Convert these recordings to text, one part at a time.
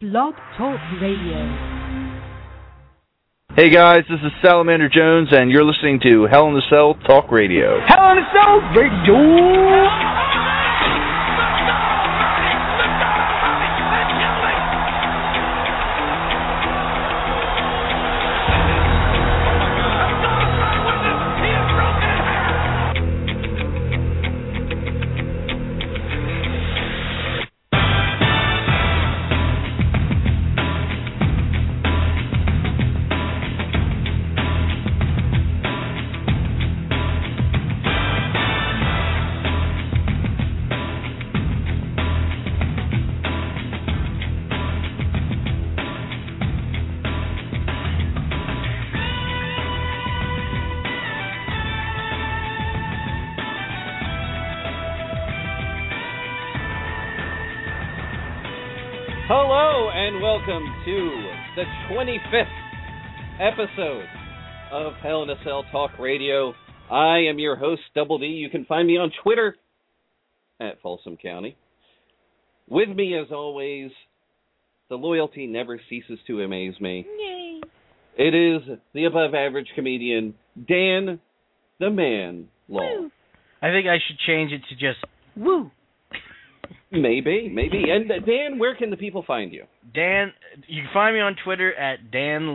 Blog Talk Radio. Hey guys, this is Salamander Jones, and you're listening to Hell in a Cell Talk Radio. Hell in a Cell Radio! Hello and welcome to the 25th episode of Hell in a Cell Talk Radio. I am your host, Double D. You can find me on Twitter at Folsom County. With me, as always, the loyalty never ceases to amaze me. Yay. It is the above-average comedian, Dan the Man Law. Woo. I think I should change it to just woo. Maybe. And Dan, where can the people find you? Dan, you can find me on Twitter at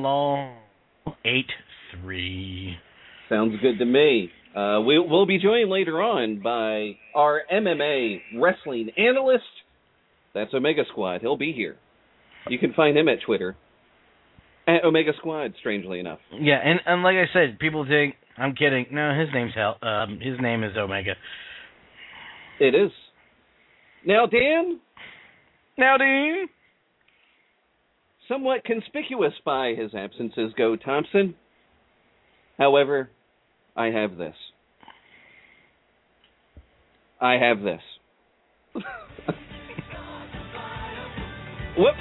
DanLaw83. Sounds good to me. We'll be joined later on by our MMA wrestling analyst. That's Omega Squad. He'll be here. You can find him at Twitter at Omega Squad, strangely enough. Yeah, and like I said, people think I'm kidding. No, his name is Omega. It is. Now, Dan, somewhat conspicuous by his absences go Thompson. However, I have this. Whoops.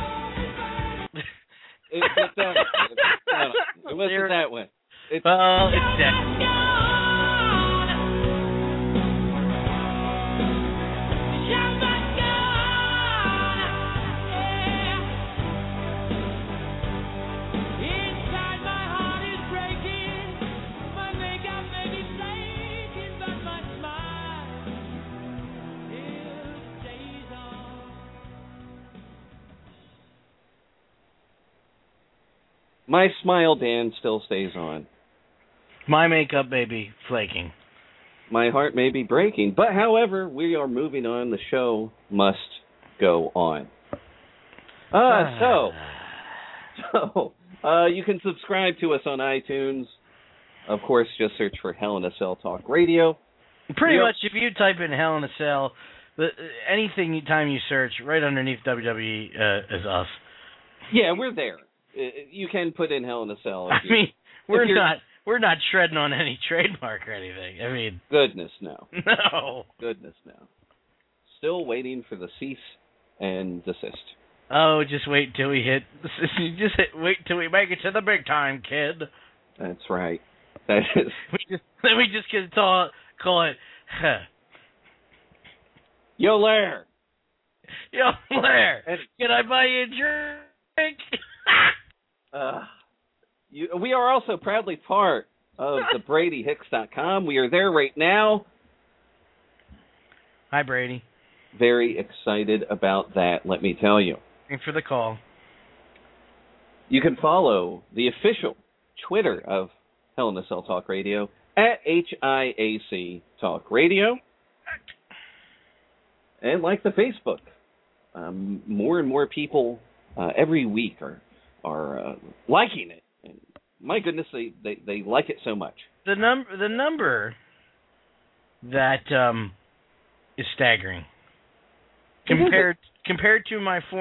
It wasn't that way. It's that. My smile, Dan, still stays on. My makeup, baby, flaking. My heart may be breaking, but however, we are moving on. The show must go on. So you can subscribe to us on iTunes. Of course, just search for Hell in a Cell Talk Radio. Pretty much, if you type in Hell in a Cell, anytime you search, right underneath WWE is us. Yeah, we're there. You can put in Hell in a Cell. We're not shredding on any trademark or anything. Goodness no. No. Goodness no. Still waiting for the cease and desist. Oh, just wait till we wait till we make it to the big time, kid. That's right. That is. Then we just get to call it. Yo, Lair. Can I buy you a drink? We are also proudly part of the BradyHicks.com. We are there right now. Hi, Brady. Very excited about that, let me tell you. Thanks for the call. You can follow the official Twitter of Hell in a Cell Talk Radio at HIAC Talk Radio. And like the Facebook, more and more people every week are liking it. And my goodness, they like it so much. The number that is staggering compared to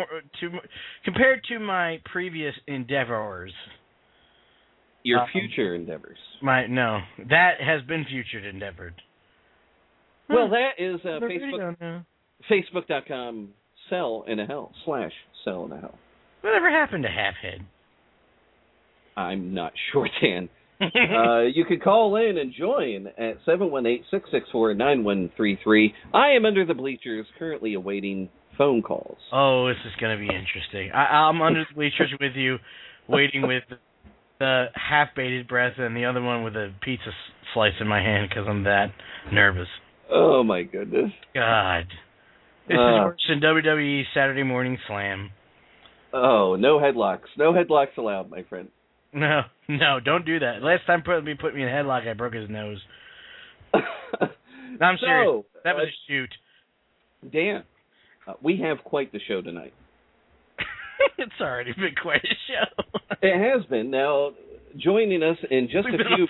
my previous endeavors. Your future endeavors. That has been future endeavored. Well, that is Facebook.com Cell in a Hell / Cell in a Hell. Whatever happened to Halfhead? I'm not sure, Dan. You could call in and join at 718-664-9133. I am under the bleachers, currently awaiting phone calls. Oh, this is going to be interesting. I'm under the bleachers with you, waiting with the half-bated breath and the other one with a pizza slice in my hand because I'm that nervous. Oh, my goodness. God. This is worse than WWE Saturday Morning Slam. Oh, no headlocks. No headlocks allowed, my friend. No, don't do that. Last time he put me in a headlock, I broke his nose. No, I'm serious. That was a shoot. Dan, we have quite the show tonight. It's already been quite a show. It has been. Now, joining us in just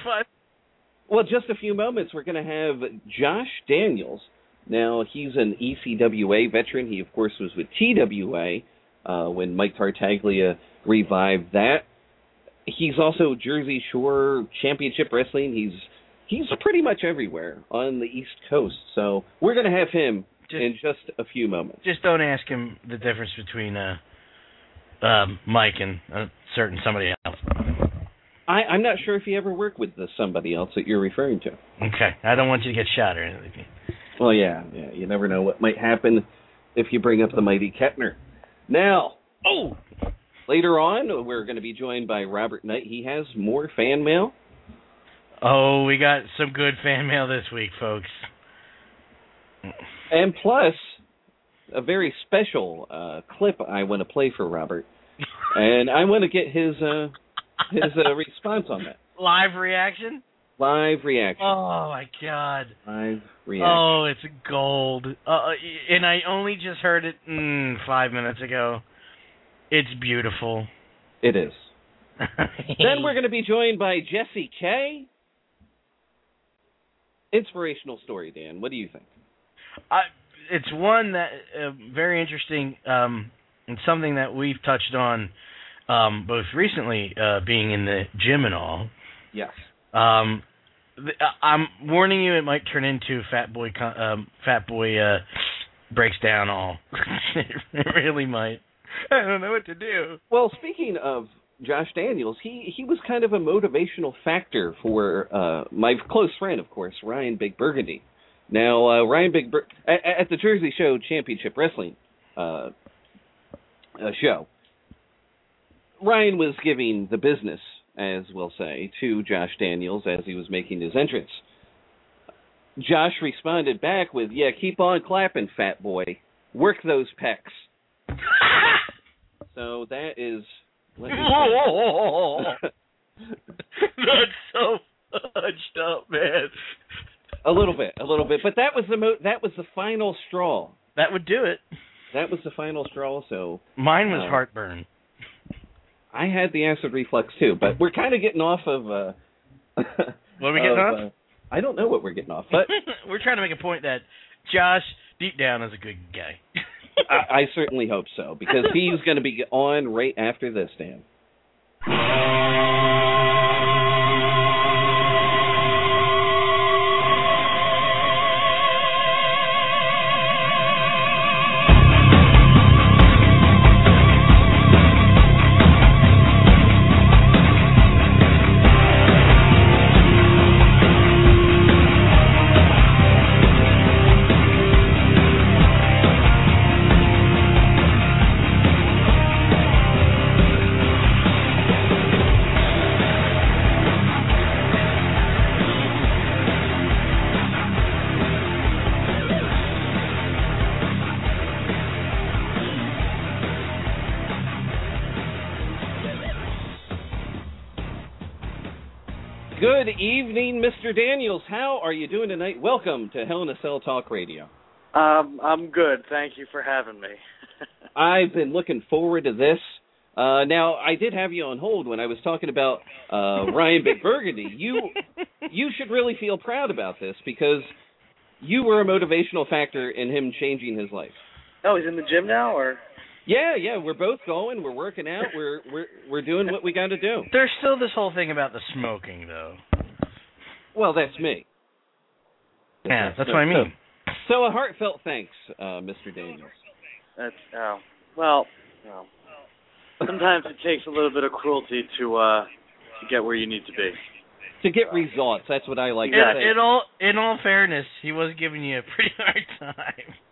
a few moments, we're going to have Josh Daniels. Now, he's an ECWA veteran. He, of course, was with TWA when Mike Tartaglia revived that. He's also Jersey Shore Championship Wrestling. He's pretty much everywhere on the East Coast. So we're going to have him in just a few moments. Just don't ask him the difference between Mike and certain somebody else. I'm not sure if he ever worked with somebody else that you're referring to. Okay. I don't want you to get shot or anything. Well, yeah. You never know what might happen if you bring up the mighty Kettner. Now, later on, we're going to be joined by Robert Knight. He has more fan mail. Oh, we got some good fan mail this week, folks. And plus, a very special clip I want to play for Robert. And I want to get his response on that. Live reaction? Live reaction. Oh, my God. Live reaction. Oh, it's gold. And I only just heard it 5 minutes ago. It's beautiful. It is. Then we're going to be joined by Jesse K. Inspirational story, Dan. What do you think? It's one that very interesting and something that we've touched on both recently, being in the gym and all. Yes. I'm warning you, it might turn into Fat Boy breaks down all. It really might. I don't know what to do. Well, speaking of Josh Daniels, he was kind of a motivational factor for my close friend, of course, Ryan Big Burgundy. Now, Ryan Big at the Jersey Show Championship Wrestling show, Ryan was giving the business, as we'll say, to Josh Daniels as he was making his entrance. Josh responded back with, "Yeah, keep on clapping, fat boy. Work those pecs." So that is... That's so fudged up, man. A little bit. But that was the final straw. That would do it. That was the final straw, so... Mine was heartburn. I had the acid reflux, too, but we're kind of getting off of... What are we getting off? I don't know what we're getting off, but... We're trying to make a point that Josh, deep down, is a good guy. I certainly hope so, because he's going to be on right after this, Dan. Good evening, Mr. Daniels. How are you doing tonight? Welcome to Hell in a Cell Talk Radio. I'm good. Thank you for having me. I've been looking forward to this. Now, I did have you on hold when I was talking about Ryan Big Burgundy. You should really feel proud about this because you were a motivational factor in him changing his life. Oh, he's in the gym now, or? Yeah, we're both going. We're working out. We're doing what we got to do. There's still this whole thing about the smoking, though. Well, that's me. Yeah, that's what I mean. So a heartfelt thanks, Mr. Daniels. Well, sometimes it takes a little bit of cruelty to get where you need to be. To get results, that's what I like to say. In all fairness, he was giving you a pretty hard time.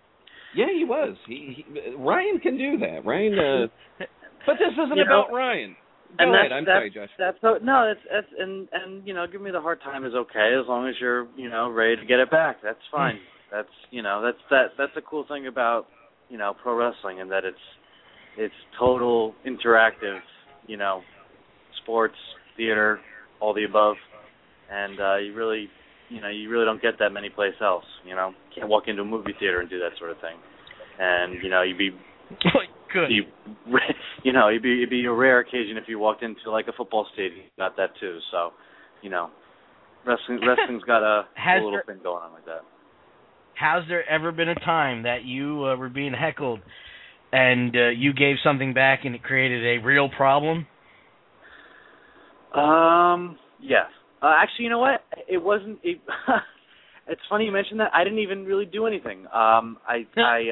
Yeah, he was. Ryan can do that. Ryan, but this isn't about Ryan. Go ahead. I'm sorry, Josh. And give me the hard time is okay as long as you're ready to get it back. That's fine. That's the cool thing about pro wrestling, and that it's total interactive. Sports, theater, all the above, and you really don't get that many place else. Can't walk into a movie theater and do that sort of thing, and you'd be good. It'd be a rare occasion if you walked into like a football stadium. Got that too. So, wrestling's got a little thing going on like that. Has there ever been a time that you were being heckled and you gave something back and it created a real problem? Yes. Actually, you know what? It wasn't. It's funny you mentioned that. I didn't even really do anything. I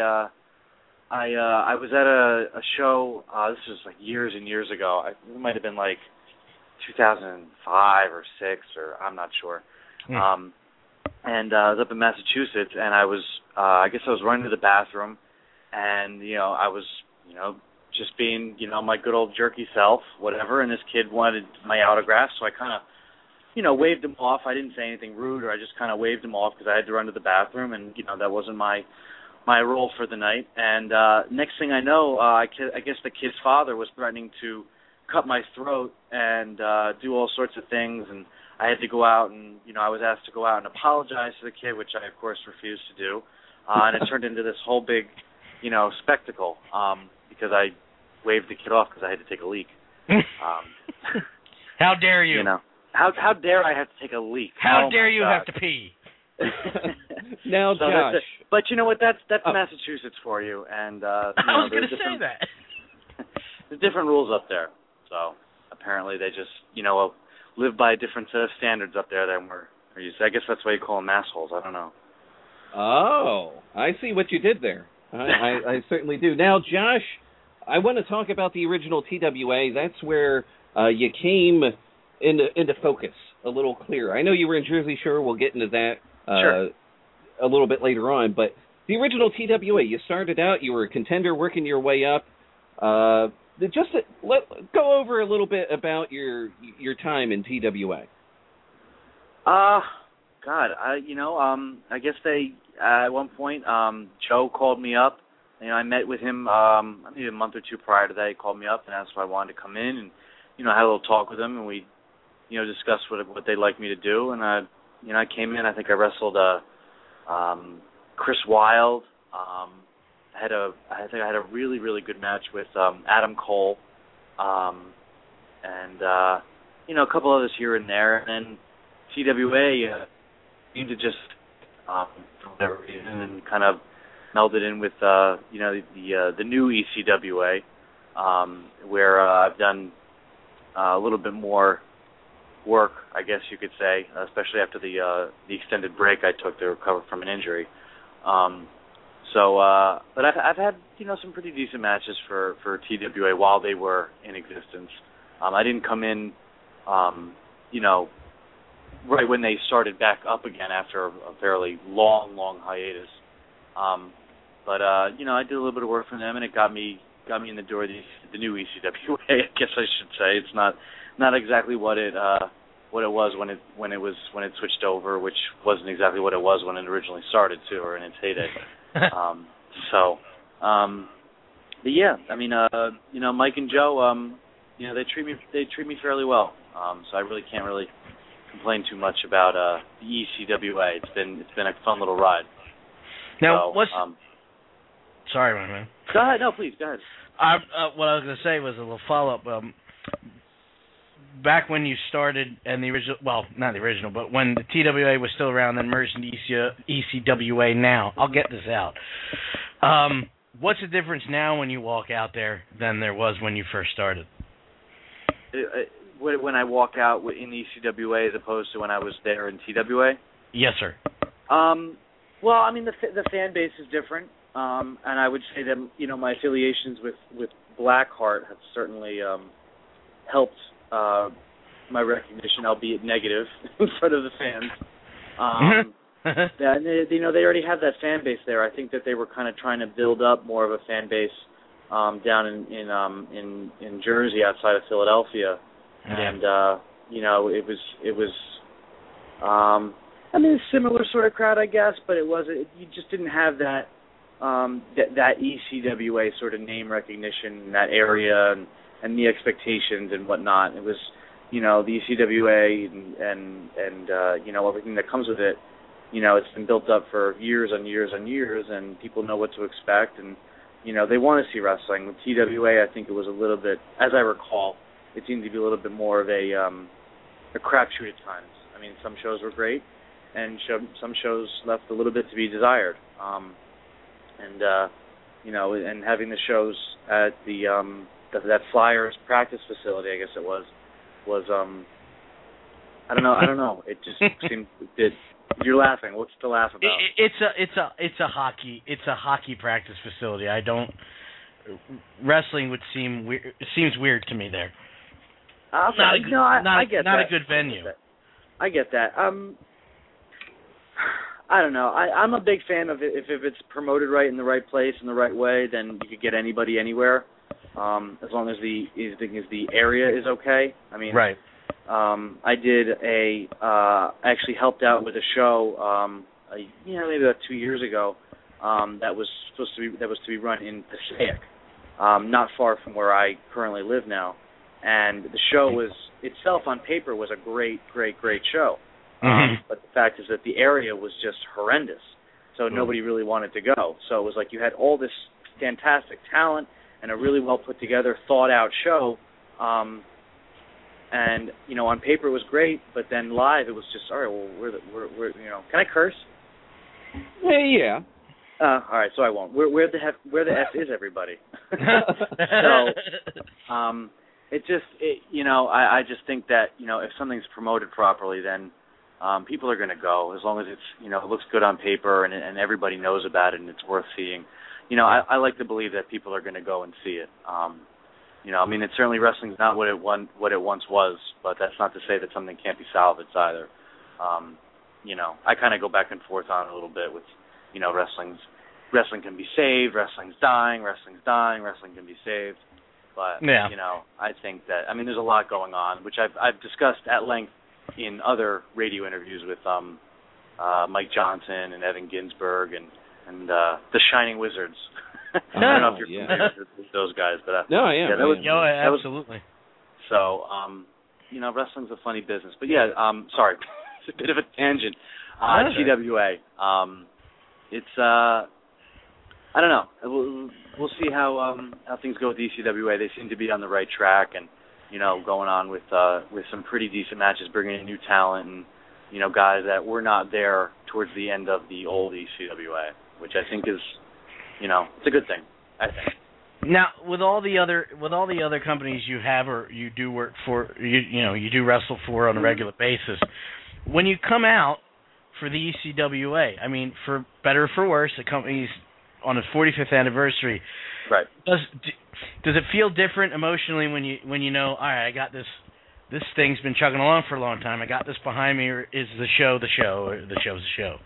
was at a show. This was like years and years ago. It might have been like 2005 or 6, or I'm not sure. And I was up in Massachusetts, and I guess I was running to the bathroom, and I was just being my good old jerky self, whatever. And this kid wanted my autograph, so I kind of waved him off. I didn't say anything rude, or I just kind of waved him off because I had to run to the bathroom, and that wasn't my role for the night. And next thing I know, I guess the kid's father was threatening to cut my throat and do all sorts of things, and I had to go out, and I was asked to go out and apologize to the kid, which I of course refused to do, and it turned into this whole big spectacle because I waved the kid off because I had to take a leak. How dare you? How dare I have to take a leak? How dare you have to pee? Now, so Josh. But you know what? That's Massachusetts for you. And I was going to say that. There's different rules up there. So apparently they just live by a different set of standards up there than we're used to. I guess that's why you call them assholes. I don't know. Oh, I see what you did there. I certainly do. Now, Josh, I want to talk about the original TWA. That's where you came into focus a little clearer. I know you were in Jersey Shore. We'll get into that sure. a little bit later on. But the original TWA, you started out, you were a contender working your way up. Go over a little bit about your time in TWA. I guess they at one point Joe called me up. I met with him maybe a month or two prior to that. He called me up and asked if I wanted to come in, and I had a little talk with him, and we discussed what they'd like me to do. And I came in. I think I wrestled Chris Wilde. I think I had a really, really good match with Adam Cole, and a couple others here and there. And then TWA seemed to just for whatever reason and kind of melded in with the new ECWA, where I've done a little bit more work, I guess you could say, especially after the extended break I took to recover from an injury. But I've had some pretty decent matches for TWA while they were in existence. I didn't come in, right when they started back up again after a fairly long hiatus. But I did a little bit of work for them, and it got me in the door of the new ECWA. I guess I should say it's not exactly what it was when it switched over, which wasn't exactly what it was when it originally started too, or in its heyday. But yeah, I mean, Mike and Joe, they treat me fairly well. So I really can't complain too much about the ECWA. It's been a fun little ride. Now, so, sorry, my man. Go ahead. No, please, go ahead. What I was going to say was a little follow-up. Back when you started, and the original, well, not the original, but when the TWA was still around, then merged into ECWA now. I'll get this out. What's the difference now when you walk out there than there was when you first started? When I walk out in ECWA as opposed to when I was there in TWA? Yes, sir. Well, I mean, the fan base is different, and I would say that my affiliations with Blackheart have certainly helped my recognition, albeit negative, in front of the fans. Yeah, and they already have that fan base there. I think that they were kind of trying to build up more of a fan base down in Jersey, outside of Philadelphia, and it was I mean, a similar sort of crowd, I guess, but it wasn't. You just didn't have that that ECWA sort of name recognition in that area and the expectations and whatnot. It was, the ECWA and everything that comes with it. It's been built up for years and years and years, and people know what to expect, and they want to see wrestling. With TWA, I think it was a little bit, as I recall, it seemed to be a little bit more of a crapshoot at times. I mean, some shows were great, and some shows left a little bit to be desired. And having the shows at that Flyers practice facility, I guess it was I don't know. It just seemed it. You're laughing. What's to laugh about? It's a hockey practice facility. Wrestling would seem weird. It seems weird to me there. I get not that. a good venue. I get that. I don't know. I'm a big fan of it. If it's promoted right in the right place in the right way, then you could get anybody anywhere, as long as the area is okay. I mean, right. I actually helped out with a show, maybe about 2 years ago, that was to be run in Passaic, not far from where I currently live now, and the show was itself on paper was a great show. But the fact is that the area was just horrendous, so nobody really wanted to go. So it was like you had all this fantastic talent and a really well put together, thought out show, and on paper it was great, but then live it was just all right. Well, we're can I curse? Yeah. All right, so I won't. Where the F is everybody? I just think that if something's promoted properly, then people are going to go, as long as it's it looks good on paper and everybody knows about it and it's worth seeing. I like to believe that people are going to go and see it. I mean, it's certainly wrestling's not what it once was, but that's not to say that something can't be salvaged either. I kind of go back and forth on it a little bit with, wrestling can be saved, wrestling's dying, wrestling can be saved. But, yeah. I think that, I mean, there's a lot going on, which I've discussed at length in other radio interviews with Mike Johnson and Evan Ginsberg and the Shining Wizards. I don't know if you're familiar with those guys, but no, yeah, yeah, absolutely. So, wrestling's a funny business, but yeah, sorry, it's a bit of a tangent. TWA, it's I don't know. We'll see how things go with ECWA. They seem to be on the right track, and going on with some pretty decent matches, bringing in new talent and guys that were not there towards the end of the old ECWA, which I think is it's a good thing, I think. Now, with all the other companies you have or you do work for, you do wrestle for on a regular basis, when you come out for the ECWA, I mean, for better or for worse, the company's on its 45th anniversary. Right. Does it feel different emotionally when you know, all right, I got this thing's been chugging along for a long time, I got this behind me, or is the show, or the show's the show?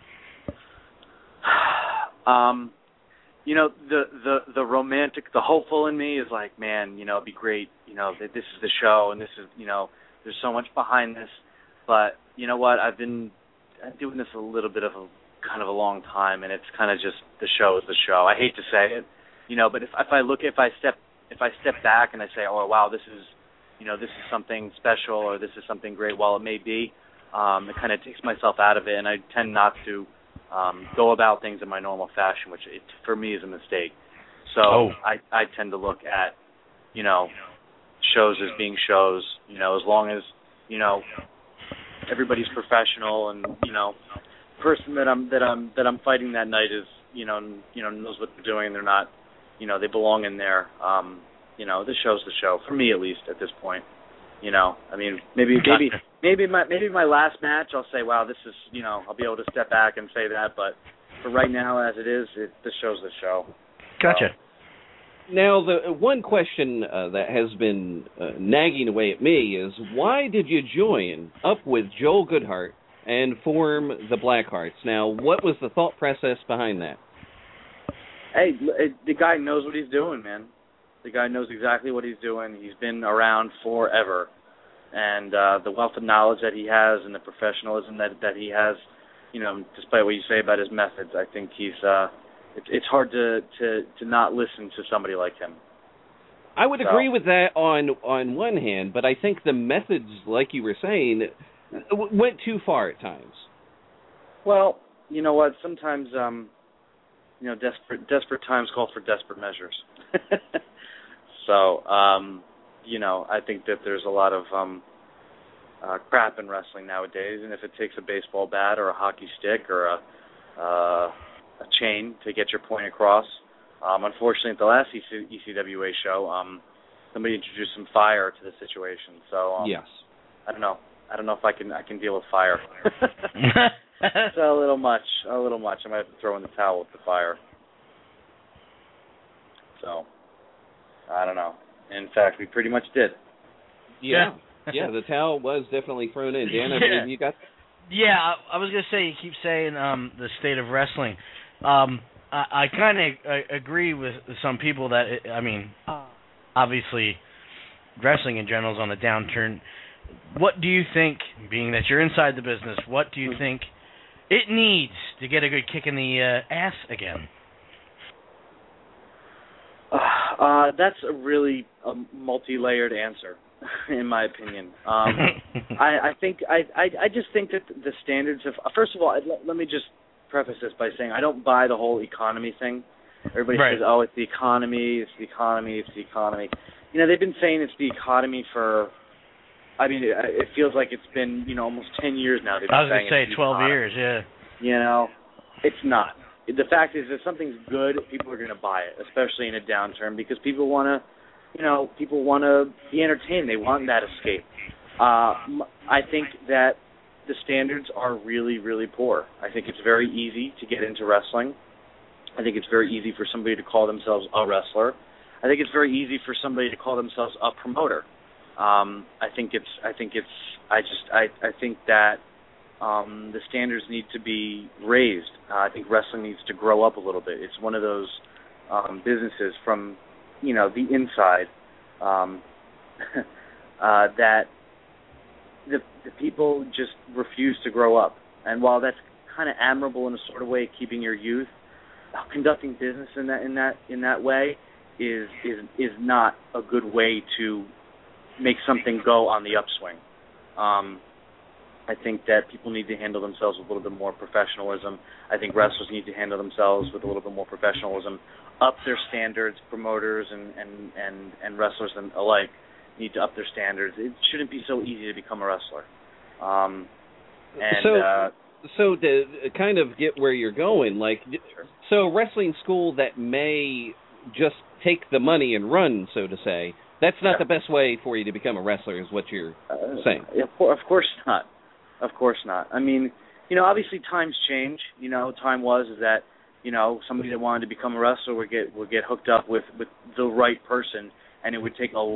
The romantic, the hopeful in me is like, man, it'd be great, that this is the show, and this is, there's so much behind this. But you know what? I've been doing this a little bit of a long time, and it's kind of just the show is the show. I hate to say it, but if I step back and I say, oh wow, this is something special, or this is something great, while it may be, it kind of takes myself out of it, and I tend not to go about things in my normal fashion, which for me is a mistake. So I tend to look at, shows as being shows, as long as, everybody's professional, and, person that I'm fighting that night is, knows what they're doing, they're not, they belong in there. The show's the show, for me at least at this point. I mean, maybe my last match I'll say, wow, this is, I'll be able to step back and say that, but for right now, as it is, the show's the show. Gotcha. Now, the one question that has been nagging away at me is, why did you join up with Joel Goodhart and form the Blackhearts. Now, what was the thought process behind that? Hey, the guy knows what he's doing, man. The guy knows exactly what he's doing. He's been around forever. And the wealth of knowledge that he has and the professionalism that he has, despite what you say about his methods, I think he's it's hard to not listen to somebody like him. I would agree with that on one hand, but I think the methods, like you were saying, went too far at times. Well, you know what? Sometimes, desperate times call for desperate measures. So, I think that there's a lot of crap in wrestling nowadays, and if it takes a baseball bat or a hockey stick or a chain to get your point across. Unfortunately, at the last ECWA show, somebody introduced some fire to the situation. So yes, I don't know if I can deal with fire. It's a little much. I might have to throw in the towel with the fire. So I don't know. In fact, we pretty much did. Yeah, the towel was definitely thrown in. Dan, I believe you got. Yeah, I was gonna say, you keep saying the state of wrestling. I kind of agree with some people that obviously wrestling in general is on the downturn. What do you think, being that you're inside the business, what do you think it needs to get a good kick in the ass again? That's a really multi-layered answer, in my opinion. I just think that the standards of, first of all, let me just preface this by saying I don't buy the whole economy thing. Everybody says, "Oh, it's the economy, it's the economy, it's the economy." They've been saying it's the economy for. It feels like it's been almost 10 years now. I was going to say 12 years, yeah. It's not. The fact is, if something's good, people are going to buy it, especially in a downturn, because people want to be entertained. They want that escape. I think that the standards are really, really poor. I think it's very easy to get into wrestling. I think it's very easy for somebody to call themselves a wrestler. I think it's very easy for somebody to call themselves a promoter. I think that the standards need to be raised. I think wrestling needs to grow up a little bit. It's one of those businesses from the inside that the people just refuse to grow up. And while that's kind of admirable in a sort of way, keeping your youth, conducting business in that way is not a good way to make something go on the upswing. I think that people need to handle themselves with a little bit more professionalism. I think wrestlers need to handle themselves with a little bit more professionalism, up their standards. Promoters and wrestlers alike need to up their standards. It shouldn't be so easy to become a wrestler. So to kind of get where you're going, so a wrestling school that may just take the money and run, so to say, that's not the best way for you to become a wrestler, is what you're saying. Of course not. Of course not. Obviously times change. Time was that, somebody that wanted to become a wrestler would get hooked up with the right person, and it would take a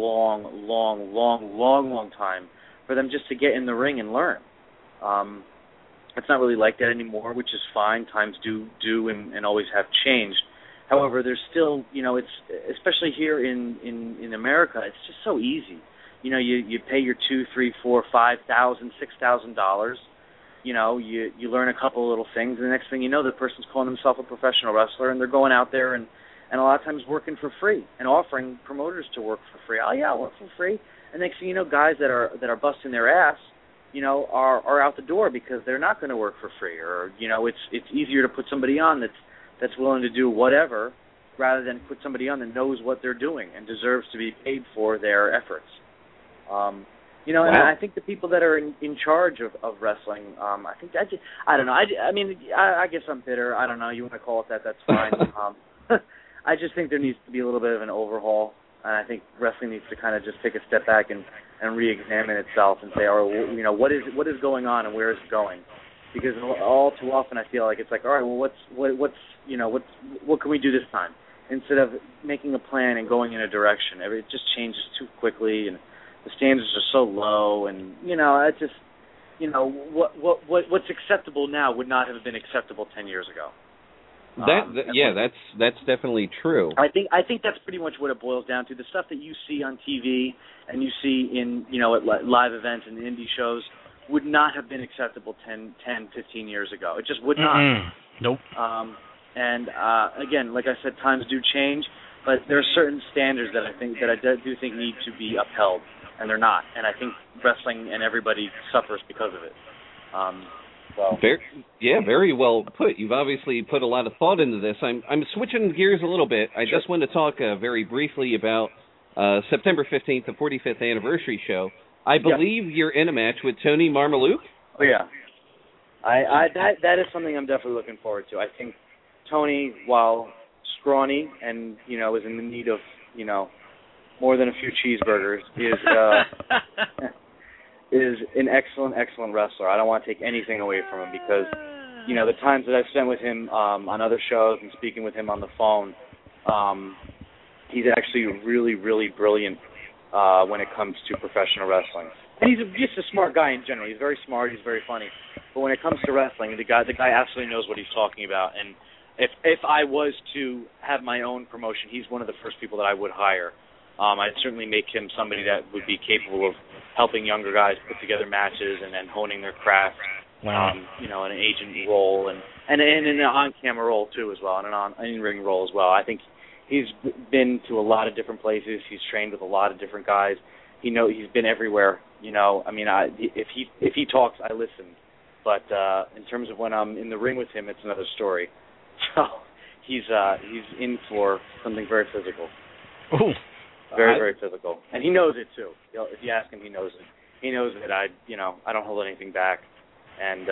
long time for them just to get in the ring and learn. It's not really like that anymore, which is fine. Times do and always have changed. However, there's still, it's especially here in America, it's just so easy. You pay your $2,000, $3,000, $4,000, $5,000, $6,000. You learn a couple of little things, and the next thing you know, the person's calling himself a professional wrestler, and they're going out there and a lot of times working for free and offering promoters to work for free. Oh yeah, I'll work for free. And next thing you know, guys that are busting their ass, are out the door because they're not going to work for free, or it's easier to put somebody on that's willing to do whatever, rather than put somebody on that knows what they're doing and deserves to be paid for their efforts. And I think the people that are in charge of wrestling, I think I don't know. I guess I'm bitter. I don't know. You want to call it that? That's fine. I just think there needs to be a little bit of an overhaul, and I think wrestling needs to kind of just take a step back and re-examine itself and say, what is going on and where is it going? Because all too often I feel like it's like, all right, well, what can we do this time? Instead of making a plan and going in a direction, it just changes too quickly, and the standards are so low, and what's acceptable now would not have been acceptable 10 years ago. That's definitely true. I think that's pretty much what it boils down to. The stuff that you see on TV and you see in at live events and indie shows would not have been acceptable 10, 15 years ago. It just would not. Mm-mm. Nope. And again, like I said, times do change, but there are certain standards that I do think need to be upheld, and they're not. And I think wrestling and everybody suffers because of it. Very well put. You've obviously put a lot of thought into this. I'm switching gears a little bit. I just want to talk very briefly about September 15th, the 45th anniversary show. I believe you're in a match with Tony Marmaluke. Oh yeah, that is something I'm definitely looking forward to. I think Tony, while scrawny and is in the need of more than a few cheeseburgers, is an excellent wrestler. I don't want to take anything away from him because the times that I've spent with him on other shows and speaking with him on the phone, he's actually really, really brilliant when it comes to professional wrestling. And he's just a smart guy in general. He's very smart. He's very funny. But when it comes to wrestling, the guy absolutely knows what he's talking about. And if I was to have my own promotion, he's one of the first people that I would hire. I'd certainly make him somebody that would be capable of helping younger guys put together matches and then honing their craft. Wow. In an agent role and in an on-camera role too as well, and an in-ring role as well. I think he's been to a lot of different places. He's trained with a lot of different guys. He's been everywhere. If he talks, I listen. But in terms of when I'm in the ring with him, it's another story. So he's in for something very physical. Ooh. Very, very physical. And he knows it too. If you ask him, he knows it. He knows that I don't hold anything back. And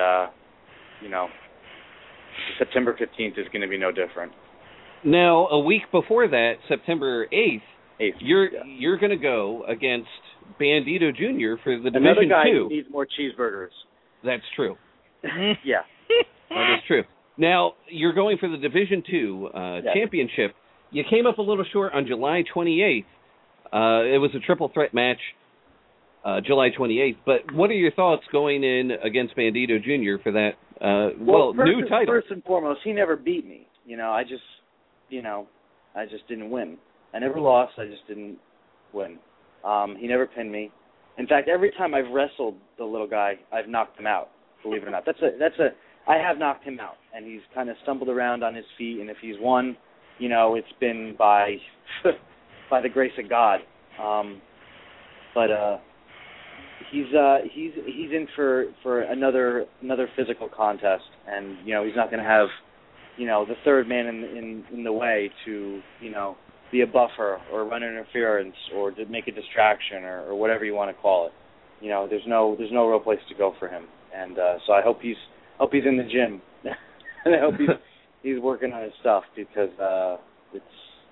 September 15th is going to be no different. Now, a week before that, September 8th, you're going to go against Bandito Jr. for the Division 2. Another guy who needs more cheeseburgers. That's true. Yeah. That is true. Now, you're going for the Division 2 championship. You came up a little short on July 28th. It was a triple threat match, July 28th. But what are your thoughts going in against Bandito Jr. for that, new title? First and foremost, he never beat me. I just didn't win. I never lost. I just didn't win. He never pinned me. In fact, every time I've wrestled the little guy, I've knocked him out. Believe it or not, I have knocked him out, and he's kind of stumbled around on his feet. And if he's won, it's been by the grace of God. But he's in for another physical contest, and he's not going to have the third man in the way to be a buffer or run interference or to make a distraction or whatever you want to call it. There's no real place to go for him, and so I hope he's in the gym, and I hope he's working on his stuff because it's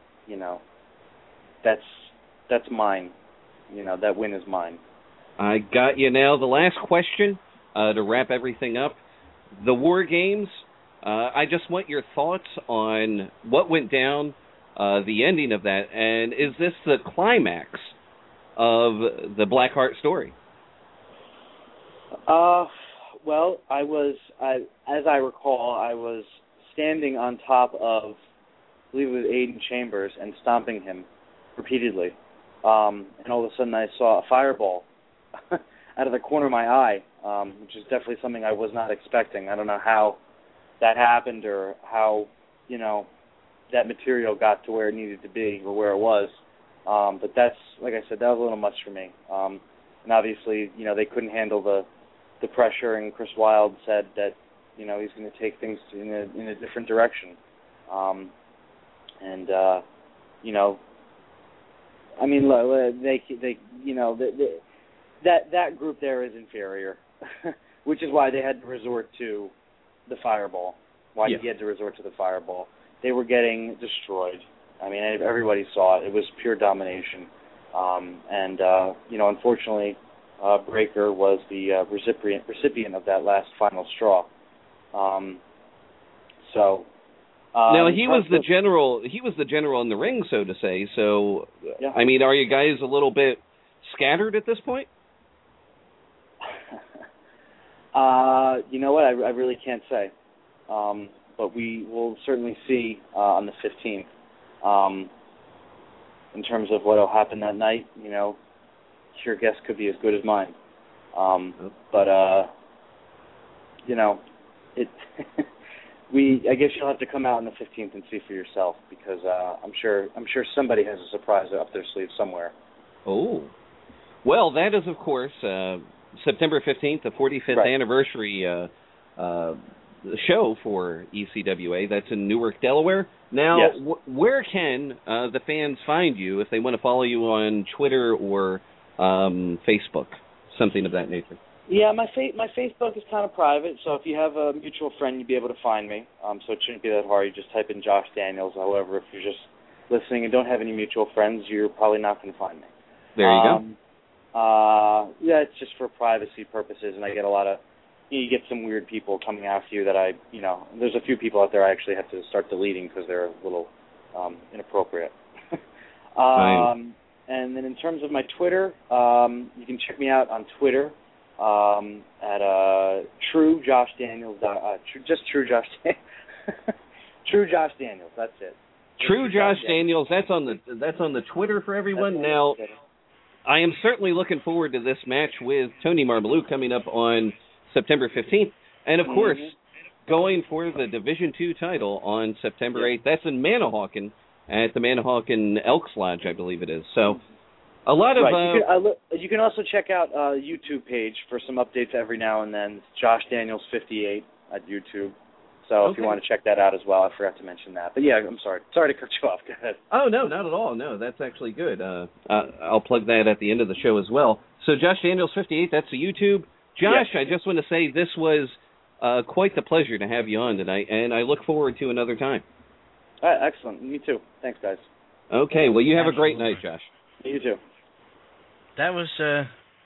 that's mine. That win is mine. I got you now. The last question to wrap everything up: the War Games. I just want your thoughts on what went down, the ending of that, and is this the climax of the Blackheart story? Well, as I recall, I was standing on top of, I believe it was Aiden Chambers, and stomping him repeatedly. And all of a sudden I saw a fireball out of the corner of my eye, which is definitely something I was not expecting. I don't know how that happened or how, that material got to where it needed to be or where it was. But that's, like I said, that was a little much for me. And obviously, they couldn't handle the pressure, and Chris Wilde said that, he's going to take things in a different direction. That group there is inferior, which is why they had to resort to the fireball. He had to resort to the fireball. They were getting destroyed. Everybody saw it. It was pure domination. Unfortunately, Breaker was the recipient of that last final straw. Now he was the general. He was the general in the ring, so to say. So, yeah. Are you guys a little bit scattered at this point? You know what? I really can't say. But we will certainly see on the 15th. In terms of what will happen that night, your guess could be as good as mine. But I guess you'll have to come out on the 15th and see for yourself, because I'm sure somebody has a surprise up their sleeve somewhere. Oh, well, that is of course September 15th, the 45th anniversary show for ECWA. That's in Newark, Delaware. Now, yes. Where can the fans find you if they want to follow you on Twitter or Facebook, something of that nature? Yeah, my Facebook is kind of private, so if you have a mutual friend, you'd be able to find me. So it shouldn't be that hard. You just type in Josh Daniels. However, if you're just listening and don't have any mutual friends, you're probably not going to find me. There you go. Yeah, it's just for privacy purposes, and I get a lot of, you get some weird people coming after you that there's a few people out there I actually have to start deleting because they're a little inappropriate. And then in terms of my Twitter, you can check me out on Twitter at True Josh Daniels. Just True Josh. True Josh Daniels. That's it. True Josh Daniels. That's on the Twitter for everyone. Now, I am certainly looking forward to this match with Tony Marmaluke coming up on September 15th, and of course, going for the Division II title on September 8th. That's in Manahawkin at the Manahawkin Elks Lodge, I believe it is. So. A lot of you can also check out a YouTube page for some updates every now and then. It's Josh Daniels 58 at YouTube. So if you want to check that out as well, I forgot to mention that. But yeah, I'm sorry. Sorry to cut you off. Go ahead. Oh, no, not at all. No, that's actually good. I'll plug that at the end of the show as well. So Josh Daniels 58, that's the YouTube. Josh, I just want to say this was quite the pleasure to have you on tonight, and I look forward to another time. All right, excellent. Me too. Thanks, guys. Okay, well, you have a great night, Josh. You too. That was that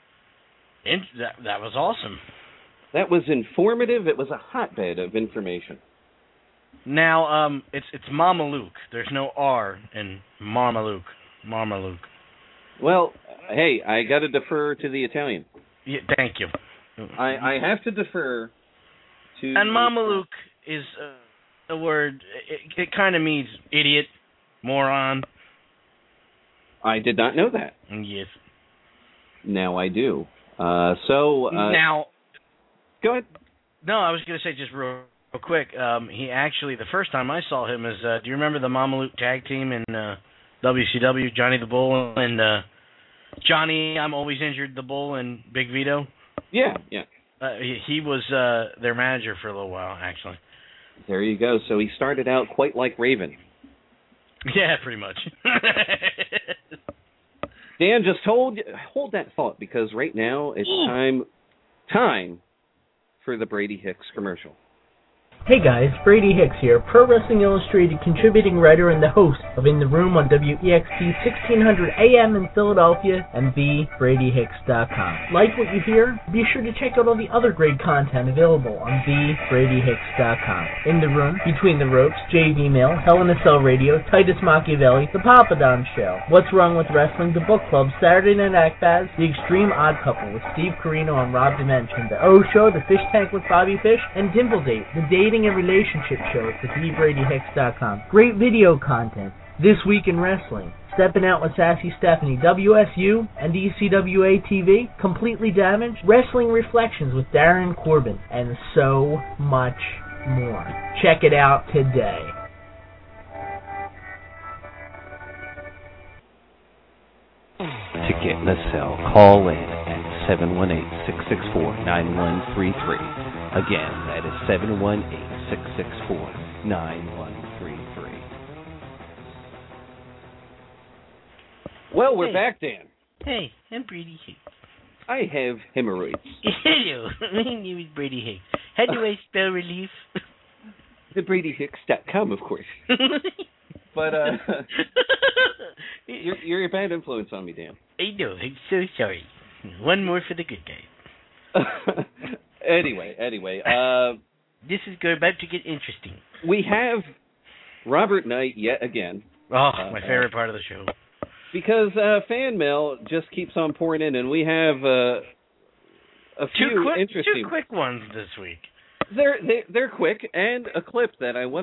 was awesome. That was informative. It was a hotbed of information. Now, it's Marmaluke. There's no R in Marmaluke. Marmaluke. Well, hey, I got to defer to the Italian. Yeah, thank you. I have to defer to. And Marmaluke is a word. It kind of means idiot, moron. I did not know that. Yes. Now I do. Now, go ahead. No, I was going to say just real quick. He actually, the first time I saw him is, do you remember the Marmaluke tag team in WCW? Johnny the Bull and Johnny, I'm Always Injured the Bull, and Big Vito. Yeah. He was their manager for a little while, actually. There you go. So he started out quite like Raven. Yeah, pretty much. Dan, just hold that thought, because right now it's time for the Brady Hicks commercial. Hey guys, Brady Hicks here, Pro Wrestling Illustrated contributing writer and the host of In the Room on WEXP 1600 AM in Philadelphia and TheBradyHicks.com. Like what you hear? Be sure to check out all the other great content available on TheBradyHicks.com. In the Room, Between the Ropes, JV Mail, Hell in a Cell Radio, Titus Machiavelli, The Papa Don Show, What's Wrong with Wrestling, The Book Club, Saturday Night Akbaz, The Extreme Odd Couple with Steve Carino and Rob Dimension, The O Show, The Fish Tank with Bobby Fish, and Dimple Date, the dating and relationship show at TheBradyHicks.com. Great video content. This Week in Wrestling. Stepping Out with Sassy Stephanie, WSU and ECWA TV, Completely Damaged, Wrestling Reflections with Darren Corbin, and so much more. Check it out today. To get in the cell, call in at 718-664-9133. Again, that is 718-664-9133. Well, we're back, Dan. Hey, I'm Brady Hicks. I have hemorrhoids. Hello, my name is Brady Hicks. How do I spell relief? TheBradyHicks.com, of course. But you're a bad influence on me, Dan. I know. I'm so sorry. One more for the good guys. Anyway. This is about to get interesting. We have Robert Knight yet again. Oh, my favorite part of the show. Because fan mail just keeps on pouring in, and we have interesting. Two quick ones this week. They're quick, and a clip that I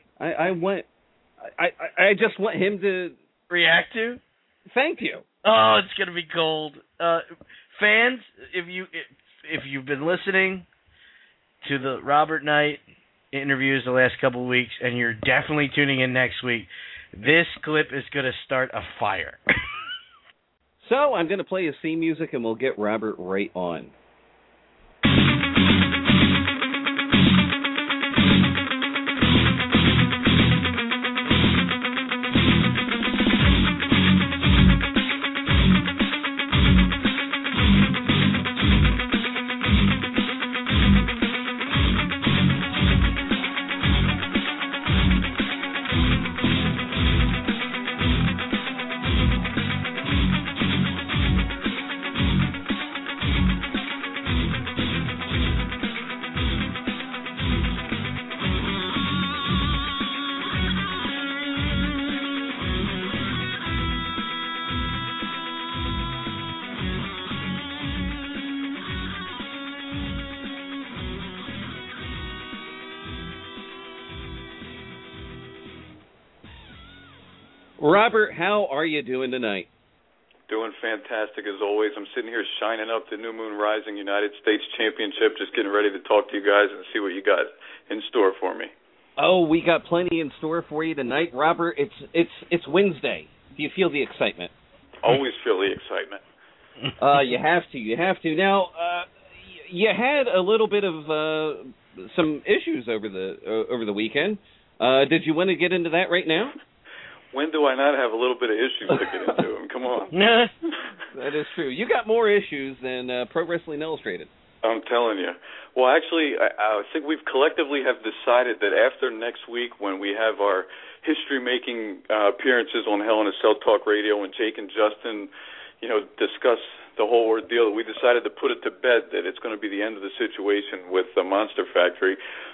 just want him to react to. Thank you. Oh, it's gonna be gold. Fans, if you've been listening to the Robert Knight interviews the last couple of weeks, and you're definitely tuning in next week, this clip is gonna start a fire. So I'm gonna play his theme music, and we'll get Robert right on. Robert, how are you doing tonight? Doing fantastic as always. I'm sitting here shining up the New Moon Rising United States Championship, just getting ready to talk to you guys and see what you got in store for me. Oh, we got plenty in store for you tonight, Robert. It's Wednesday. Do you feel the excitement? Always feel the excitement. You have to. Now, you had a little bit of some issues over the weekend. Did you want to get into that right now? When do I not have a little bit of issues to get into? Come on. That is true. You got more issues than Pro Wrestling Illustrated. I'm telling you. Well, actually, I think we've collectively have decided that after next week, when we have our history-making appearances on Hell in a Cell Talk Radio, and Jake and Justin, discuss the whole ordeal, we decided to put it to bed that it's going to be the end of the situation with the Monster Factory.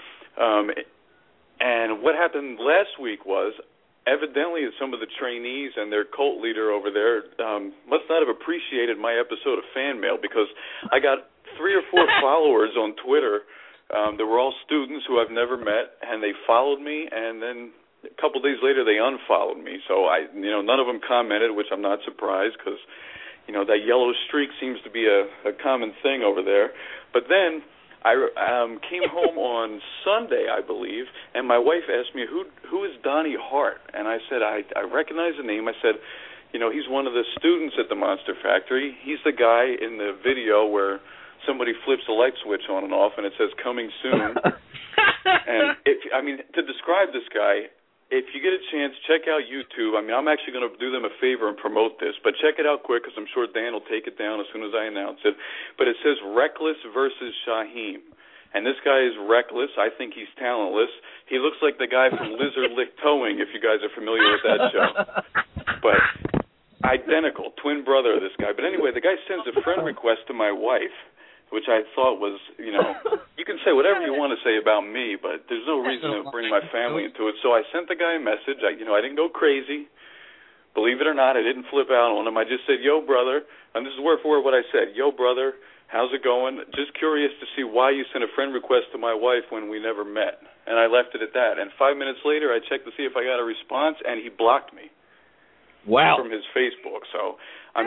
And what happened last week was, evidently, some of the trainees and their cult leader over there must not have appreciated my episode of Fan Mail, because I got 3 or 4 followers on Twitter. They were all students who I've never met, and they followed me, and then a couple days later they unfollowed me. So none of them commented, which I'm not surprised, because that yellow streak seems to be a common thing over there. But then I came home on Sunday, I believe, and my wife asked me, who is Donnie Hart? And I said, I recognize the name. I said, he's one of the students at the Monster Factory. He's the guy in the video where somebody flips the light switch on and off, and it says, coming soon. And, to describe this guy, if you get a chance, check out YouTube. I'm actually going to do them a favor and promote this, but check it out quick, because I'm sure Dan will take it down as soon as I announce it. But it says Reckless versus Shaheem. And this guy is reckless. I think he's talentless. He looks like the guy from Lizard Lick Towing, if you guys are familiar with that show. But identical, twin brother of this guy. But anyway, the guy sends a friend request to my wife, which I thought was, you can say whatever you want to say about me, but there's no reason to bring my family into it. So I sent the guy a message. I didn't go crazy. Believe it or not, I didn't flip out on him. I just said, yo, brother, and this is word for word what I said. Yo, brother, how's it going? Just curious to see why you sent a friend request to my wife when we never met. And I left it at that. And 5 minutes later, I checked to see if I got a response, and he blocked me. Wow. From his Facebook. So,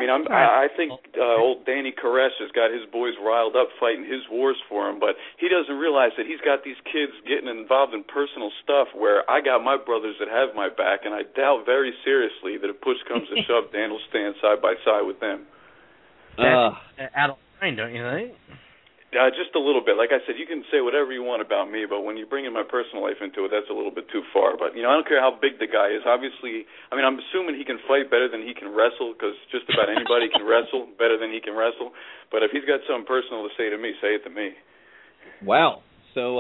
I think old Danny Koresh has got his boys riled up fighting his wars for him, but he doesn't realize that he's got these kids getting involved in personal stuff where I got my brothers that have my back, and I doubt very seriously that if push comes to shove, Dan will stand side by side with them. That's out of line, don't you think? Just a little bit. Like I said, you can say whatever you want about me, but when you bring in my personal life into it, that's a little bit too far. But, I don't care how big the guy is. Obviously, I'm assuming he can fight better than he can wrestle, because just about anybody can wrestle better than he can wrestle. But if he's got something personal to say to me, say it to me. Wow. So,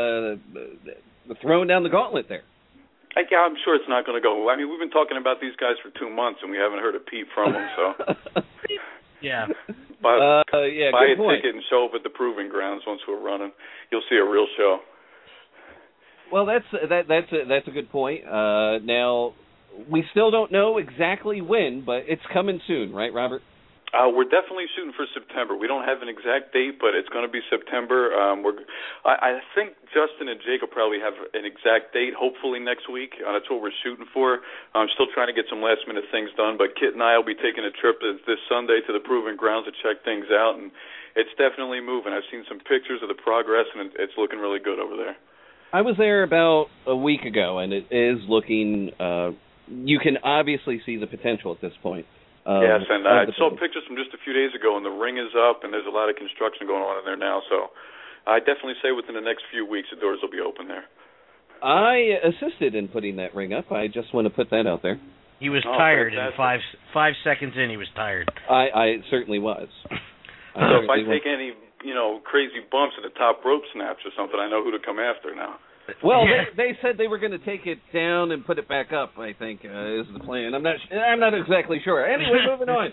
throwing down the gauntlet there. I'm sure it's not going to go. We've been talking about these guys for 2 months, and we haven't heard a peep from them, so... Yeah. Buy a point. ticket and show up at the Proving Grounds once we're running. You'll see a real show. Well, that's a good point. Now, we still don't know exactly when, but it's coming soon, right, Robert? We're definitely shooting for September. We don't have an exact date, but it's going to be September. I think Justin and Jake will probably have an exact date, hopefully next week. That's what we're shooting for. I'm still trying to get some last-minute things done, but Kit and I will be taking a trip this Sunday to the Proving Grounds to check things out, and it's definitely moving. I've seen some pictures of the progress, and it's looking really good over there. I was there about a week ago, and it is looking you can obviously see the potential at this point. Yes, and I saw pictures from just a few days ago, and the ring is up, and there's a lot of construction going on in there now. So I definitely say within the next few weeks the doors will be open there. I assisted in putting that ring up. I just want to put that out there. He was tired, and 5 seconds in, he was tired. I certainly was. So if I take any, crazy bumps and the top rope snaps or something, I know who to come after now. Well, they said they were going to take it down and put it back up, I think, is the plan. I'm not exactly sure. Anyway, moving on.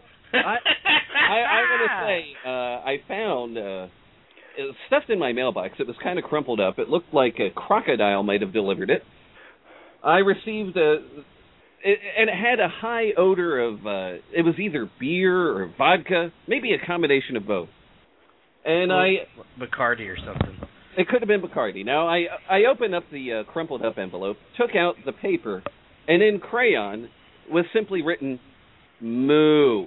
I'm going to say I found it was stuffed in my mailbox. It was kind of crumpled up. It looked like a crocodile might have delivered it. I received and it had a high odor of, it was either beer or vodka, maybe a combination of both. And Bacardi or something. It could have been Bacardi. Now, I opened up the crumpled up envelope, took out the paper, and in crayon was simply written, Moo.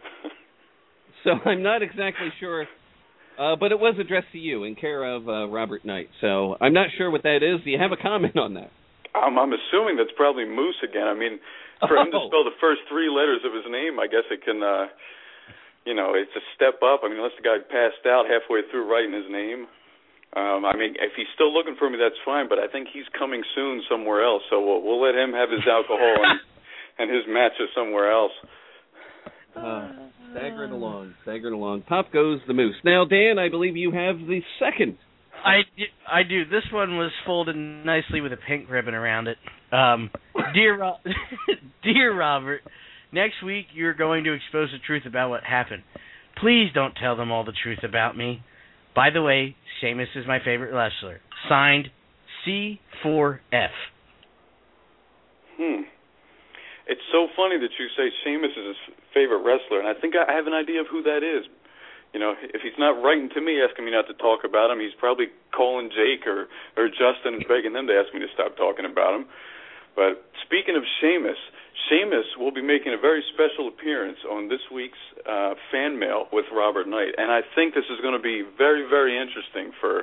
So I'm not exactly sure, but it was addressed to you in care of Robert Knight. So I'm not sure what that is. Do you have a comment on that? I'm assuming that's probably Moose again. I mean, for him to spell the first 3 letters of his name, I guess it can, it's a step up. I mean, unless the guy passed out halfway through writing his name. I mean, if he's still looking for me, that's fine, but I think he's coming soon somewhere else, so we'll let him have his alcohol and his matches somewhere else. Staggering along. Pop goes the Moose. Now, Dan, I believe you have the second. I do. This one was folded nicely with a pink ribbon around it. Dear Robert, next week you're going to expose the truth about what happened. Please don't tell them all the truth about me. By the way, Sheamus is my favorite wrestler. Signed, C4F. It's so funny that you say Sheamus is his favorite wrestler, and I think I have an idea of who that is. If he's not writing to me asking me not to talk about him, he's probably calling Jake or Justin and begging them to ask me to stop talking about him. But speaking of Sheamus will be making a very special appearance on this week's fan mail with Robert Knight, and I think this is going to be very, very interesting for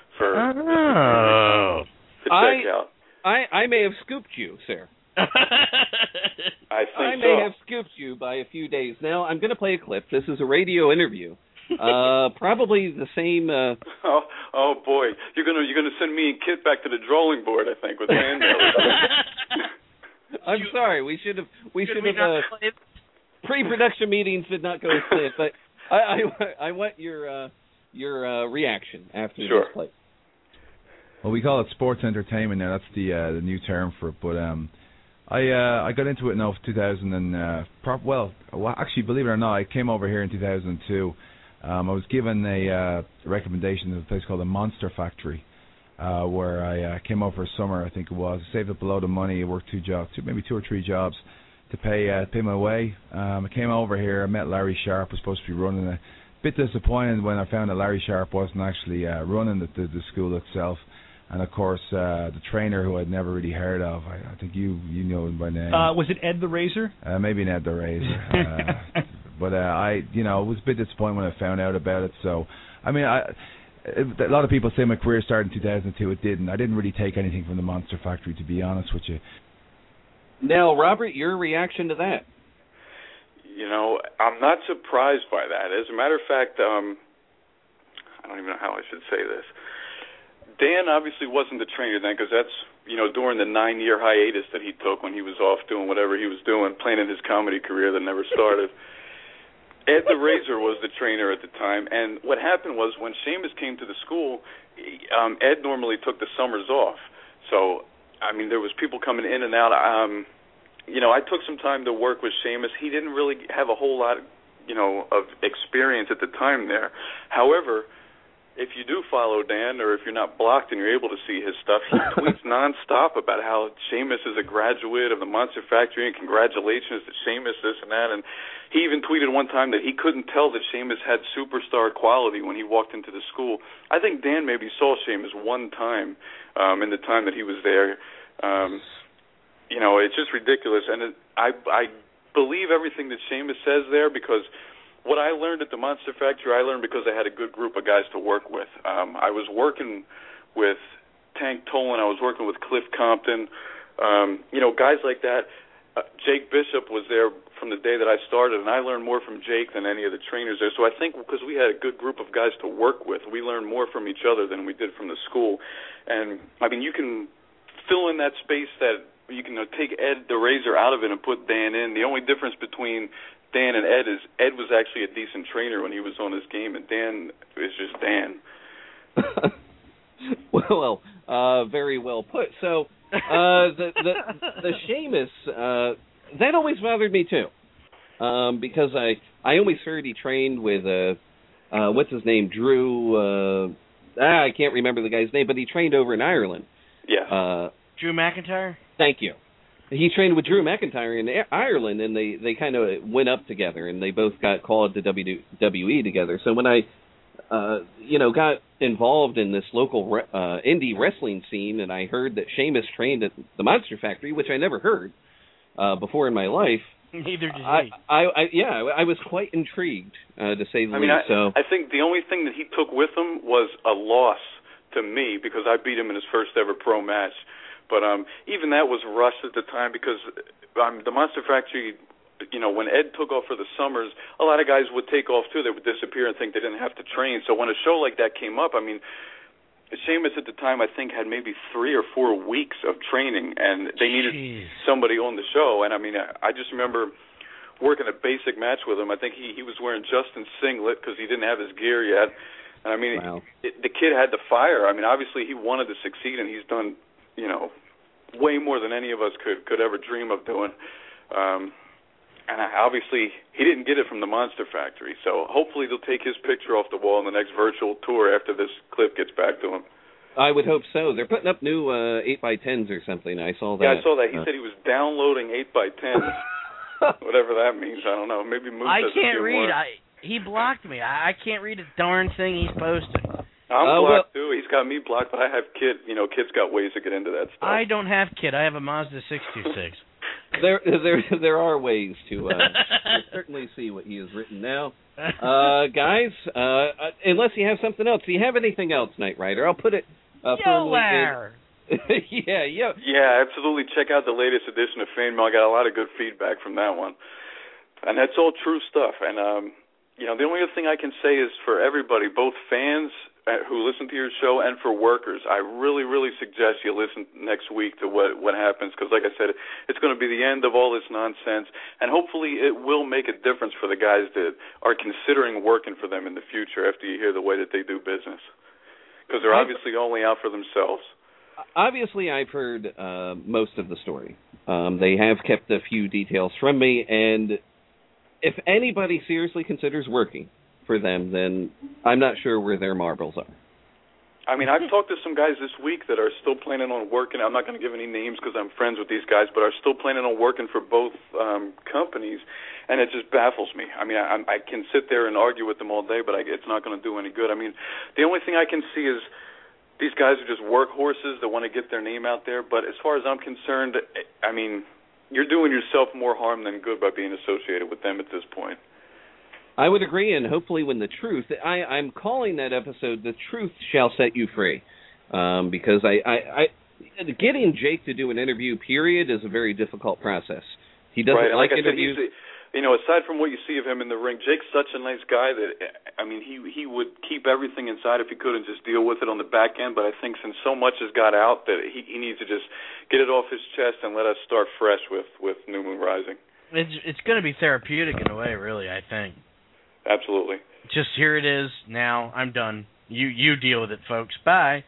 to check out. I may have scooped you, sir. I may have scooped you by a few days. Now, I'm going to play a clip. This is a radio interview. Probably the same. Oh boy, you're gonna send me and Kit back to the drawing board, I think, with fan mail. I'm sorry. We should have. Pre-production meetings did not go as planned, but I want your reaction after this play. Well, we call it sports entertainment now. That's the new term for it. But I got into it now in 2000 and actually, believe it or not, I came over here in 2002. I was given a recommendation to a place called the Monster Factory, where I came over for a summer. I think it was. I saved up a load of money. I worked 2 or 3 jobs to pay my way. I came over here. I met Larry Sharp. Was supposed to be running it. Bit disappointed when I found that Larry Sharp wasn't actually running the school itself. And of course, the trainer who I'd never really heard of. I think you know him by name. Was it Ed the Razor? Maybe Ed the Razor. But I was a bit disappointed when I found out about it. So, I mean, a lot of people say my career started in 2002. It didn't. I didn't really take anything from the Monster Factory, to be honest with you. Now, Robert, your reaction to that? I'm not surprised by that. As a matter of fact, I don't even know how I should say this. Dan obviously wasn't the trainer then, because that's, during the 9-year hiatus that he took when he was off doing whatever he was doing, planning his comedy career that never started. Ed the Razor was the trainer at the time, and what happened was when Sheamus came to the school, Ed normally took the summers off. So, I mean, there was people coming in and out. I took some time to work with Sheamus. He didn't really have a whole lot, of experience at the time there. However, if you do follow Dan, or if you're not blocked and you're able to see his stuff, he tweets nonstop about how Sheamus is a graduate of the Monster Factory and congratulations to Sheamus, this and that. And he even tweeted one time that he couldn't tell that Sheamus had superstar quality when he walked into the school. I think Dan maybe saw Sheamus one time in the time that he was there. You know, it's just ridiculous. And I believe everything that Sheamus says there, because what I learned at the Monster Factory, I learned because I had a good group of guys to work with. I was working with Tank Tolan. I was working with Cliff Compton. You know, guys like that. Jake Bishop was there from the day that I started, and I learned more from Jake than any of the trainers there. So I think because we had a good group of guys to work with, we learned more from each other than we did from the school. And, I mean, you can fill in that space that you can take Ed the Razor out of it and put Dan in. The only difference between Dan and Ed is Ed was actually a decent trainer when he was on his game, and Dan is just Dan. Well, very well put. So the Sheamus, that always bothered me too, because I always heard he trained with what's his name, Drew. I can't remember the guy's name, but he trained over in Ireland. Yeah. Drew McIntyre. Thank you. He trained with Drew McIntyre in Ireland, and they kind of went up together, and they both got called to WWE together. So when I, got involved in this local indie wrestling scene, and I heard that Sheamus trained at the Monster Factory, which I never heard before in my life. Neither did he. I was quite intrigued, to say the least. I think the only thing that he took with him was a loss to me, because I beat him in his first ever pro match. But even that was rushed at the time, because the Monster Factory, you know, when Ed took off for the summers, a lot of guys would take off too. They would disappear and think they didn't have to train. So when a show like that came up, I mean, Sheamus at the time, I think, had maybe 3 or 4 weeks of training, and they needed somebody on the show. And, I mean, I just remember working a basic match with him. I think he was wearing Justin's singlet because he didn't have his gear yet. And, I mean, the kid had the fire. I mean, obviously he wanted to succeed, and he's done, you know, way more than any of us could ever dream of doing. And obviously he didn't get it from the Monster Factory. So hopefully they'll take his picture off the wall in the next virtual tour after this clip gets back to him. I would hope so. They're putting up new 8x10s or something. I saw that. Yeah, I saw that. He said he was downloading 8x10s. Whatever that means, I don't know. Maybe Moose I can't read. He blocked me. I can't read a darn thing he's posting. I'm blocked too. He's got me blocked, but I have Kid. You know, Kid's got ways to get into that stuff. I don't have Kid. I have a Mazda 626. There are ways to certainly see what he has written now. Guys, unless you have something else. Do you have anything else, Knight Rider? I'll put it firmly in. Yeah, absolutely. Check out the latest edition of Fan Mail. I got a lot of good feedback from that one. And that's all true stuff. And, you know, the only other thing I can say is for everybody, both fans who listen to your show and for workers, I really, really suggest you listen next week to what happens, because like I said, it's going to be the end of all this nonsense, and hopefully it will make a difference for the guys that are considering working for them in the future after you hear the way that they do business, because they're obviously only out for themselves. Obviously, I've heard most of the story. They have kept a few details from me, and if anybody seriously considers working for them, then I'm not sure where their marbles are. I mean, I've talked to some guys this week that are still planning on working. I'm not going to give any names because I'm friends with these guys, but are still planning on working for both companies, and it just baffles me. I mean, I can sit there and argue with them all day, but it's not going to do any good. I mean, the only thing I can see is these guys are just workhorses that want to get their name out there, but as far as I'm concerned, I mean, you're doing yourself more harm than good by being associated with them at this point. I would agree, and hopefully when the truth, I'm calling that episode, The Truth Shall Set You Free, because getting Jake to do an interview, period, is a very difficult process. He doesn't like interviews. You know, aside from what you see of him in the ring, Jake's such a nice guy that, I mean, he would keep everything inside if he could and just deal with it on the back end, but I think since so much has got out that he needs to just get it off his chest and let us start fresh with New Moon Rising. It's going to be therapeutic in a way, really, I think. Absolutely. Just here it is. Now I'm done. You deal with it, folks. Bye.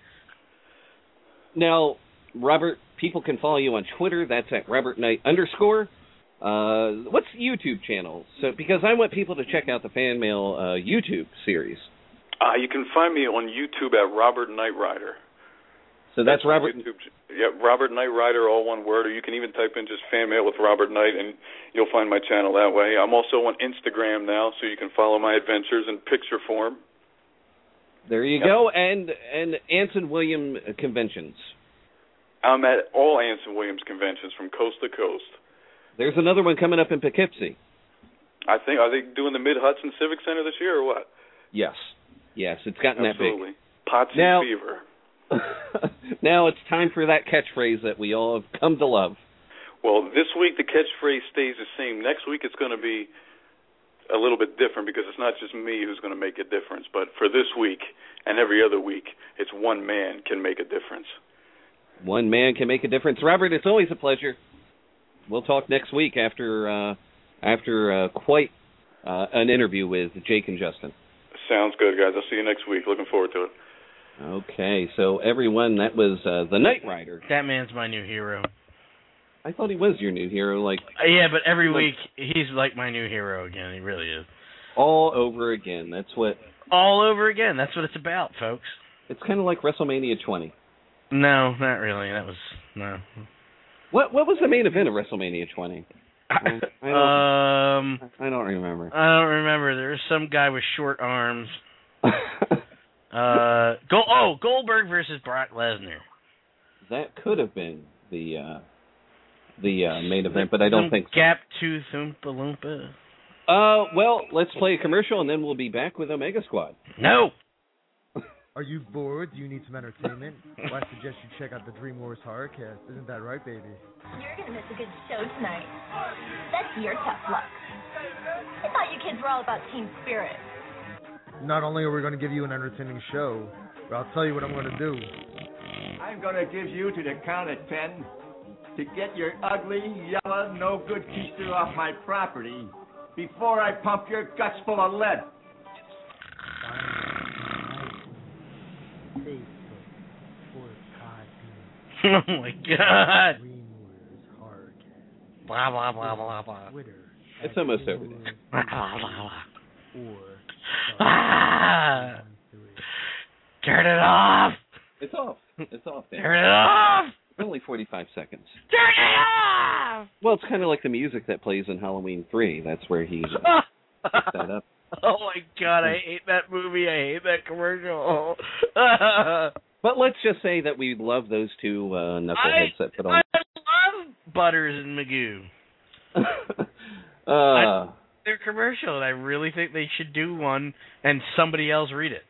Now, Robert, people can follow you on Twitter. That's at RobertKnight_. What's the YouTube channel? So because I want people to check out the Fan Mail YouTube series. You can find me on YouTube at Robert Knight Rider. So that's Robert. YouTube. Yeah, Robert Knight Rider, all one word. Or you can even type in just fan mail with Robert Knight, and you'll find my channel that way. I'm also on Instagram now, so you can follow my adventures in picture form. There you go. And Anson Williams conventions. I'm at all Anson Williams conventions from coast to coast. There's another one coming up in Poughkeepsie. I think, are they doing the Mid-Hudson Civic Center this year or what? Yes, it's gotten Absolutely. that big. Potsy fever. Now it's time for that catchphrase that we all have come to love. Well, this week the catchphrase stays the same. Next week it's going to be a little bit different because it's not just me who's going to make a difference. But for this week and every other week, it's one man can make a difference. One man can make a difference. Robert, it's always a pleasure. We'll talk next week after quite an interview with Jake and Justin. Sounds good, guys. I'll see you next week. Looking forward to it. Okay, so everyone, that was the Knight Rider. That man's my new hero. I thought he was your new hero. Yeah, but every week he's like my new hero again. He really is. All over again. That's what. All over again. That's what it's about, folks. It's kind of like WrestleMania 20. No, not really. That was no. What was the main event of WrestleMania 20? I don't remember. I don't remember. There was some guy with short arms. Goldberg versus Brock Lesnar. That could have been the main event, but I don't think so. Gap Tooth Oompa Loompa. Well, let's play a commercial and then we'll be back with Omega Squad. No. Are you bored? Do you need some entertainment? Well, I suggest you check out the Dream Wars Horrorcast. Isn't that right, baby? You're gonna miss a good show tonight. That's your tough luck. I thought you kids were all about team spirit. Not only are we going to give you an entertaining show, but I'll tell you what I'm going to do. I'm going to give you to the count of 10 to get your ugly, yellow, no-good keister off my property before I pump your guts full of lead. Oh my God! Blah blah blah blah blah. It's almost over there. Blah blah blah. Ah! Turn it off! It's off. It's off there. Turn it off! Only 45 seconds. Turn it off! Well, it's kind of like the music that plays in Halloween 3. That's where he picks that up. Oh my God, I hate that movie. I hate that commercial. But let's just say that we love those two knuckleheads that put on. I love Butters and Magoo. Their commercial, and I really think they should do one and somebody else read it.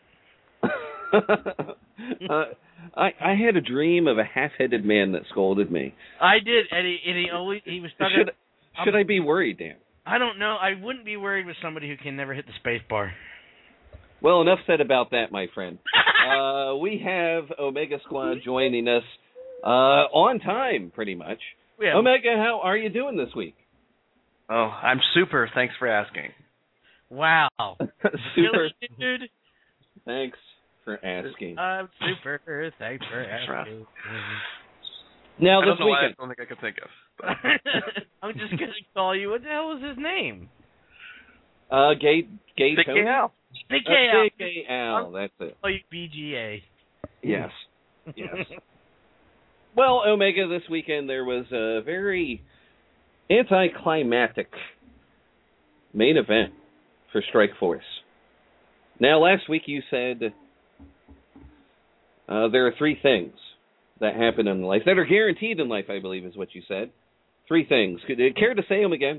I had a dream of a half-headed man that scolded me. I did, and he was talking. Should I be worried, Dan? I don't know. I wouldn't be worried with somebody who can never hit the space bar. Well, enough said about that, my friend. We have Omega Squad joining us on time, pretty much. Omega, how are you doing this week? Oh, I'm super. Thanks for asking. Wow. Super. Dude. Thanks for asking. I'm super. Thanks for asking. Now, I this don't know weekend. why I don't think I could think of. I'm just going to call you. What the hell was his name? Gay Big Tony? Gay Al. Big Gay Al. Big Gay Al, that's it. Oh, you BGA. Yes. Yes. Well, Omega, this weekend there was a very anticlimactic main event for Strikeforce. Now, last week you said there are three things that happen in life, that are guaranteed in life, I believe is what you said. Three things. Could you care to say them again?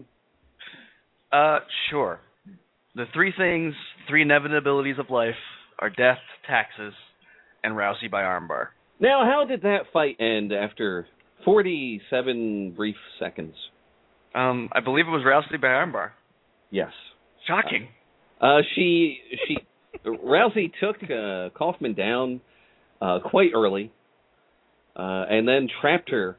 Sure. The three things, three inevitabilities of life are death, taxes, and Rousey by armbar. Now, how did that fight end after 47 brief seconds? I believe it was Rousey by armbar. Yes. Shocking. Rousey took Kaufman down quite early, and then trapped her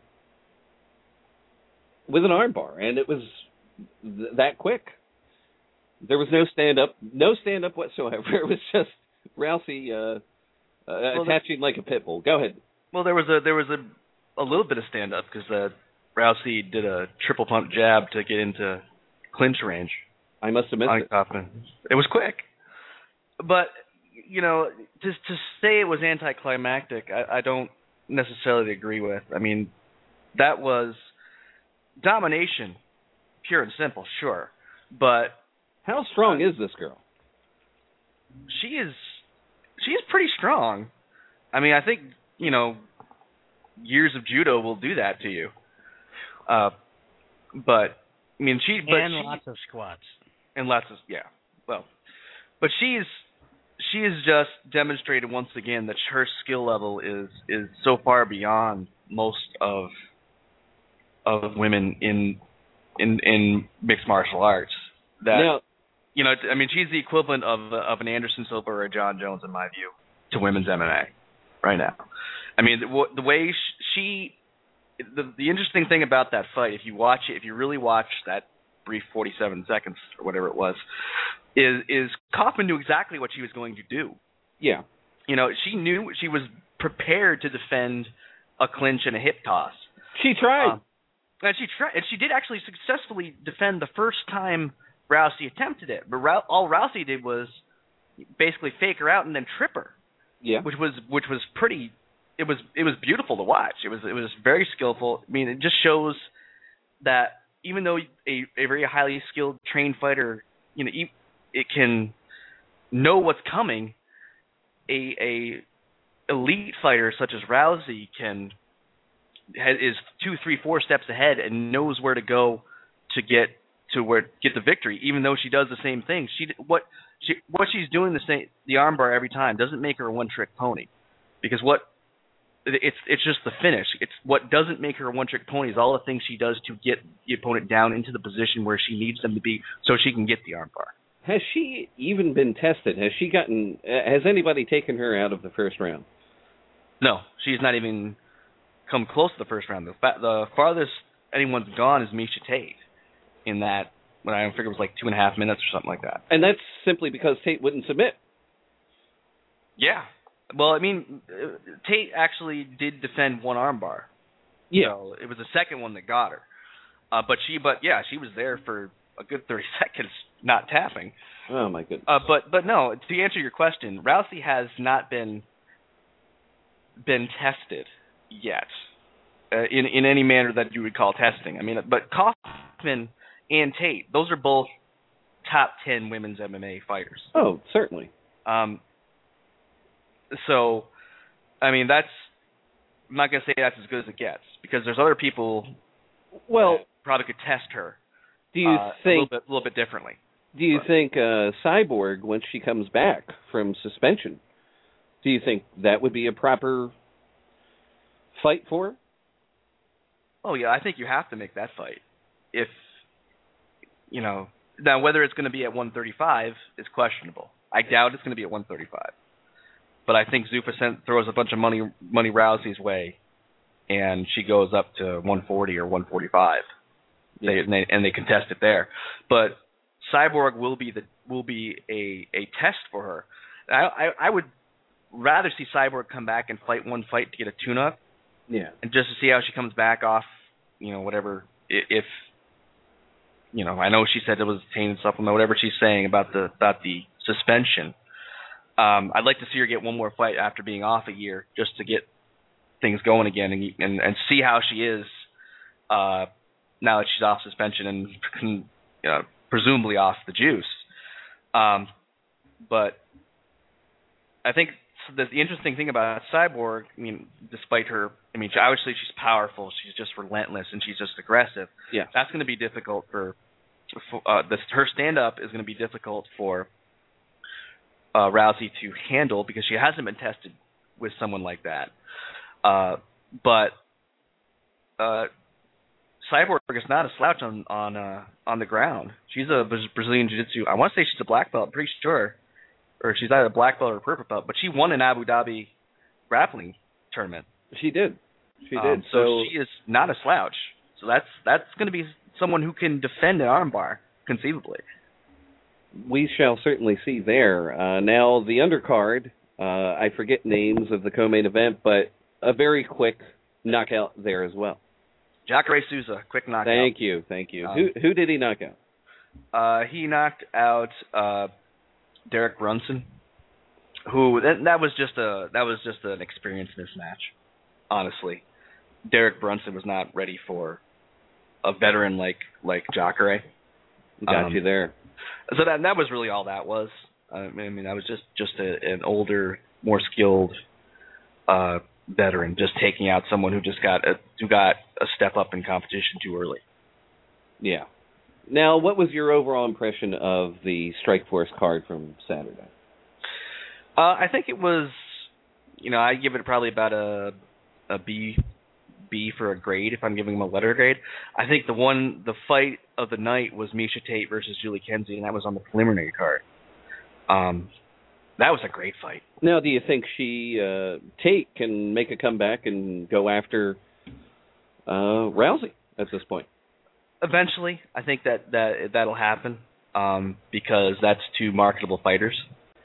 with an armbar, and it was that quick. There was no stand up whatsoever. It was just Rousey attaching like a pit bull. Go ahead. Well, there was a little bit of stand up because Rousey did a triple pump jab to get into clinch range. I must have missed it. Kaufman. It was quick, but to say it was anticlimactic, I don't necessarily agree with. I mean, that was domination, pure and simple, sure. But how strong is this girl? She is pretty strong. I mean, I think, years of judo will do that to you. But I mean, lots of squats. And lots of but she has just demonstrated once again that her skill level is so far beyond most of women in mixed martial arts that now, I mean, she's the equivalent of an Anderson Silva or a John Jones in my view to women's MMA right now. I mean, the way the interesting thing about that fight, if you really watch that brief 47 seconds or whatever it was, is Kaufman knew exactly what she was going to do. Yeah. She knew, she was prepared to defend a clinch and a hip toss. She tried. And she did actually successfully defend the first time Rousey attempted it. But all Rousey did was basically fake her out and then trip her. Yeah. Which was pretty. It was beautiful to watch. It was very skillful. I mean, it just shows that even though a very highly skilled trained fighter, it can know what's coming, a elite fighter such as Rousey is 2, 3, 4 steps ahead and knows where to go to get the victory. Even though she does the same thing, what she's doing the armbar every time doesn't make her a one-trick pony, because it's just the finish. It's what doesn't make her a one-trick pony is all the things she does to get the opponent down into the position where she needs them to be so she can get the armbar. Has she even been tested? Has anybody taken her out of the first round? No, she's not even come close to the first round. The farthest anyone's gone is Miesha Tate in that, when I figure it was like 2.5 minutes or something like that. And that's simply because Tate wouldn't submit. Yeah. Well, I mean, Tate actually did defend one armbar. Yeah. So it was the second one that got her. But she was there for a good 30 seconds not tapping. Oh, my goodness. But no, to answer your question, Rousey has not been tested yet in any manner that you would call testing. I mean, but Kaufman and Tate, those are both top 10 women's MMA fighters. Oh, certainly. So, I mean, I'm not going to say that's as good as it gets, because there's other people that probably could test her. Do you think a little bit differently? Do you think Cyborg, once she comes back from suspension, do you think that would be a proper fight for her? Oh yeah, I think you have to make that fight. If now whether it's going to be at 135 is questionable. I doubt it's going to be at 135. But I think Zuffa throws a bunch of money Rousey's way, and she goes up to 140 or 145. They contest it there. But Cyborg will be a test for her. I would rather see Cyborg come back and fight one fight to get a tune-up. Yeah. And just to see how she comes back off, whatever. If I know she said it was a tainted supplement, whatever she's saying about the suspension. I'd like to see her get one more fight after being off a year, just to get things going again and see how she is now that she's off suspension and presumably off the juice. But I think the interesting thing about Cyborg, I mean, despite her, obviously she's powerful, she's just relentless, and she's just aggressive. Yeah, that's going to be difficult for her stand-up is going to be difficult for Rousey to handle, because she hasn't been tested with someone like that. But Cyborg is not a slouch on the ground. She's a Brazilian Jiu-Jitsu. I want to say she's a black belt, I'm pretty sure. Or she's either a black belt or a purple belt. But she won an Abu Dhabi grappling tournament. She did. She did. So she is not a slouch. So that's going to be someone who can defend an armbar, conceivably. We shall certainly see there. Now, the undercard, I forget names of the co-main event, but a very quick knockout there as well. Jacare Souza, quick knockout. Thank you. Who did he knock out? He knocked out Derek Brunson. that was just an experience mismatch. Honestly, Derek Brunson was not ready for a veteran like Jacare. Got you there. So that was really all that was. I mean, that was just an older, more skilled veteran, just taking out someone who got a step up in competition too early. Yeah. Now, what was your overall impression of the Strikeforce card from Saturday? I think it was, I give it probably about a B for a grade if I'm giving them a letter grade. I think the fight of the night was Miesha Tate versus Julie Kenzie, and that was on the preliminary card. That was a great fight. Now, do you think Tate can make a comeback and go after Rousey at this point? Eventually, I think that'll happen because that's two marketable fighters.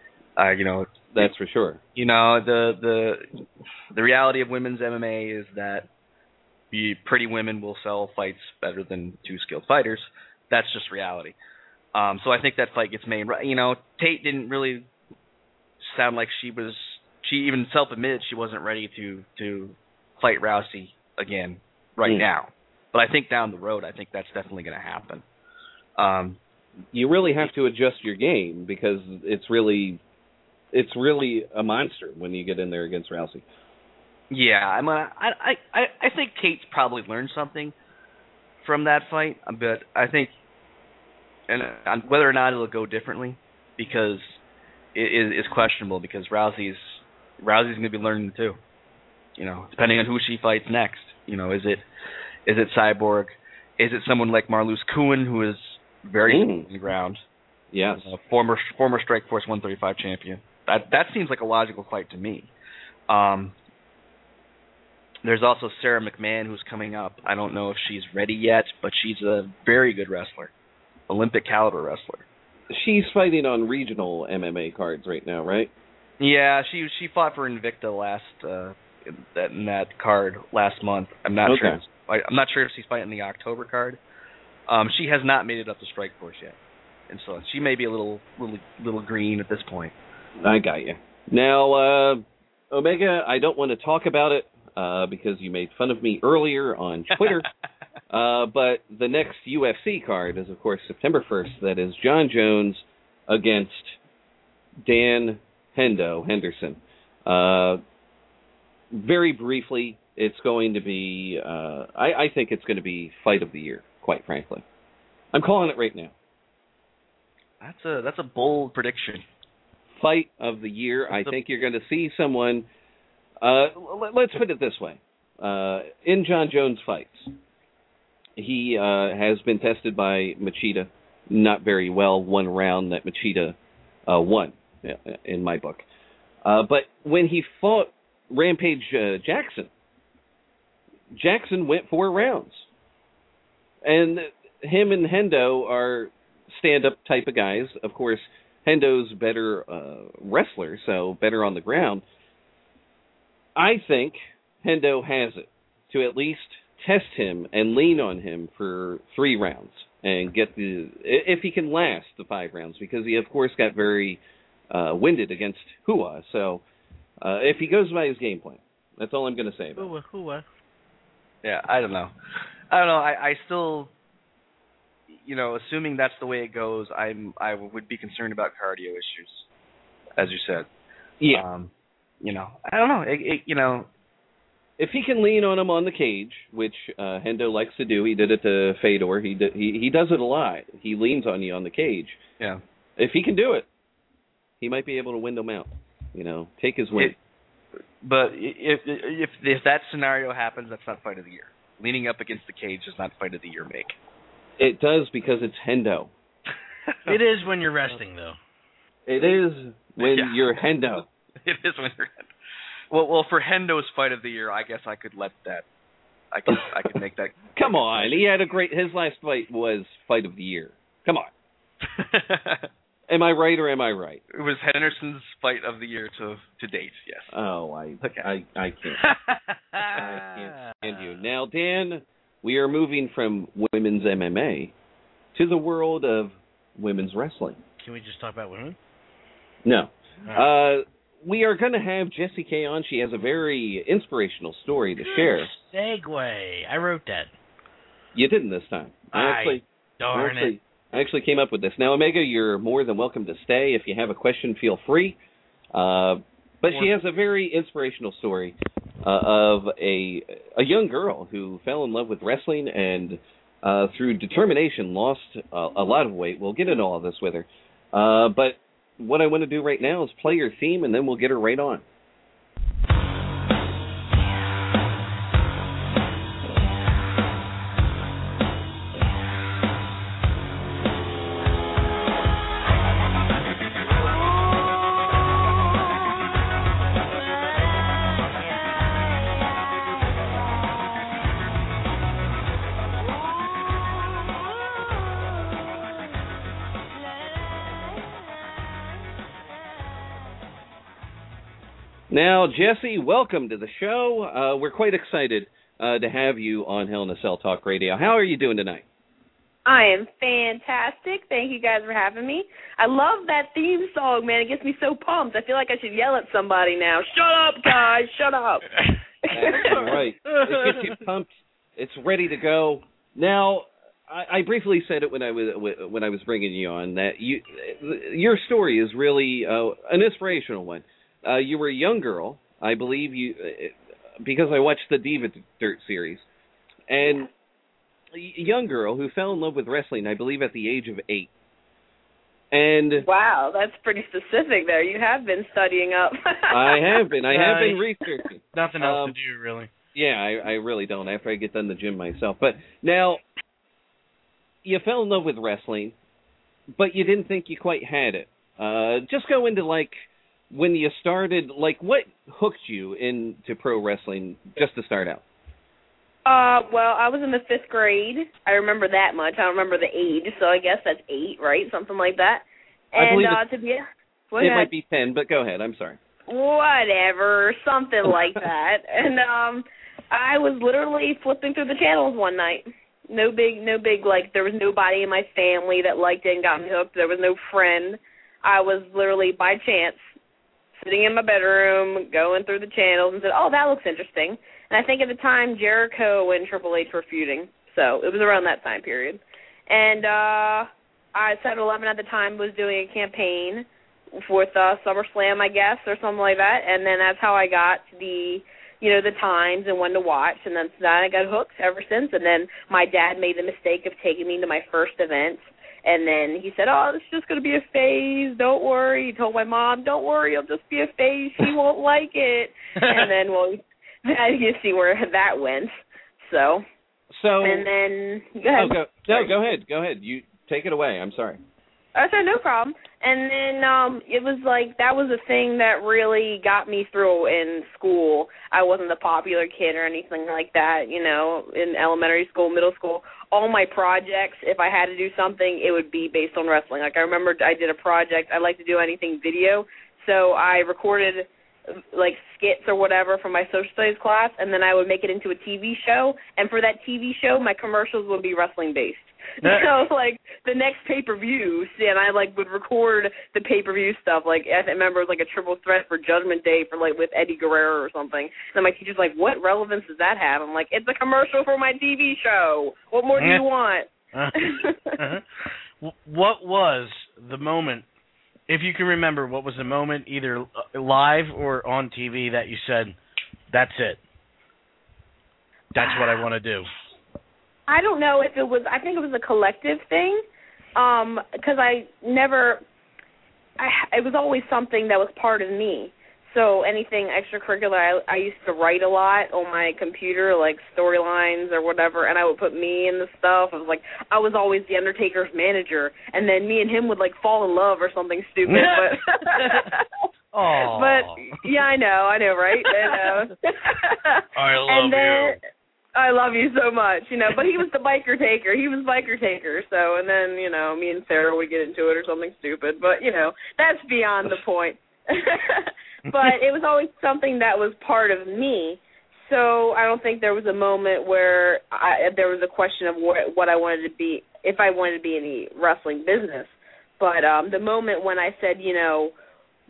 That's for sure. The reality of women's MMA is that the pretty women will sell fights better than two skilled fighters. That's just reality. So I think that fight gets made. Tate didn't really sound like she even self-admitted she wasn't ready to fight Rousey again now. But I think down the road, I think that's definitely going to happen. You really have to adjust your game because it's really a monster when you get in there against Rousey. Yeah, I think Tate's probably learned something from that fight, but I think, and whether or not it'll go differently, because it is questionable. Because Rousey's going to be learning too. Depending on who she fights next. Is it Cyborg? Is it someone like Marloes Cohen, who is very on the ground? Yes. Former Strikeforce 135 champion. That seems like a logical fight to me. There's also Sarah McMahon, who's coming up. I don't know if she's ready yet, but she's a very good wrestler. Olympic caliber wrestler. She's fighting on regional MMA cards right now, right? Yeah, she fought for Invicta in that card last month. I'm not sure. I'm not sure if she's fighting the October card. She has not made it up to Strikeforce yet, and so she may be a little green at this point. I got you. Now, Omega, I don't want to talk about it because you made fun of me earlier on Twitter. But the next UFC card is, of course, September 1st. That is John Jones against Dan Henderson. Very briefly, it's going to be, I think it's going to be fight of the year, quite frankly. I'm calling it right now. That's a bold prediction. Fight of the year. I think you're going to see someone, let's put it this way. In John Jones' fights, he has been tested by Machida not very well. One round that Machida won, in my book. But when he fought Rampage Jackson went 4 rounds. And him and Hendo are stand-up type of guys. Of course, Hendo's better wrestler, so better on the ground. I think Hendo has it to at least test him and lean on him for 3 rounds and get if he can last the 5 rounds, because he, of course, got very winded against Hua. So if he goes by his game plan, that's all I'm going to say about it. Hua. Yeah, I don't know. I still, assuming that's the way it goes, I would be concerned about cardio issues, as you said. Yeah. I don't know. If he can lean on him on the cage, which Hendo likes to do, he did it to Fedor. He does it a lot. He leans on you on the cage. Yeah. If he can do it, he might be able to win them out. Take his win. But if that scenario happens, that's not fight of the year. Leaning up against the cage does not fight of the year make. It does, because it's Hendo. It is when you're resting, though. It is when you're Hendo. It is when you're Hendo. Well, for Hendo's fight of the year, I guess I could let that. I could make that. Come on, he had his last fight was fight of the year. Come on. Am I right or am I right? It was Henderson's fight of the year to date, yes. Oh, I can't. I can't stand you. Now, Dan, we are moving from women's MMA to the world of women's wrestling. Can we just talk about women? No. we are going to have Jessie K on. She has a very inspirational story to share. Segue. I wrote that. You didn't this time. I actually came up with this. Now, Omega, you're more than welcome to stay. If you have a question, feel free. But she has a very inspirational story of a young girl who fell in love with wrestling and through determination lost a lot of weight. We'll get into all of this with her. But what I want to do right now is play her theme, and then we'll get her right on. Now, Jessie, welcome to the show. We're quite excited to have you on Hell in a Cell Talk Radio. How are you doing tonight? I am fantastic. Thank you guys for having me. I love that theme song, man. It gets me so pumped. I feel like I should yell at somebody now. Shut up, guys. Shut up. That's right. It gets you pumped. It's ready to go. Now, I briefly said it when I was bringing you on that your story is really an inspirational one. You were a young girl, I believe, because I watched the Diva Dirt series, and a young girl who fell in love with wrestling, I believe, at the age of 8. And wow, that's pretty specific there. You have been studying up. I have been researching. Nothing else to do, really. Yeah, I really don't, after I get done the gym myself. But now, you fell in love with wrestling, but you didn't think you quite had it. Just go into, when you started, what hooked you into pro wrestling just to start out? Well, I was in the 5th grade. I remember that much. I don't remember the age, so I guess that's 8, right? Something like that. And I believe it might be 10, but go ahead. I'm sorry. Whatever, something like that. And I was literally flipping through the channels one night. No big, there was nobody in my family that liked it and got me hooked. There was no friend. I was literally, by chance, sitting in my bedroom, going through the channels, and said, oh, that looks interesting. And I think at the time, Jericho and Triple H were feuding. So it was around that time period. And I, 7-Eleven at the time, was doing a campaign with SummerSlam, I guess, or something like that. And then that's how I got the times and when to watch. And then I got hooked ever since. And then my dad made the mistake of taking me to my first event. And then he said, oh, this is just going to be a phase. Don't worry. He told my mom, don't worry, it'll just be a phase. She won't like it. And then, you can see where that went. So and then, go ahead. Go ahead. Go ahead. You take it away. I'm sorry. Okay, no problem. And then it was that was a thing that really got me through in school. I wasn't the popular kid or anything like that, in elementary school, middle school. All my projects, if I had to do something, it would be based on wrestling. I remember I did a project. I like to do anything video, so I recorded skits or whatever from my social studies class, and then I would make it into a TV show. And for that TV show, my commercials would be wrestling based. So the next pay-per-view, and I would record the pay-per-view stuff. I remember it was a triple threat for Judgment Day for with Eddie Guerrero or something. And then my teacher's like, what relevance does that have? I'm like, it's a commercial for my TV show. What more do you want? What was the moment, if you can remember, what was the moment either live or on TV that you said, that's it? That's what I want to do. I don't know if it was, I think it was a collective thing, because it was always something that was part of me. So anything extracurricular, I used to write a lot on my computer, storylines or whatever, and I would put me in the stuff. I was always the Undertaker's manager, and then me and him would fall in love or something stupid. But yeah, I know, right? And, I love you. I love you so much, but he was the biker taker. So, and then, me and Sarah would get into it or something stupid. But, that's beyond the point. But it was always something that was part of me. So I don't think there was a moment where there was a question of what I wanted to be, if I wanted to be in the wrestling business. But the moment when I said,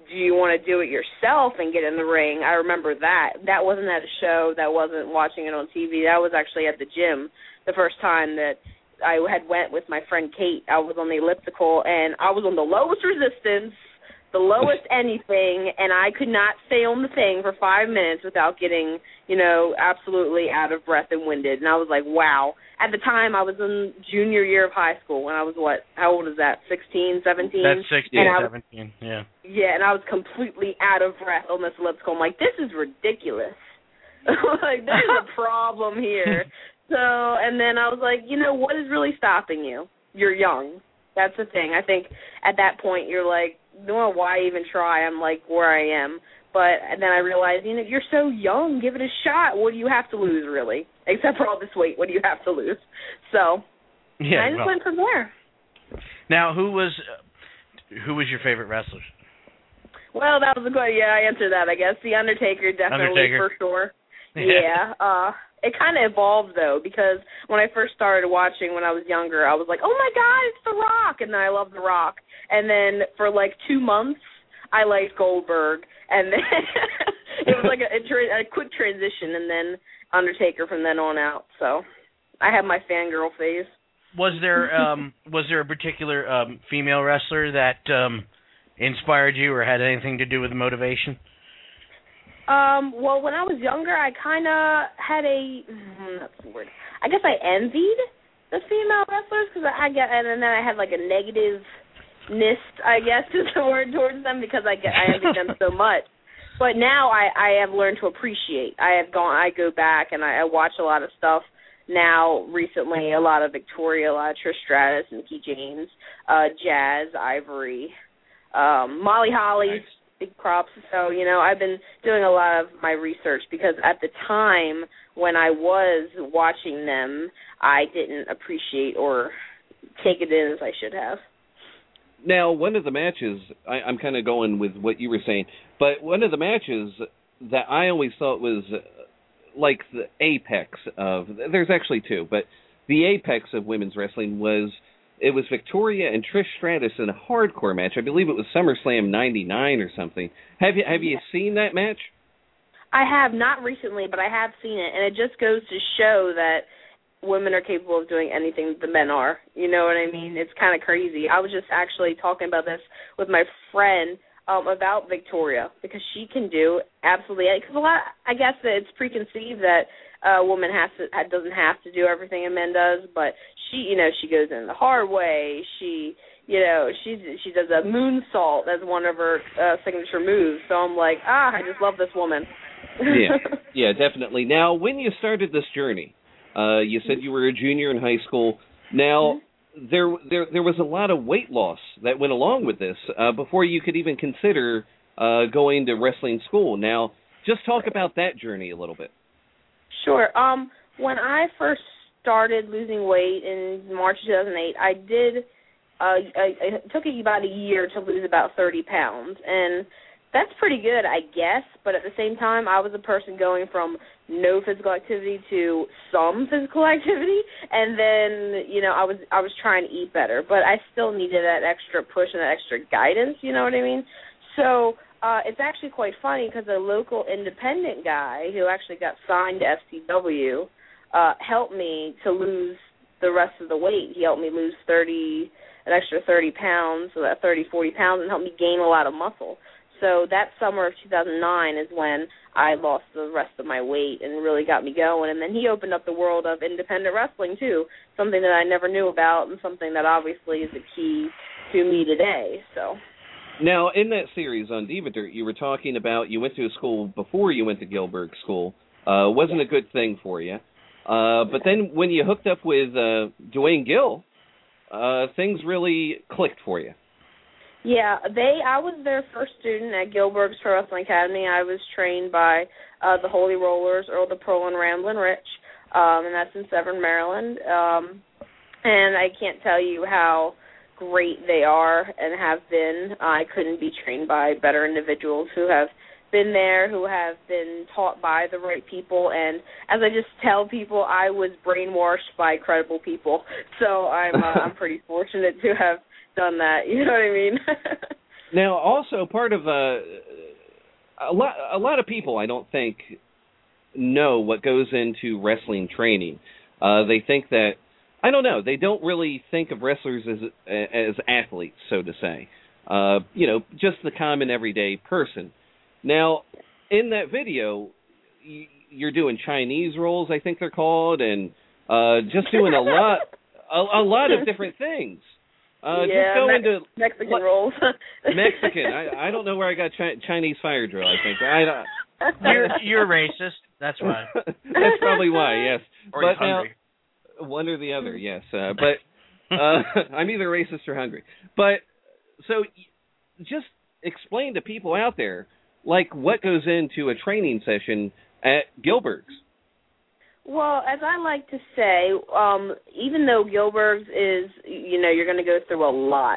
do you want to do it yourself and get in the ring? I remember that. That wasn't at a show. That wasn't watching it on TV. That was actually at the gym the first time that I had went with my friend Kate. I was on the elliptical, and I was on the lowest resistance, the lowest anything, and I could not stay on the thing for 5 minutes without getting, absolutely out of breath and winded. And I was like, wow. At the time, I was in junior year of high school, and I was, how old is that, 16, 17? That's 16, 17, yeah. Yeah, and I was completely out of breath on this elliptical. I'm like, this is ridiculous. Like, there's a problem here. So, and then I was like, what is really stopping you? You're young. That's the thing. I think at that point you're like, no, why even try? I'm like where I am. But then I realized, you're so young. Give it a shot. What do you have to lose, really? Except for all this weight. What do you have to lose? So I just went from there. Now, who was your favorite wrestler? Well, that was a good. Yeah, I answered that. I guess The Undertaker, definitely for sure. Yeah. It kind of evolved, though, because when I first started watching when I was younger, I was like, oh, my God, it's The Rock, and then I loved The Rock. And then for, 2 months, I liked Goldberg, and then it was like a quick transition, and then Undertaker from then on out. So I had my fangirl phase. Was there a particular female wrestler that inspired you or had anything to do with motivation? Well, when I was younger, I kind of had that's the word. I guess I envied the female wrestlers and then I had a negativeness, I guess is the word, towards them because I envied them so much. But now I have learned to appreciate. I go back and I watch a lot of stuff now recently, a lot of Victoria, a lot of Trish Stratus and Mickie James, Jazz, Ivory, Molly Holly. Nice. Big props. So, I've been doing a lot of my research because at the time when I was watching them, I didn't appreciate or take it in as I should have. Now, one of the matches, I'm kind of going with what you were saying, but one of the matches that I always thought was like the apex of, there's actually two, but the apex of women's wrestling was Victoria and Trish Stratus in a hardcore match. I believe it was SummerSlam 99 or something. Have you seen that match? I have, not recently, but I have seen it, and it just goes to show that women are capable of doing anything that the men are. You know what I mean? It's kind of crazy. I was just actually talking about this with my friend about Victoria because she can do absolutely, because I guess that it's preconceived that a woman doesn't have to do everything a man does, but she goes in the hard way. She does a moonsault as one of her signature moves. So I'm like, I just love this woman. Yeah, definitely. Now, when you started this journey, you said you were a junior in high school. Now, there was a lot of weight loss that went along with this before you could even consider going to wrestling school. Now, just talk about that journey a little bit. Sure. When I first started losing weight in March 2008, it took about a year to lose about 30 pounds, and that's pretty good, I guess, but at the same time, I was a person going from no physical activity to some physical activity, and then, I was trying to eat better, but I still needed that extra push and that extra guidance, you know what I mean? So it's actually quite funny because a local independent guy who actually got signed to FCW helped me to lose the rest of the weight. He helped me lose an extra 30 pounds, so that 30, 40 pounds, and helped me gain a lot of muscle. So that summer of 2009 is when I lost the rest of my weight and really got me going. And then he opened up the world of independent wrestling, too, something that I never knew about and something that obviously is a key to me today. So. Now, in that series on Diva Dirt, you were talking about you went to a school before you went to Gilbert School. Wasn't a good thing for you. But then when you hooked up with Dwayne Gill, things really clicked for you. Yeah, I was their first student at Gilbert's Pro Wrestling Academy. I was trained by the Holy Rollers, Earl DePro and Ramblin' Rich, and that's in Severn, Maryland. And I can't tell you how great they are and have been. I couldn't be trained by better individuals who have been there, who have been taught by the right people. And as I just tell people, I was brainwashed by credible people. So I'm pretty fortunate to have done that, you know what I mean? Now, also part of a lot of people, I don't think, know what goes into wrestling training. They think that, I don't know, they don't really think of wrestlers as athletes, so to say. Just the common everyday person. Now, in that video, you're doing Chinese rolls, I think they're called, and just doing a lot of different things. Just go into Mexican rolls. Mexican. I don't know where I got Chinese fire drill. I think you're racist. That's why. That's probably why. Yes. Or but hungry. Now, one or the other. Yes. But I'm either racist or hungry. But so, just explain to people out there, like, what goes into a training session at Gilbert's. Well, as I like to say, even though Gilbert's is, you're going to go through a lot,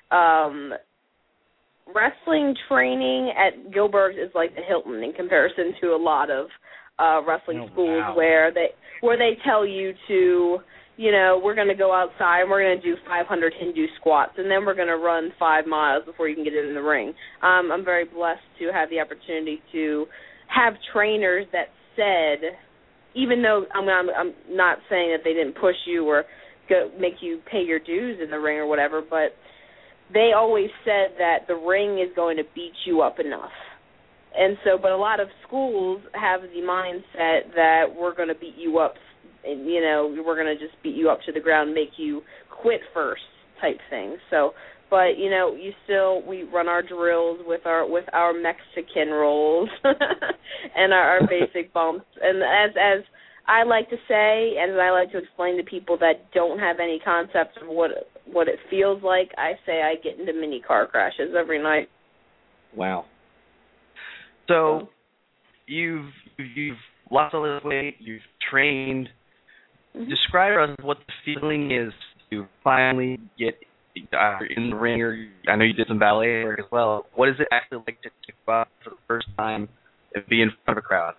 wrestling training at Gilbert's is like the Hilton in comparison to a lot of wrestling schools where they tell you to, we're going to go outside and we're going to do 500 Hindu squats and then we're going to run 5 miles before you can get in the ring. I'm very blessed to have the opportunity to have trainers that said, even though I'm not saying that they didn't push you or make you pay your dues in the ring or whatever, but they always said that the ring is going to beat you up enough. And so, but a lot of schools have the mindset that we're going to beat you up, we're going to just beat you up to the ground, make you quit first type thing. So, but we run our drills with our Mexican rolls and our basic bumps. And as I like to say, and as I like to explain to people that don't have any concept of what it feels like, I say I get into mini car crashes every night. Wow. So you've lost all this weight, you've trained. Mm-hmm. Describe us what the feeling is to finally get in the ring, or I know you did some ballet work as well. What is it actually like to go out for the first time and be in front of a crowd?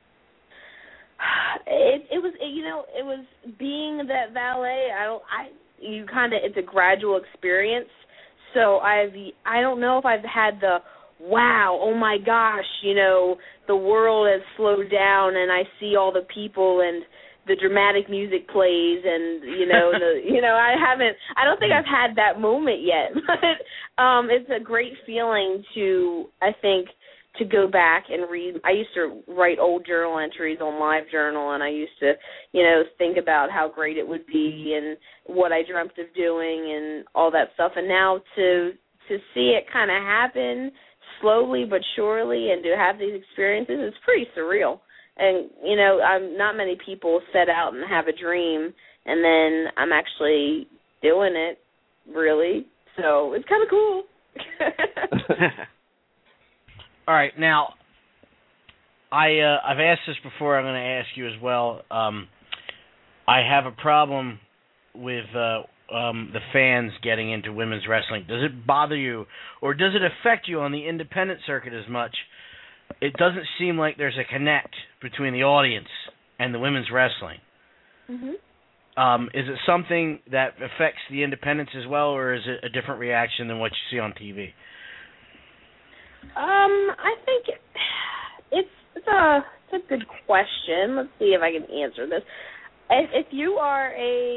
It was being that valet. It's a gradual experience. So I don't know if I've had the wow, oh my gosh, the world has slowed down and I see all the people and the dramatic music plays and I don't think I've had that moment yet. But it's a great feeling to go back and read. I used to write old journal entries on LiveJournal, and I used to think about how great it would be and what I dreamt of doing and all that stuff. And now to see it kind of happen slowly but surely and to have these experiences, it's pretty surreal. And, not many people set out and have a dream, and then I'm actually doing it, really. So it's kind of cool. All right, now, I've asked this before. I'm going to ask you as well. I have a problem with the fans getting into women's wrestling. Does it bother you, or does it affect you on the independent circuit as much? It doesn't seem like there's a connect between the audience and the women's wrestling. Mm-hmm. Is it something that affects the independents as well, or is it a different reaction than what you see on TV? I think it's a good question. Let's see if I can answer this. If you are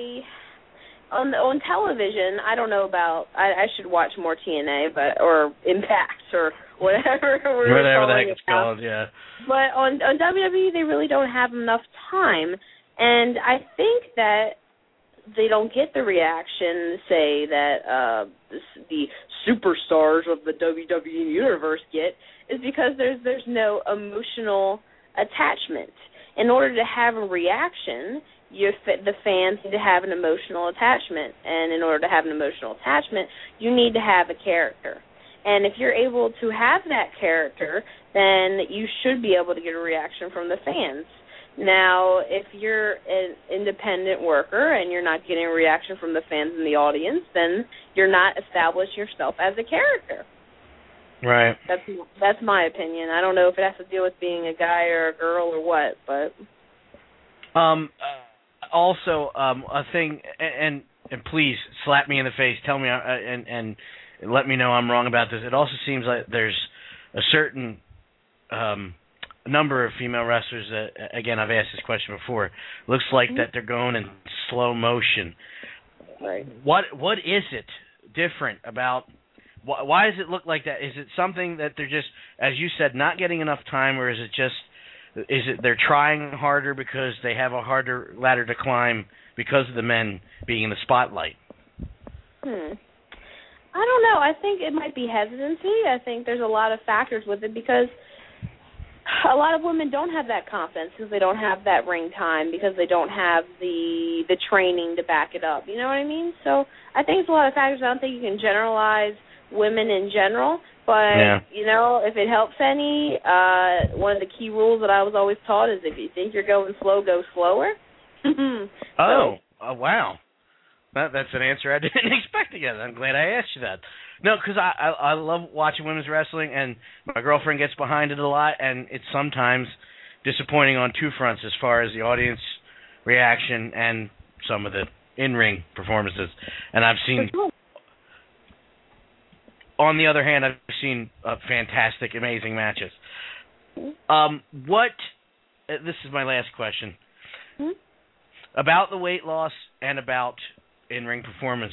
on television, I don't know about. I should watch more TNA, or Impact, or whatever the heck it's called, yeah. But on WWE, they really don't have enough time, and I think that they don't get the reaction, say, that the superstars of the WWE universe get, is because there's no emotional attachment. In order to have a reaction, the fans need to have an emotional attachment, and in order to have an emotional attachment, you need to have a character. And if you're able to have that character, then you should be able to get a reaction from the fans. Now, if you're an independent worker and you're not getting a reaction from the fans in the audience, then you're not establishing yourself as a character. Right. That's my opinion. I don't know if it has to deal with being a guy or a girl or what, but. Also, a thing, and please slap me in the face. Tell me, and let me know I'm wrong about this. It also seems like there's a certain number of female wrestlers that, again, I've asked this question before, looks like that they're going in slow motion. Right. What is it different about? Why does it look like that? Is it something that they're just, as you said, not getting enough time, or is it they're trying harder because they have a harder ladder to climb because of the men being in the spotlight? I don't know. I think it might be hesitancy. I think there's a lot of factors with it because a lot of women don't have that confidence because they don't have that ring time, because they don't have the training to back it up. You know what I mean? So I think it's a lot of factors. I don't think you can generalize women in general, but, you know, if it helps any, one of the key rules that I was always taught is if you think you're going slow, go slower. Oh, wow. That's an answer I didn't expect to get. I'm glad I asked you that. No, because I love watching women's wrestling, and my girlfriend gets behind it a lot, and it's sometimes disappointing on two fronts as far as the audience reaction and some of the in-ring performances. And I've seen, on the other hand, I've seen fantastic, amazing matches. This is my last question. About the weight loss and about in-ring performance.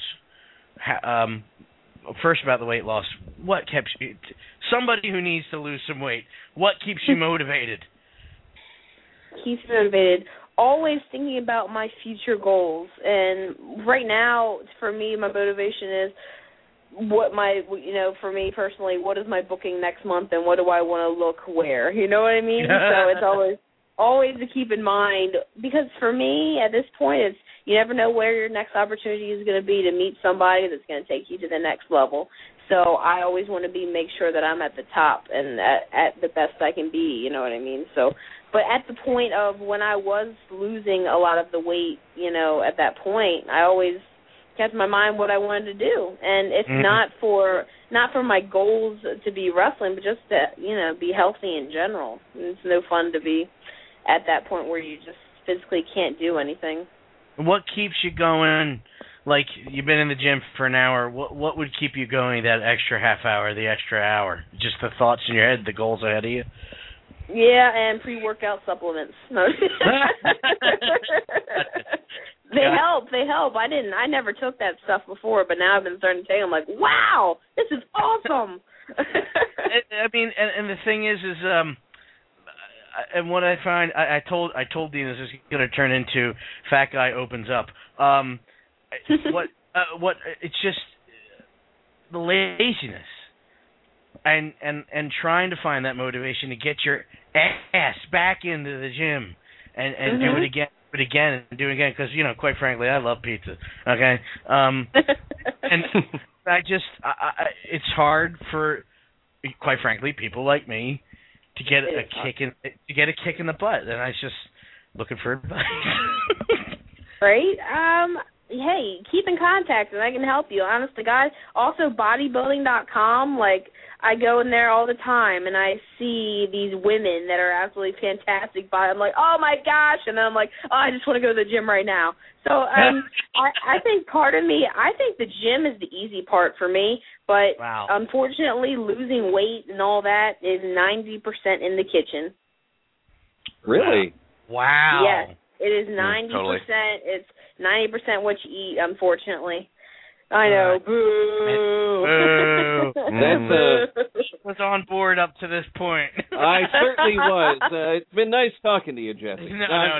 First, about the weight loss. What keeps you? Somebody who needs to lose some weight. What keeps you motivated? Keeps me motivated. Always thinking about my future goals. And right now, for me, my motivation is for me personally, what is my booking next month, and what do I want to look where? You know what I mean? So it's always to keep in mind, because for me at this point, it's you never know where your next opportunity is going to be to meet somebody that's going to take you to the next level. So I always want to make sure that I'm at the top and at the best I can be, you know what I mean? So, but at the point of when I was losing a lot of the weight, you know, at that point, I always kept in my mind what I wanted to do. And it's not for my goals to be wrestling, but just to, you know, be healthy in general. It's no fun to be at that point where you just physically can't do anything. What keeps you going? Like, you've been in the gym for an hour. What would keep you going that extra half hour, the extra hour? Just the thoughts in your head, the goals ahead of you? Yeah, and pre-workout supplements. No. They help. I never took that stuff before, but now I've been starting to take them. I'm like, wow, this is awesome. I mean, and the thing is and what I find, I told Dean this is going to turn into Fat Guy Opens Up. It's just the laziness and trying to find that motivation to get your ass back into the gym and do it again. And do it again, because, you know, quite frankly, I love pizza. Okay, and it's hard for, quite frankly, people like me to get a kick in the butt, and I was just looking for advice. Right. Hey, keep in contact, and I can help you. Honest to God. Also, bodybuilding.com. Like, I go in there all the time, and I see these women that are absolutely fantastic. I'm like, oh my gosh, and then I'm like, oh, I just want to go to the gym right now. So I think part of me, I think the gym is the easy part for me, but unfortunately, losing weight and all that is 90% in the kitchen. Really? Wow. Yes, it is 90%. Totally. It's 90% what you eat, unfortunately. I know. Boo. That's was on board up to this point. I certainly was. It's been nice talking to you, Jesse. No.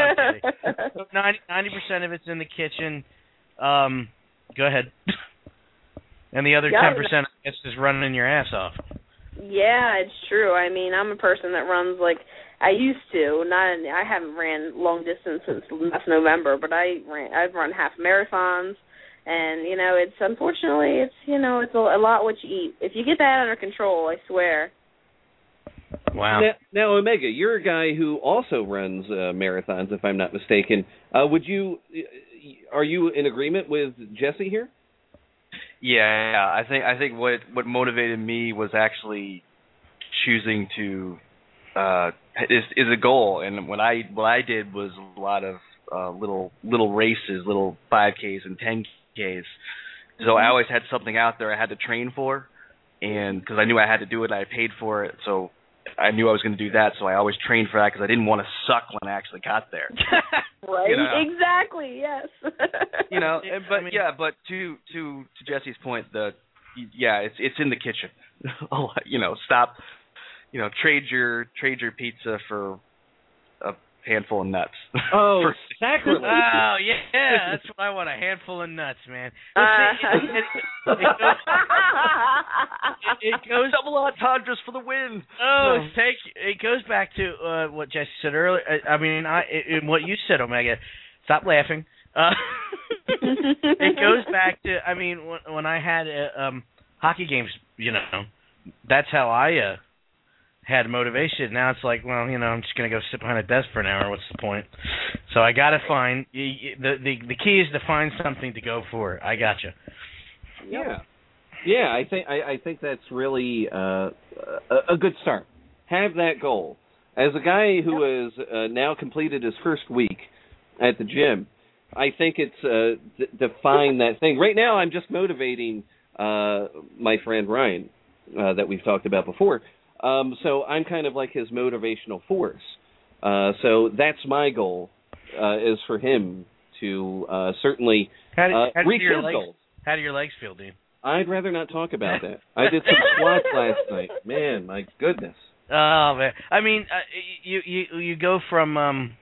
90% of it's in the kitchen. Go ahead. And the other 10% is just running your ass off. Yeah, it's true. I mean, I'm a person that runs like I used to. I haven't ran long distance since last November, but I've run half marathons, and you know, it's unfortunately it's a lot what you eat. If you get that under control, I swear. Wow. Now, Omega, you're a guy who also runs marathons, if I'm not mistaken. Are you in agreement with Jesse here? Yeah. I think what motivated me was actually choosing to is a goal, and what I did was a lot of little races, little 5Ks and 10Ks, So I always had something out there I had to train for, and because I knew I had to do it, I paid for it, so I knew I was going to do that, so I always trained for that because I didn't want to suck when I actually got there. Right, you know? Exactly, yes. You know, but to Jesse's point, it's in the kitchen. You know, stop. You know, trade your pizza for a handful of nuts. Oh, sacrilege! Oh yeah, that's what I want—a handful of nuts, man. It goes double entendres for the win. Oh, thank you. It goes back to what Jesse said earlier. I mean, what you said, Omega. Stop laughing. It goes back to, I mean, when I had hockey games, you know, that's how I had motivation. Now it's like, well, you know, I'm just going to go sit behind a desk for an hour. What's the point? So I got to find, the key is to find something to go for. I got you. Yeah, I think that's really a good start. Have that goal. As a guy who has now completed his first week at the gym, I think it's define that thing. Right now, I'm just motivating my friend Ryan that we've talked about before. So I'm kind of like his motivational force. So that's my goal, is for him to certainly reach his goals. How do your legs feel, Dean? I'd rather not talk about that. I did some squats last night. Man, my goodness. Oh man, I mean, you go from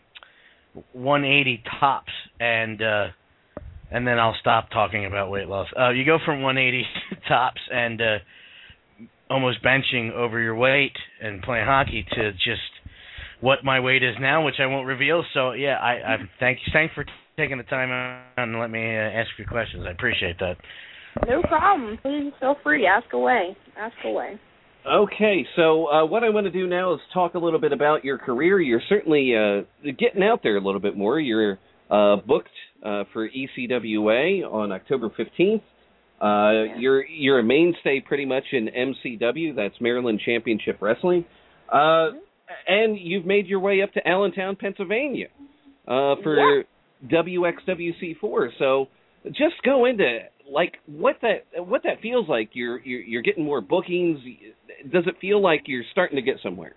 180 tops, and then I'll stop talking about weight loss. You go from 180 tops and almost benching over your weight and playing hockey to just what my weight is now, which I won't reveal. So yeah, I thanks for taking the time out and let me ask you questions. I appreciate that. No problem. Please feel free. Ask away. Ask away. Okay, so what I want to do now is talk a little bit about your career. You're certainly getting out there a little bit more. You're booked for ECWA on October 15th. You're a mainstay pretty much in MCW, that's Maryland Championship Wrestling. And you've made your way up to Allentown, Pennsylvania for WXWC4. So just go into like what that feels like. You're getting more bookings. Does it feel like you're starting to get somewhere?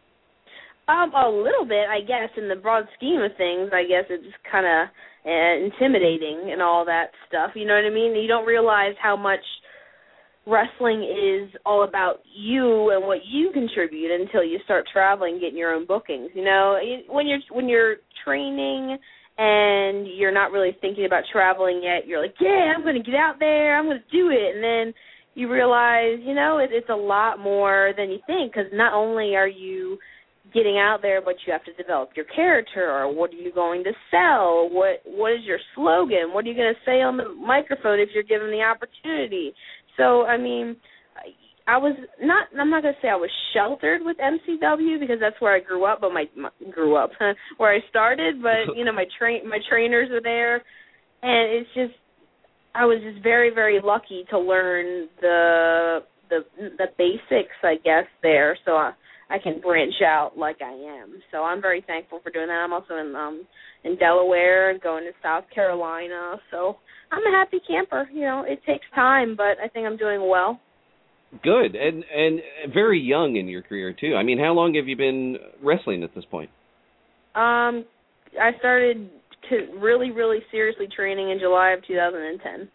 A little bit, I guess. In the broad scheme of things, I guess it's kind of intimidating and all that stuff. You know what I mean? You don't realize how much wrestling is all about you and what you contribute until you start traveling, getting your own bookings. You know, when you're training and you're not really thinking about traveling yet, you're like, yeah, I'm going to get out there, I'm going to do it. And then you realize, you know, it's a lot more than you think, because not only are you getting out there, but you have to develop your character, or what are you going to sell? What is your slogan? What are you going to say on the microphone if you're given the opportunity? So, I mean, I'm not going to say I was sheltered with MCW because that's where I grew up, but where I started, but you know, my trainers are there, and it's just, I was just very, very lucky to learn the basics, I guess, there, so I can branch out like I am. So I'm very thankful for doing that. I'm also in Delaware and going to South Carolina, so I'm a happy camper. You know, it takes time, but I think I'm doing well. Good, and very young in your career too. I mean, how long have you been wrestling at this point? I started to really, really seriously training in July of 2010.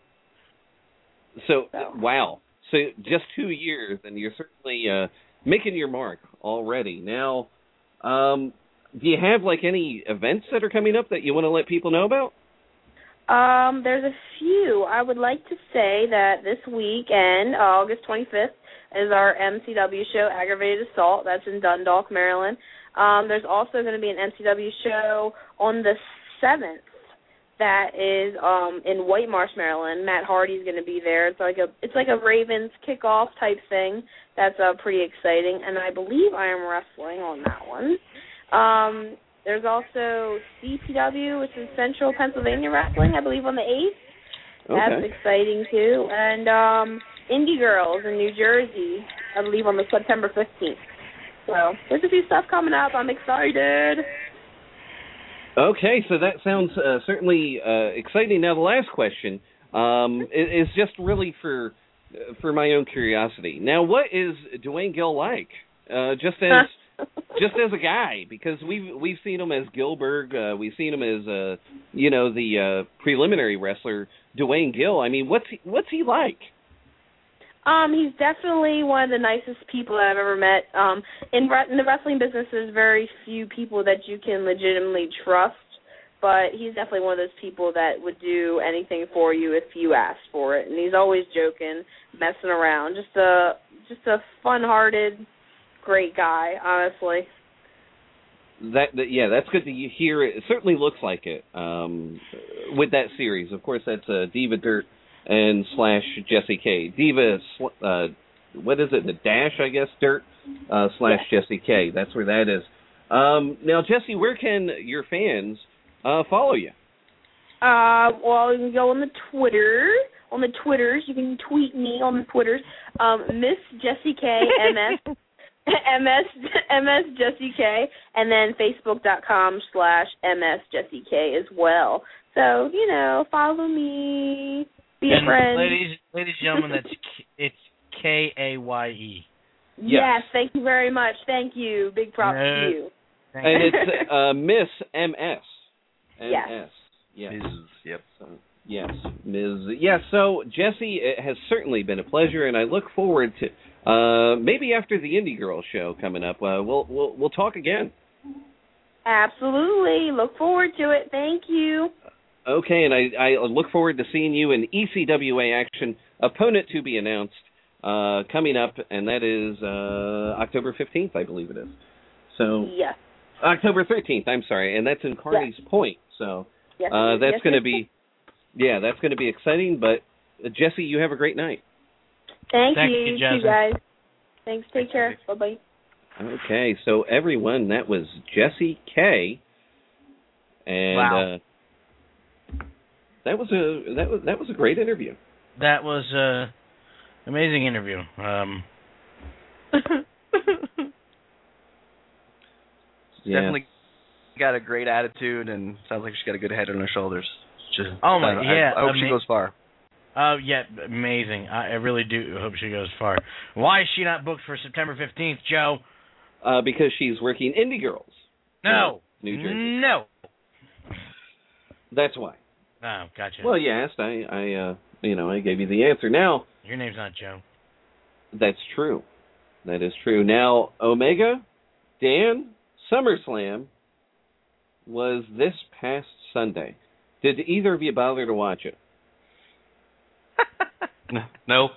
So. Wow. So just 2 years, and you're certainly making your mark already. Now, do you have like any events that are coming up that you want to let people know about? There's a few. I would like to say that this weekend, August 25th, is our MCW show, Aggravated Assault. That's in Dundalk, Maryland. There's also going to be an MCW show on the 7th that is in White Marsh, Maryland. Matt Hardy's going to be there. It's like a Ravens kickoff type thing. That's pretty exciting, and I believe I am wrestling on that one. There's also CPW, which is Central Pennsylvania Wrestling, I believe on the 8th. Okay. That's exciting, too. And Indie Girls in New Jersey, I believe on the September 15th. So there's a few stuff coming up. I'm excited. Okay, so that sounds certainly exciting. Now, the last question, It's just really for my own curiosity. Now, what is Duane Gill like? Just as a guy, because we've seen him as Gillberg, we've seen him as the preliminary wrestler Duane Gill. I mean, what's he like? He's definitely one of the nicest people that I've ever met. In the wrestling business, there's very few people that you can legitimately trust, but he's definitely one of those people that would do anything for you if you asked for it. And he's always joking, messing around. Just a fun-hearted, great guy, honestly. That's good to hear. It certainly looks like it with that series. Of course, that's Diva Dirt and / Jessie K. Diva, what is it? The Dash, I guess, Dirt / Jessie K. That's where that is. Now, Jessie, where can your fans follow you? Well, you can go on the Twitter. On the Twitters, you can tweet me on the Twitters. Miss Jessie K MS. MS Jessie K, and then Facebook.com / MS Jessie K as well. So, follow me, be a friend. Ladies and gentlemen, it's KAYE. Yes, thank you very much. Thank you. Big props to you. And it's Miss MS. Yes. Yes. Ms. Yep. Yes, Ms. Yes, so, Jessie, it has certainly been a pleasure, and I look forward to maybe after the Indie Girl show coming up, we'll talk again. Absolutely. Look forward to it. Thank you. Okay, and I look forward to seeing you in ECWA action, opponent to be announced, coming up, and that is October 15th, I believe it is. So yes. October 13th, I'm sorry, and that's in Carney's Point. So that's going to be that's going to be exciting, but Jessie, you have a great night. Thank you, you guys. Thanks. Take care. Bye-bye. Okay, so everyone, that was Jessie K. And wow. That was a great interview. That was an amazing interview. Definitely got a great attitude, and sounds like she's got a good head on her shoulders. I hope she goes far. Yeah, amazing. I really do hope she goes far. Why is she not booked for September 15th, Joe? Because she's working Indie Girls. No. New Jersey. No. That's why. Oh, gotcha. Well, you asked. I gave you the answer. Now, your name's not Joe. That's true. That is true. Now, Omega, Dan, SummerSlam was this past Sunday. Did either of you bother to watch it? No.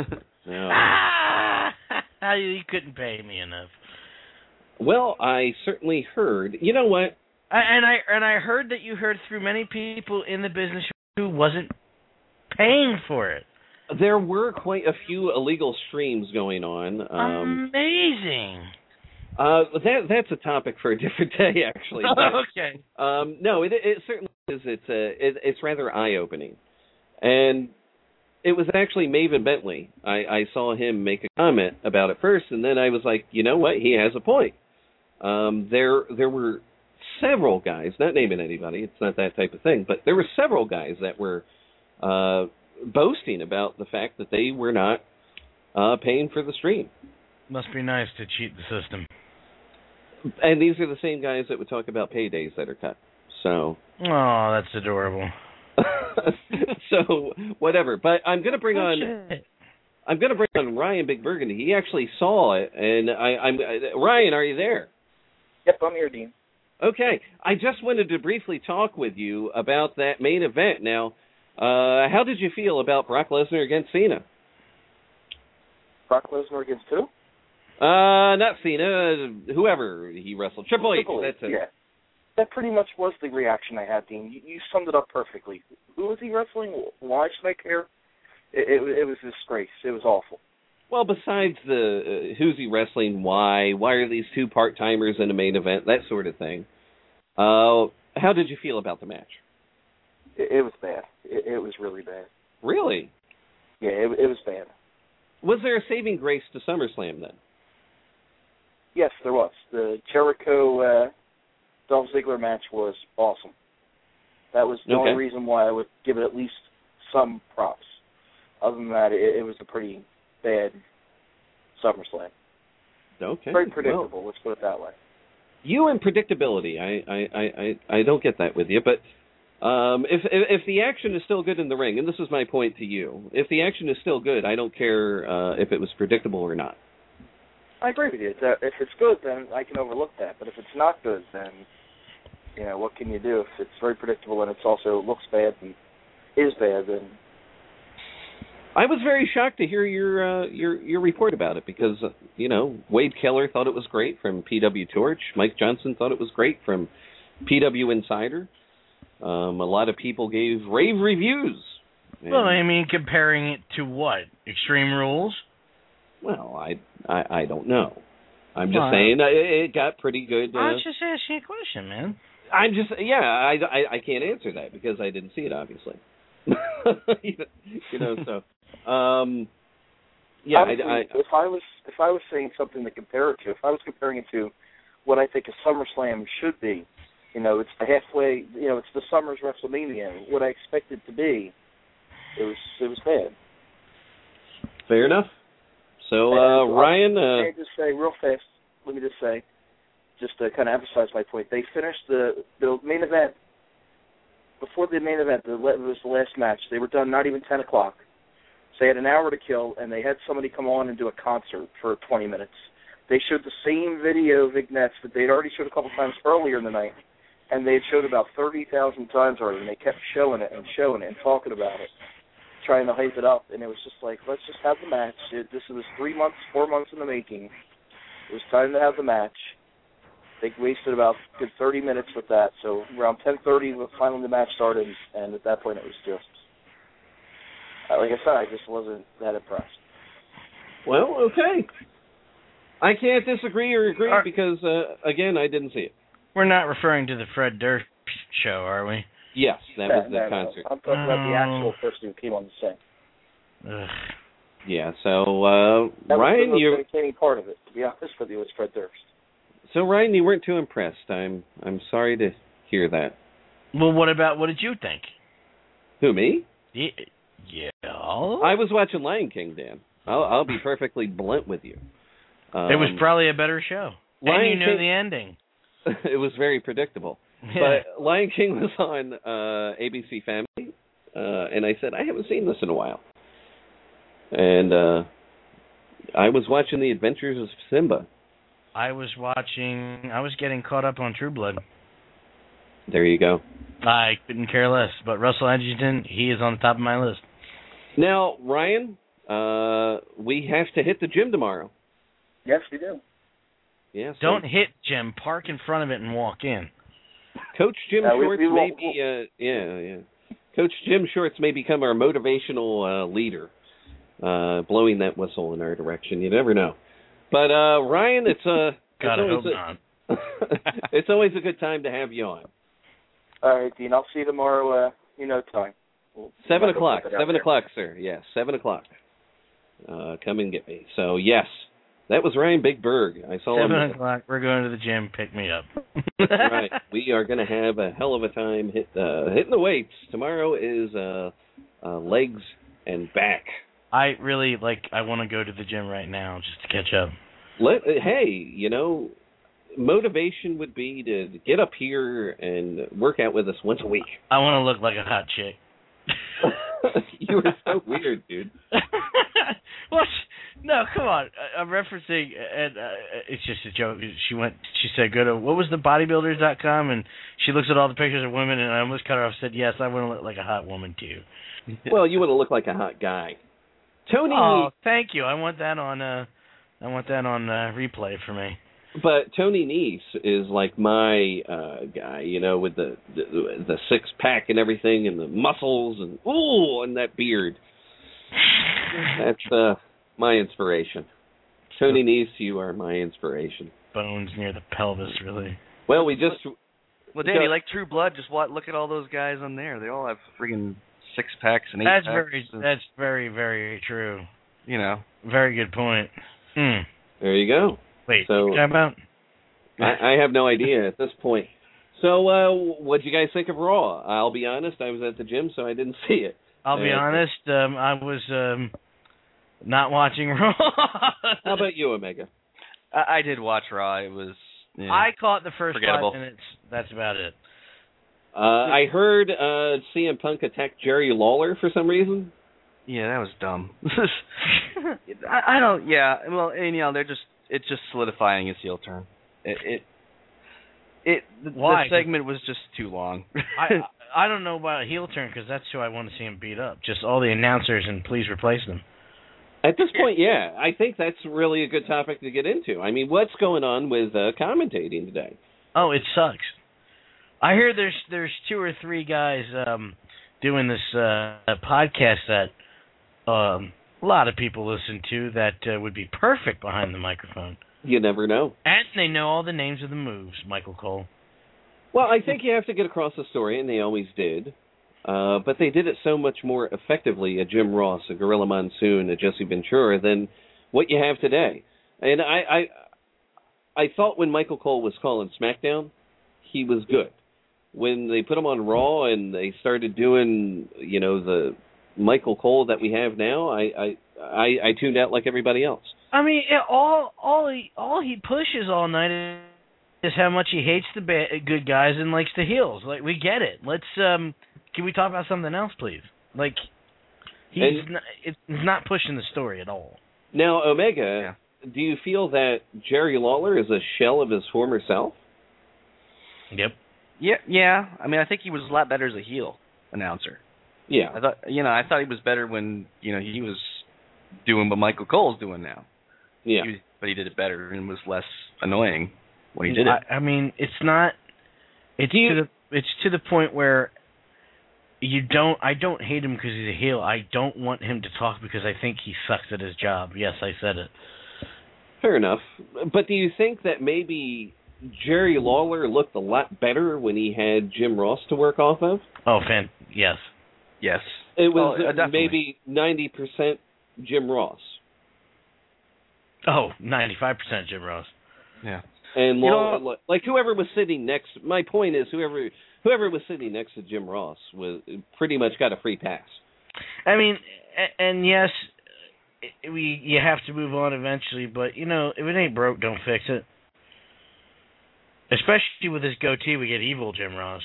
No. You couldn't pay me enough. Well, I certainly heard. You know what? And I heard that you heard through many people in the business who wasn't paying for it. There were quite a few illegal streams going on. Amazing. That's a topic for a different day, actually. Okay. No, it certainly is. It's rather eye-opening, and it was actually Maven Bentley. I saw him make a comment about it first, and then I was like, you know what? He has a point. There were several guys, not naming anybody, it's not that type of thing, but there were several guys that were boasting about the fact that they were not paying for the stream. Must be nice to cheat the system. And these are the same guys that would talk about paydays that are cut. So. Oh, that's adorable. So whatever, but I'm going to bring on Ryan Big Burgundy. He actually saw it, and I'm Ryan. Are you there? Yep, I'm here, Dean. Okay, I just wanted to briefly talk with you about that main event. Now, how did you feel about Brock Lesnar against Cena? Brock Lesnar against who? Not Cena. Whoever he wrestled. Triple H. That's it. Yeah. That pretty much was the reaction I had, Dean. You summed it up perfectly. Who was he wrestling? Why should I care? It was a disgrace. It was awful. Well, besides the who's he wrestling, why are these two part-timers in a main event, that sort of thing, how did you feel about the match? It was bad. It was really bad. Really? Yeah, it was bad. Was there a saving grace to SummerSlam then? Yes, there was. The Jericho Dolph Ziggler match was awesome. That was the only reason why I would give it at least some props. Other than that, it was a pretty bad SummerSlam. Okay. Very predictable. Let's put it that way. You and predictability. I don't get that with you, but if the action is still good in the ring, and this is my point to you, if the action is still good, I don't care if it was predictable or not. I agree with you. If it's good, then I can overlook that. But if it's not good, then what can you do? If it's very predictable and it's also looks bad and is bad, then. I was very shocked to hear your report about it because Wade Keller thought it was great from PW Torch. Mike Johnson thought it was great from PW Insider. A lot of people gave rave reviews. Well, I mean, comparing it to what? Extreme Rules? Well, I don't know. I'm just saying it got pretty good. I was just asking a question, man. I'm just I can't answer that because I didn't see it, obviously. So. Honestly, if I was saying something to compare it to, if I was comparing it to what I think a SummerSlam should be, it's the halfway, it's the summer's WrestleMania. What I expect it to be, it was bad. Fair enough. So Ryan, let me just say real fast. Let me just say, just to kind of emphasize my point. They finished the main event. Before the main event, it was the last match. They were done not even 10 o'clock. So they had an hour to kill, and they had somebody come on and do a concert for 20 minutes. They showed the same video vignettes that they'd already showed a couple times earlier in the night, and they had showed about 30,000 times already, and they kept showing it and talking about it, trying to hype it up. And it was just like, let's just have the match. This was 4 months in the making. It was time to have the match. They wasted about a good 30 minutes with that. So around 10:30, finally the match started, and at that point it was just, like I said, I just wasn't that impressed. Well, okay. I can't disagree or agree because, again, I didn't see it. We're not referring to the Fred Durst show, are we? Yes, that was the concert. I'm talking about the actual person who came on the scene. Ugh. Yeah, so, that Ryan, was the most entertaining part of it, to be honest with you, was Fred Durst. So, Ryan, you weren't too impressed. I'm sorry to hear that. Well, what did you think? Who, me? Yeah. I was watching Lion King, Dan. I'll be perfectly blunt with you. It was probably a better show. And you knew the ending. It was very predictable. Yeah. But Lion King was on ABC Family, and I said, I haven't seen this in a while. And I was watching The Adventures of Simba. I was getting caught up on True Blood. There you go. I couldn't care less. But Russell Edgerton, he is on the top of my list. Now, Ryan, we have to hit the gym tomorrow. Yes, we do. Yeah, so don't hit Jim. Park in front of it and walk in. Coach Jim Shorts Coach Jim Shorts may become our motivational leader, blowing that whistle in our direction. You never know. But Ryan, it's always a good time to have you on. All right, Dean. I'll see you tomorrow. Time. 7 o'clock. 7 o'clock, sir. Yes, 7 o'clock. Come and get me. So yes, that was Ryan Big Berg. I saw 7 o'clock. We're going to the gym. Pick me up. That's right. We are going to have a hell of a time hitting the weights. Tomorrow is legs and back. I want to go to the gym right now just to catch up. Hey, motivation would be to get up here and work out with us once a week. I want to look like a hot chick. You were so weird, dude. What? No, come on. I'm referencing, and it's just a joke. She said, go to, what was the bodybuilders.com, and she looks at all the pictures of women, and I almost cut her off and said, yes, I want to look like a hot woman, too. Well, you want to look like a hot guy. Tony. Oh, thank you. I want that on replay for me. But Tony Nese is like my guy, with the 6-pack and everything, and the muscles, and that beard. That's my inspiration. Tony Nese, you are my inspiration. Bones near the pelvis, really. Well, Danny, like True Blood, just look at all those guys on there. They all have friggin' 6-packs and 8-packs. That's very, very true. Very good point. There you go. Wait, so, what about? I have no idea at this point. So, what did you guys think of Raw? I'll be honest, I was at the gym, so I didn't see it. I'll be honest. I was not watching Raw. How about you, Omega? I did watch Raw. It was. Yeah, I caught the first forgettable. 5 minutes. That's about it. I heard CM Punk attack Jerry Lawler for some reason. Yeah, that was dumb. I don't. Yeah, well, and they're just. It's just solidifying his heel turn. The segment was just too long. I don't know about a heel turn because that's who I want to see him beat up. Just all the announcers and please replace them. At this point, yeah, I think that's really a good topic to get into. I mean, what's going on with commentating today? Oh, it sucks. I hear there's 2 or 3 guys doing this podcast that a lot of people listen to that would be perfect behind the microphone. You never know. And they know all the names of the moves, Michael Cole. Well, I think you have to get across the story, and they always did. But they did it so much more effectively, a Jim Ross, a Gorilla Monsoon, a Jesse Ventura, than what you have today. And I thought when Michael Cole was calling SmackDown, he was good. When they put him on Raw and they started doing, the Michael Cole that we have now, I tuned out like everybody else. I mean, all he pushes all night is how much he hates the good guys and likes the heels. Like, we get it. Let's can we talk about something else, please? Like, he's not pushing the story at all. Now, Omega, do you feel that Jerry Lawler is a shell of his former self? Yep. Yeah. I mean, I think he was a lot better as a heel announcer. Yeah. I thought he was better when he was doing what Michael Cole's doing now. Yeah. But he did it better and was less annoying when he did it. I mean, it's not. It's to the point where I don't hate him because he's a heel. I don't want him to talk because I think he sucks at his job. Yes, I said it. Fair enough. But do you think that maybe Jerry Lawler looked a lot better when he had Jim Ross to work off of? Oh, yes. Yes. It was maybe 90% Jim Ross. Oh, 95% Jim Ross. Yeah. And Lawler, like whoever was sitting next, my point is whoever was sitting next to Jim Ross was pretty much got a free pass. I mean, and yes, you have to move on eventually, but if it ain't broke, don't fix it. Especially with this goatee, we get evil Jim Ross.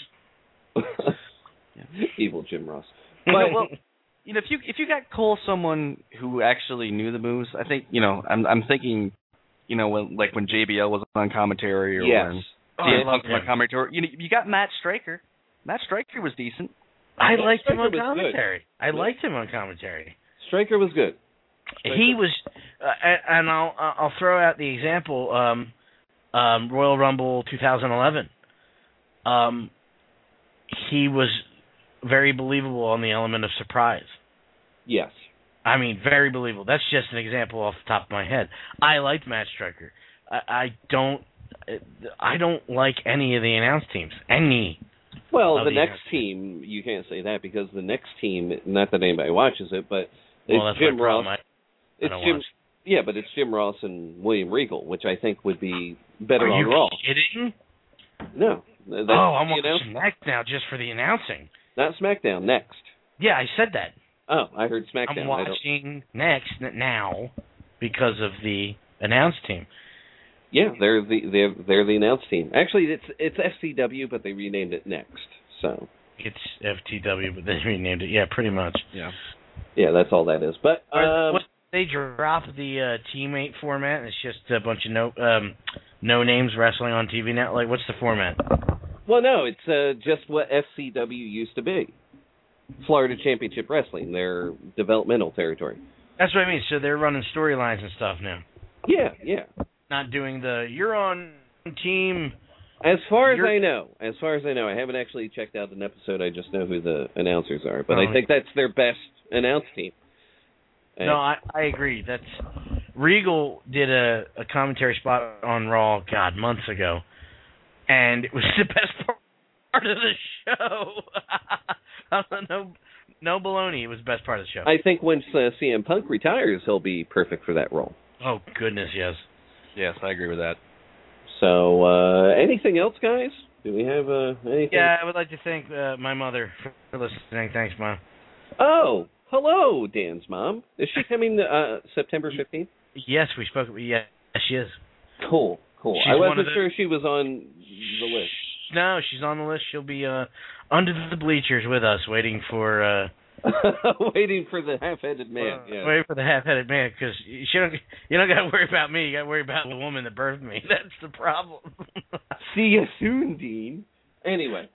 Evil Jim Ross. But, well, if you got Cole someone who actually knew the moves, I think I'm thinking, when JBL was on commentary or when CM Punk was on commentary, you got Matt Striker. Matt Striker was decent. I liked him on commentary. Striker was good. He was, and I'll throw out the example. Royal Rumble 2011. He was very believable on the element of surprise. Yes. I mean, very believable. That's just an example off the top of my head. I liked Matt Striker. I don't like any of the announced teams. Well, the next team, you can't say that because the next team, not that anybody watches it, but it's Jim Ross. Yeah, but it's Jim Ross and William Regal, which I think would be better on Raw. Are you kidding? No. I'm watching SmackDown just for the announcing. Not SmackDown, Next. Yeah, I said that. Oh, I heard SmackDown. I'm watching Next now because of the announced team. Yeah, they're the announced team. Actually, it's FCW, but they renamed it Next. So it's FTW, but they renamed it. Yeah, pretty much. Yeah. Yeah, that's all that is. But they dropped the teammate format. It's just a bunch of no names wrestling on TV now. Like, what's the format? Well, no, it's just what FCW used to be. Florida Championship Wrestling, their developmental territory. That's what I mean. So they're running storylines and stuff now. Yeah. Not doing you're on team. As far as I know, I haven't actually checked out an episode. I just know who the announcers are, but I think that's their best announced team. No, I agree. Regal did a commentary spot on Raw, months ago, and it was the best part of the show. No baloney. It was the best part of the show. I think once CM Punk retires, he'll be perfect for that role. Oh, goodness, yes. Yes, I agree with that. So, anything else, guys? Do we have anything? Yeah, I would like to thank my mother for listening. Thanks, Mom. Oh, hello, Dan's mom. Is she coming September 15th? Yes, we spoke. Yes, she is. Cool. She's I wasn't sure she was on the list. No, she's on the list. She'll be under the bleachers with us, waiting for waiting for the half-headed man. Waiting for the half-headed man, because you don't got to worry about me. You got to worry about the woman that birthed me. That's the problem. See you soon, Dean. Anyway.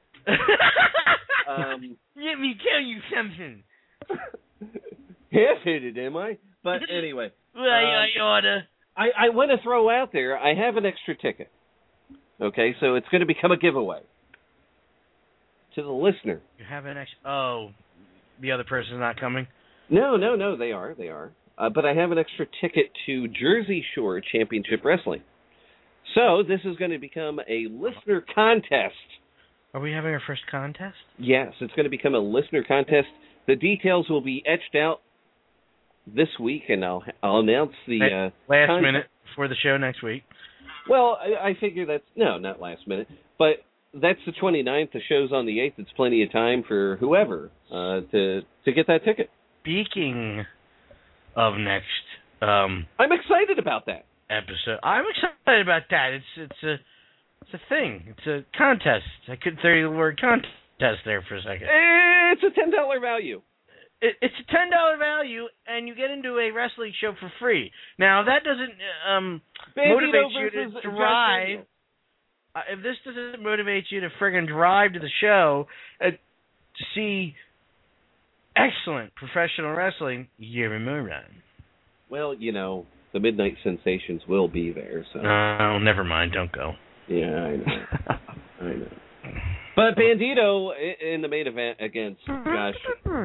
Let me tell you something. Half-headed, am I? But anyway. Well, I oughta. I want to throw out there, I have an extra ticket. Okay, so it's going to become a giveaway to the listener. You have an extra... Oh, the other person's not coming? No, they are. But I have an extra ticket to Jersey Shore Championship Wrestling. So this is going to become a listener contest. Are we having our first contest? Yes, it's going to become a listener contest. The details will be etched out this week, and I'll announce the last minute before the show next week. Well, I figure that's not last minute, but that's the 29th. The show's on the 8th. It's plenty of time for whoever to get that ticket. Speaking of next, I'm excited about that episode. I'm excited about that. It's a thing. It's a contest. I couldn't say the word contest there for a second. It's a $10 value. It's a $10 value, and you get into a wrestling show for free. Now, that doesn't motivate you to drive. If this doesn't motivate you to friggin' drive to the show to see excellent professional wrestling, you're a moron. Well, the Midnight Sensations will be there. So. Oh, never mind. Don't go. Yeah, I know. I know. But Bandito in the main event against Josh.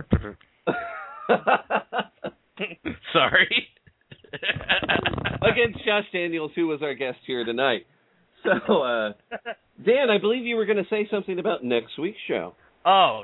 Sorry. Against Josh Daniels, who was our guest here tonight. So, Dan, I believe you were going to say something about next week's show. Oh,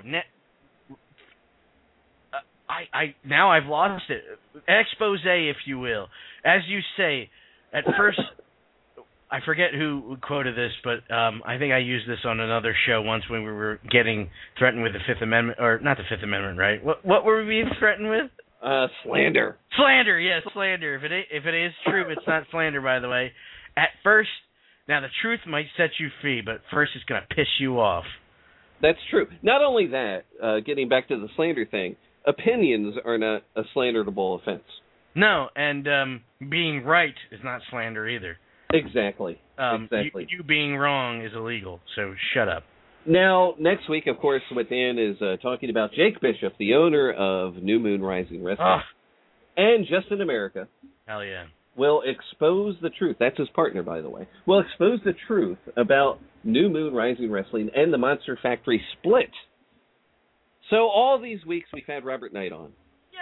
now I've lost it. Expose, if you will. As you say, at first, I forget who quoted this, but I think I used this on another show once when we were getting threatened with the Fifth Amendment, or not the Fifth Amendment, right? What were we being threatened with? Slander. Slander, yes, slander. If it is true, it's not slander, by the way. At first, now the truth might set you free, but first it's going to piss you off. That's true. Not only that, getting back to the slander thing, opinions are not a slanderable offense. No, and being right is not slander either. Exactly. Exactly. You being wrong is illegal, so shut up. Now, next week, of course, what Dan is talking about, Jake Bishop, the owner of New Moon Rising Wrestling, and Justin America. Hell yeah. Will expose the truth. That's his partner, by the way. Will expose the truth about New Moon Rising Wrestling and the Monster Factory split. So all these weeks we've had Robert Knight on.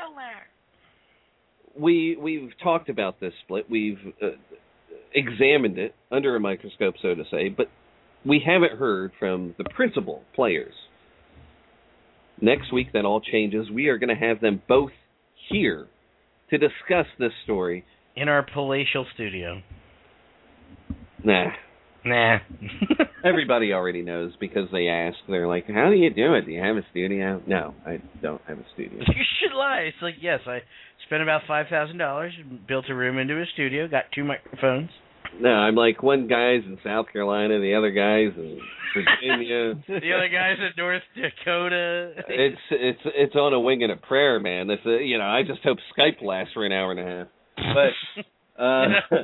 We've talked about this split. We've examined it under a microscope, so to say, but we haven't heard from the principal players. Next week, that all changes. We are going to have them both here to discuss this story. In our palatial studio. Nah. Nah. Everybody already knows because they ask. They're like, how do you do it? Do you have a studio? No, I don't have a studio. You should lie. It's like, yes, I spent about $5,000, built a room into a studio, got 2 microphones. No, I'm like, one guy's in South Carolina, the other guy's in Virginia. The other guy's in North Dakota. It's on a wing and a prayer, man. It's I just hope Skype lasts for an hour and a half. But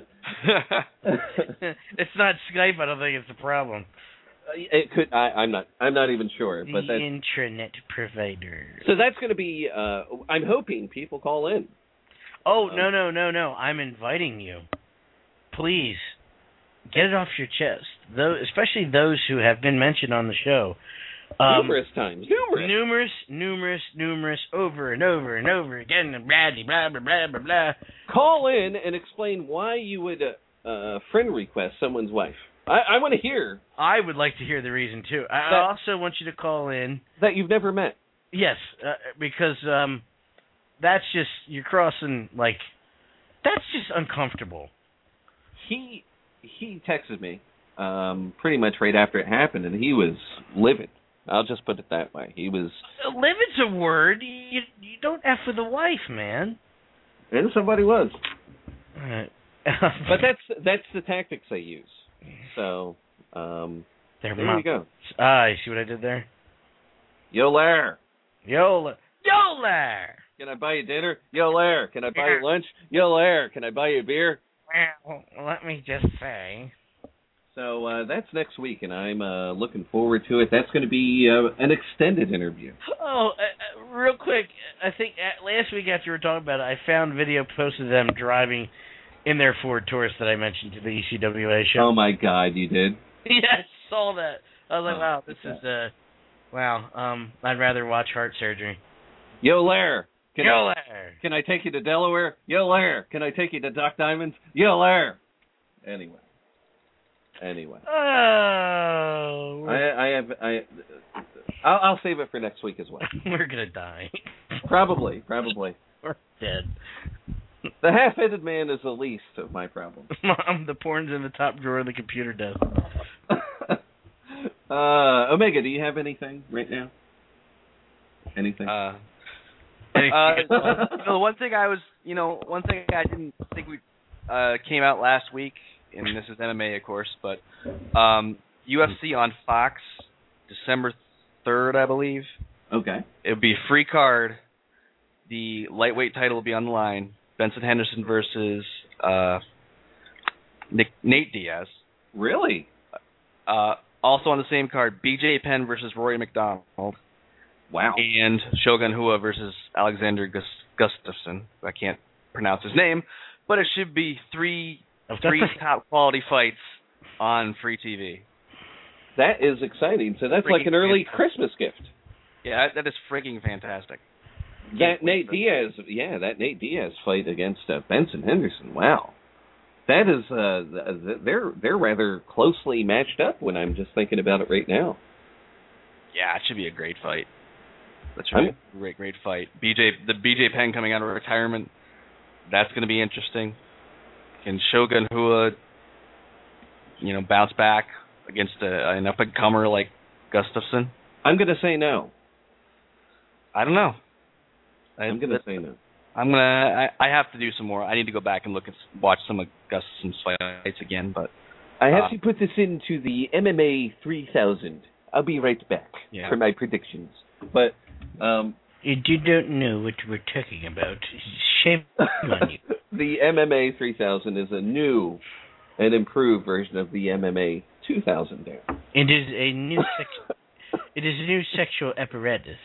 it's not Skype. I don't think it's a problem. It could. I'm not even sure. But the intranet provider. So that's going to be. I'm hoping people call in. Oh no! I'm inviting you. Please get it off your chest. Especially those who have been mentioned on the show. Numerous times. Numerous, over and over and over again, and blah, blah, blah, blah, blah. Call in and explain why you would friend request someone's wife. I want to hear. I would like to hear the reason, too. I also want you to call in. That you've never met. Yes, because that's just, you're crossing, that's just uncomfortable. He texted me pretty much right after it happened, and he was livid. I'll just put it that way. He was. Livid's a word. You don't F with a wife, man. And somebody was. All right. But that's the tactics they use. So there you go. You see what I did there? Yo, Lair. Yo, Lair. Can I buy you dinner? Yo, Lair. Can I buy you lunch? Yo, Lair. Can I buy you a beer? Well, let me just say. So that's next week, and I'm looking forward to it. That's going to be an extended interview. Oh, real quick, I think last week after we were talking about it, I found video posted of them driving in their Ford Taurus that I mentioned to the ECWA show. Oh, my God, you did? Yeah, I saw that. I was like, wow, this is, wow, I'd rather watch Heart Surgery. Yo, Lair. Lair. Can I take you to Delaware? Yo, Lair. Can I take you to Doc Diamonds? Yo, Lair. Anyway. Oh. I'll save it for next week as well. We're going to die. Probably. We're dead. The half-headed man is the least of my problems. Mom, the porn's in the top drawer of the computer desk. Omega, do you have anything right now? Anything? One thing I didn't think we came out last week, and this is MMA, of course, but UFC on Fox, December 3rd, I believe. Okay. It would be a free card. The lightweight title will be on the line. Benson Henderson versus Nate Diaz. Really? Also on the same card, BJ Penn versus Rory McDonald. Wow. And Shogun Rua versus Alexander Gustafsson. I can't pronounce his name, but it should be three top quality fights on free TV. That is exciting. So that's like an early Christmas gift. Yeah, that is freaking fantastic. That Nate Diaz fight against Benson Henderson. Wow. That is they're rather closely matched up when I'm just thinking about it right now. Yeah, it should be a great fight. That should be a great fight. BJ Penn coming out of retirement, that's going to be interesting. Can Shogun Rua, bounce back against an up-and-comer like Gustafsson? I'm going to say no. I don't know. I'm going to say no. I have to do some more. I need to go back and watch some of Gustafsson's fights again, but I have to put this into the MMA 3000. I'll be right back for my predictions. But you don't know what we're talking about. Shame on you. The MMA 3000 is a new and improved version of the MMA 2000. There. It is a new sexual apparatus.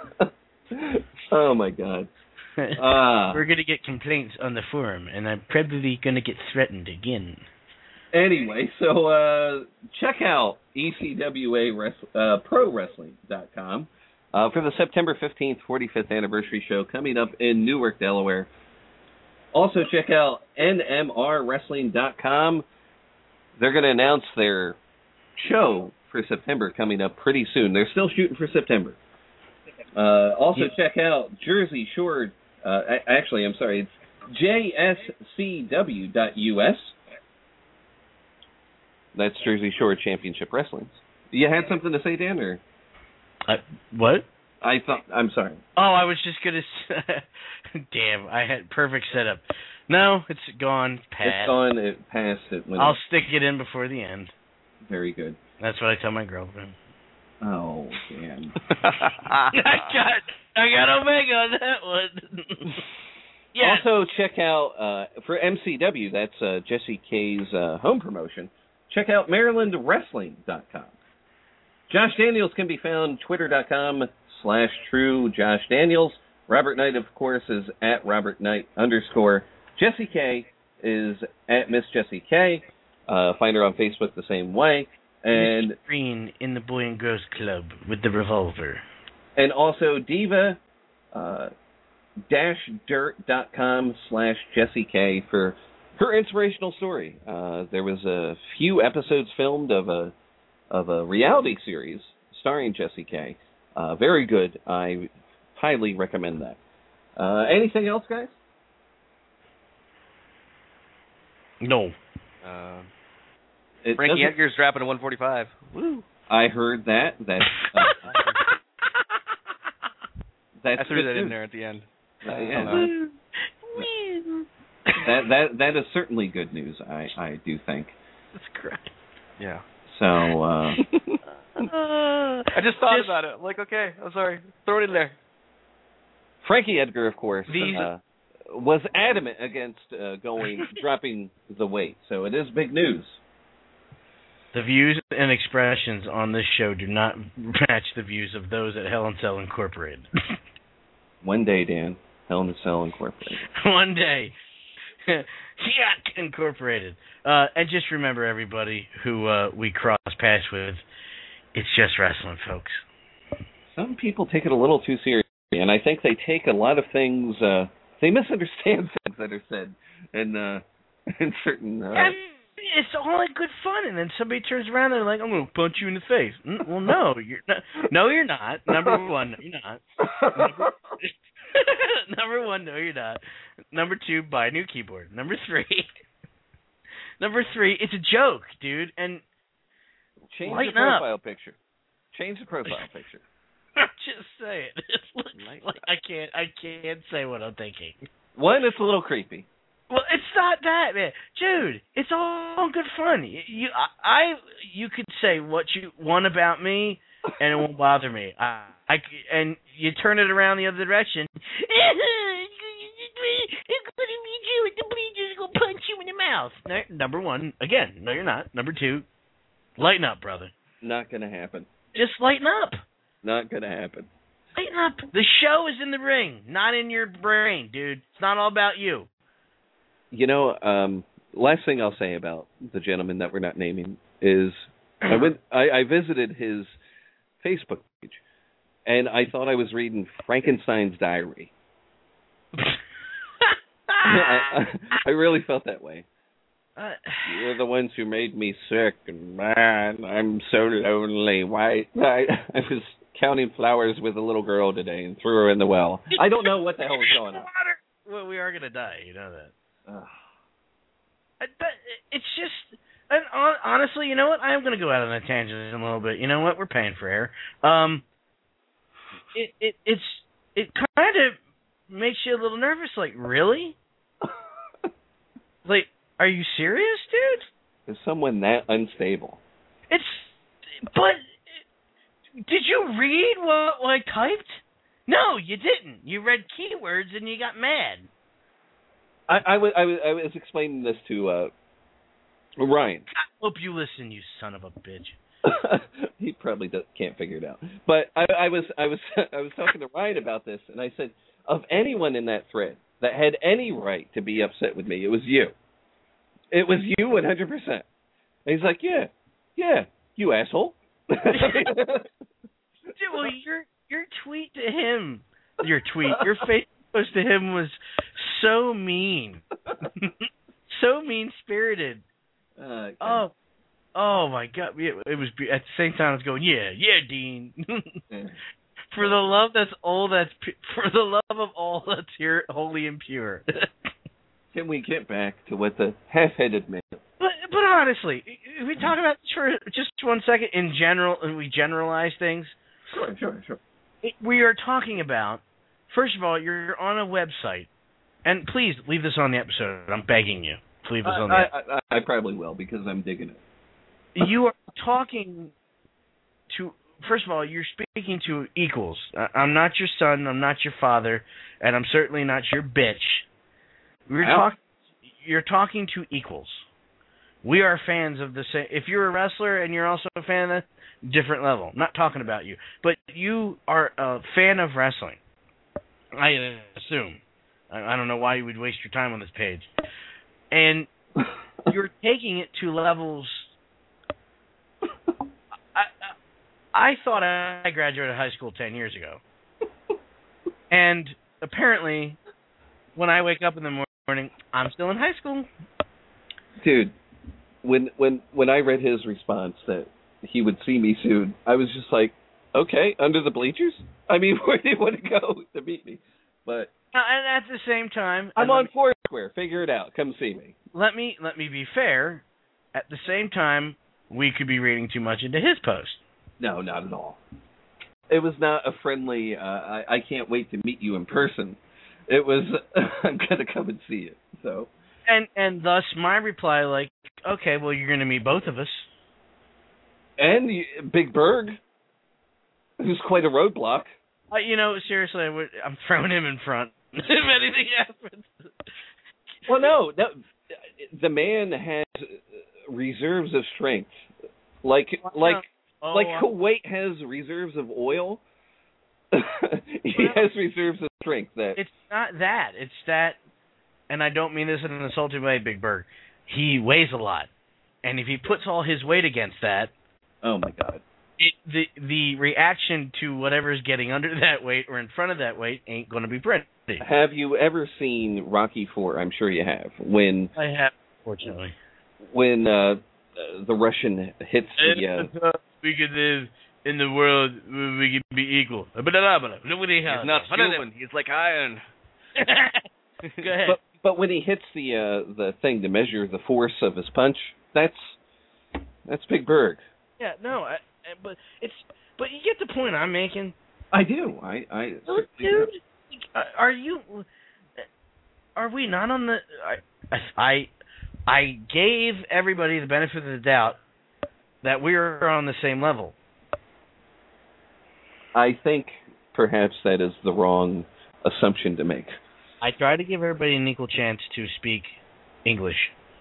Oh my God. We're going to get complaints on the forum, and I'm probably going to get threatened again. Anyway, so check out ECWA ProWrestling.com for the September 15th 45th anniversary show coming up in Newark, Delaware. Also check out NMRWrestling.com. They're going to announce their show for September coming up pretty soon. They're still shooting for September. Also check out Jersey Shore. Actually, I'm sorry. It's JSCW.US. That's Jersey Shore Championship Wrestling. You had something to say, Dan, or? What? I'm sorry. Oh, I was just going to say... Damn, I had perfect setup. No, it's gone. Past. It's gone. It passed. I'll stick it in before the end. Very good. That's what I tell my girlfriend. Oh, damn. I got Omega on that one. Yeah. Also, check out, for MCW, that's Jesse K's home promotion, check out MarylandWrestling.com. Josh Daniels can be found Twitter.com/true Josh Daniels. Robert Knight, of course, is at Robert Knight _. Jessie K is at Miss Jessie K. Find her on Facebook the same way. And Green in the Boy and Girls Club with the revolver. And also diva-dirt.com/Jessie K for her inspirational story. There was a few episodes filmed of a reality series starring Jessie K. Very good. I highly recommend that. Anything else, guys? No. Frankie Edgar's dropping to 145. Woo! I heard that. That's That's I threw good that in news. there at the end. That is certainly good news. I do think. That's correct. Yeah. So. I just thought about it. I'm like, okay, I'm sorry. Throw it in there. Frankie Edgar, of course, These was adamant against dropping the weight. So it is big news. The views and expressions on this show do not match the views of those at Hell in Cell Incorporated. One day, Dan, Hell in a Cell Incorporated. One day. Yuck Incorporated. And just remember, everybody who we cross paths with, it's just wrestling, folks. Some people take it a little too seriously, and I think they take a lot of things, they misunderstand things that are said in certain... it's all in good fun, and then somebody turns around and they're like, I'm going to punch you in the face. Well, no, you're not. No, you're not. Number one, no, you're not. Number one, no, you're not. Number two, buy a new keyboard. Number three, it's a joke, dude, and change lighten the profile up. picture. Change the profile picture. Just say it. It looks like I can't say what I'm thinking. One, it's a little creepy. Well, it's not that, man. Dude, it's all good fun. You could say what you want about me, and it won't bother me. And you turn it around the other direction. The bleacher's gonna punch you in the mouth. Number one, again, no, you're not. Number two, lighten up, brother. Not gonna happen. Just lighten up. Not gonna happen. Lighten up. The show is in the ring, not in your brain, dude. It's not all about you. You know, last thing I'll say about the gentleman that we're not naming is I visited his Facebook page, and I thought I was reading Frankenstein's diary. I really felt that way. You're the ones who made me sick, and man, I'm so lonely. Why? I was counting flowers with a little girl today and threw her in the well. I don't know what the hell was going on. Well, we are gonna die, you know that. But it's just, and honestly, you know what? I am going to go out on a tangent in a little bit. You know what? We're paying for air. It kind of makes you a little nervous. Like, really? Like, are you serious, dude? Is someone that unstable? But did you read what I typed? No, you didn't. You read keywords and you got mad. I was explaining this to Ryan. I hope you listen, you son of a bitch. He probably can't figure it out. But I was talking to Ryan about this, and I said, of anyone in that thread that had any right to be upset with me, it was you. It was you 100%. And he's like, yeah, you asshole. Dude, well, your tweet to him, your Facebook post to him was so mean. So mean-spirited. Okay. Oh my God! It was at the same time I was going, yeah, Dean. For the love that's all for the love of all that's here, holy and pure. Can we get back to what the half-headed man? But honestly, if we talk about this for just 1 second in general, and we generalize things. Sure. We are talking about. First of all, you're on a website, and please leave this on the episode. I'm begging you. Leave this on the episode. I probably will, because I'm digging it. You are talking to, first of all, you're speaking to equals. I'm not your son, I'm not your father, and I'm certainly not your bitch. You're talking to equals. We are fans of the same. If you're a wrestler and you're also a fan of that, different level. I'm not talking about you. But you are a fan of wrestling. I assume. I don't know why you would waste your time on this page. And you're taking it to levels. I thought I graduated high school 10 years ago. And apparently, when I wake up in the morning, I'm still in high school. Dude, when I read his response that he would see me soon, I was just like, okay, under the bleachers? I mean, where do you want to go to meet me? But and at the same time, I'm on Foursquare. Figure it out. Come see me. Let me be fair. At the same time, we could be reading too much into his post. No, not at all. It was not a friendly, I can't wait to meet you in person. It was, I'm going to come and see you. So. And thus my reply, like, okay, well, you're going to meet both of us. And Big Berg, who's quite a roadblock. Seriously, I'm throwing him in front if anything happens. Well, no, the man has reserves of strength, like Kuwait has reserves of oil. He has reserves of strength. It's not that. It's that, and I don't mean this in an insulting way, Big Bird. He weighs a lot, and if he puts all his weight against that, oh my God, the reaction to whatever's getting under that weight or in front of that weight ain't going to be pretty. Have you ever seen Rocky IV? I'm sure you have. I have, fortunately. When the Russian hits the. We could live in the world where we can be equal. He's not human. He's like iron. Go ahead. But when he hits the thing to measure the force of his punch, that's Big Berg. Yeah, no, but you get the point I'm making. I do. Dude, are we not on the? I gave everybody the benefit of the doubt that we are on the same level. I think perhaps that is the wrong assumption to make. I try to give everybody an equal chance to speak English.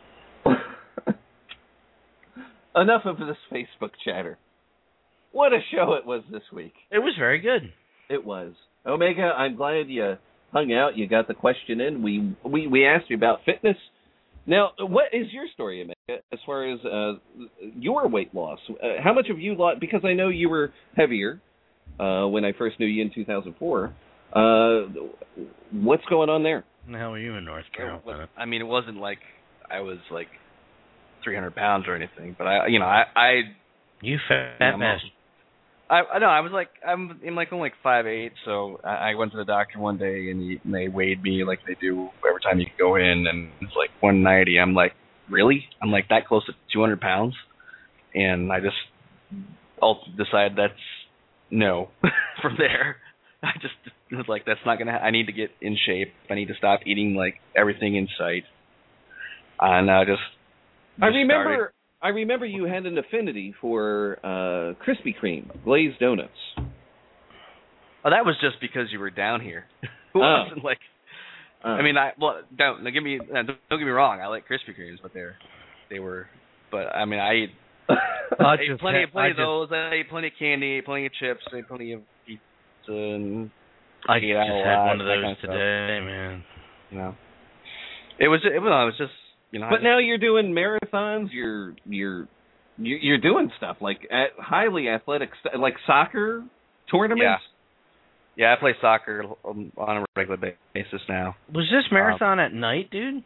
Enough of this Facebook chatter. What a show it was this week. It was very good. It was. Omega, I'm glad you hung out. You got the question in. We asked you about fitness. Now, what is your story, Omega, as far as your weight loss? How much have you lost? Because I know you were heavier when I first knew you in 2004. What's going on there? The hell are you in North Carolina? I mean, it wasn't like I was like 300 pounds or anything, but You fat bastard. I know. I was like, I'm only like 5'8", so I went to the doctor one day and they weighed me like they do every time you go in, and it's like 190. I'm like, really? I'm like that close to 200 pounds, and I just decided that's no. From there, I just was like, that's not gonna. I need to get in shape. I need to stop eating like everything in sight, and I just started. I remember you had an affinity for Krispy Kreme glazed donuts. Oh, that was just because you were down here. It wasn't like. I mean, don't get me wrong. I like Krispy Kremes, but they were. But I mean, I ate plenty of those. I ate plenty of candy, ate plenty of chips, ate plenty of pizza, and I just had one of those today, man. It was just. But now you're doing marathons. You're doing stuff like highly athletic, like soccer tournaments. Yeah, I play soccer on a regular basis now. Was this marathon at night, dude?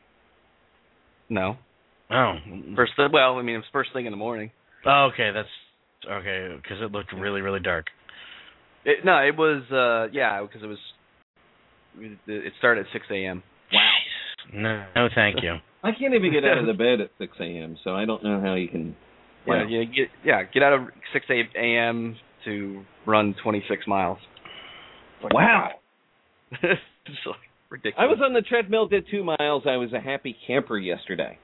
No. Oh. It was first thing in the morning. Oh, okay, that's okay because it looked really, really dark. It was because it started at 6 a.m. Wow. No, thank you. I can't even get out of the bed at 6 a.m., so I don't know how you can... Wow. Get out of 6 a.m. to run 26 miles. Wow. It's like ridiculous. I was on the treadmill, did 2 miles. I was a happy camper yesterday.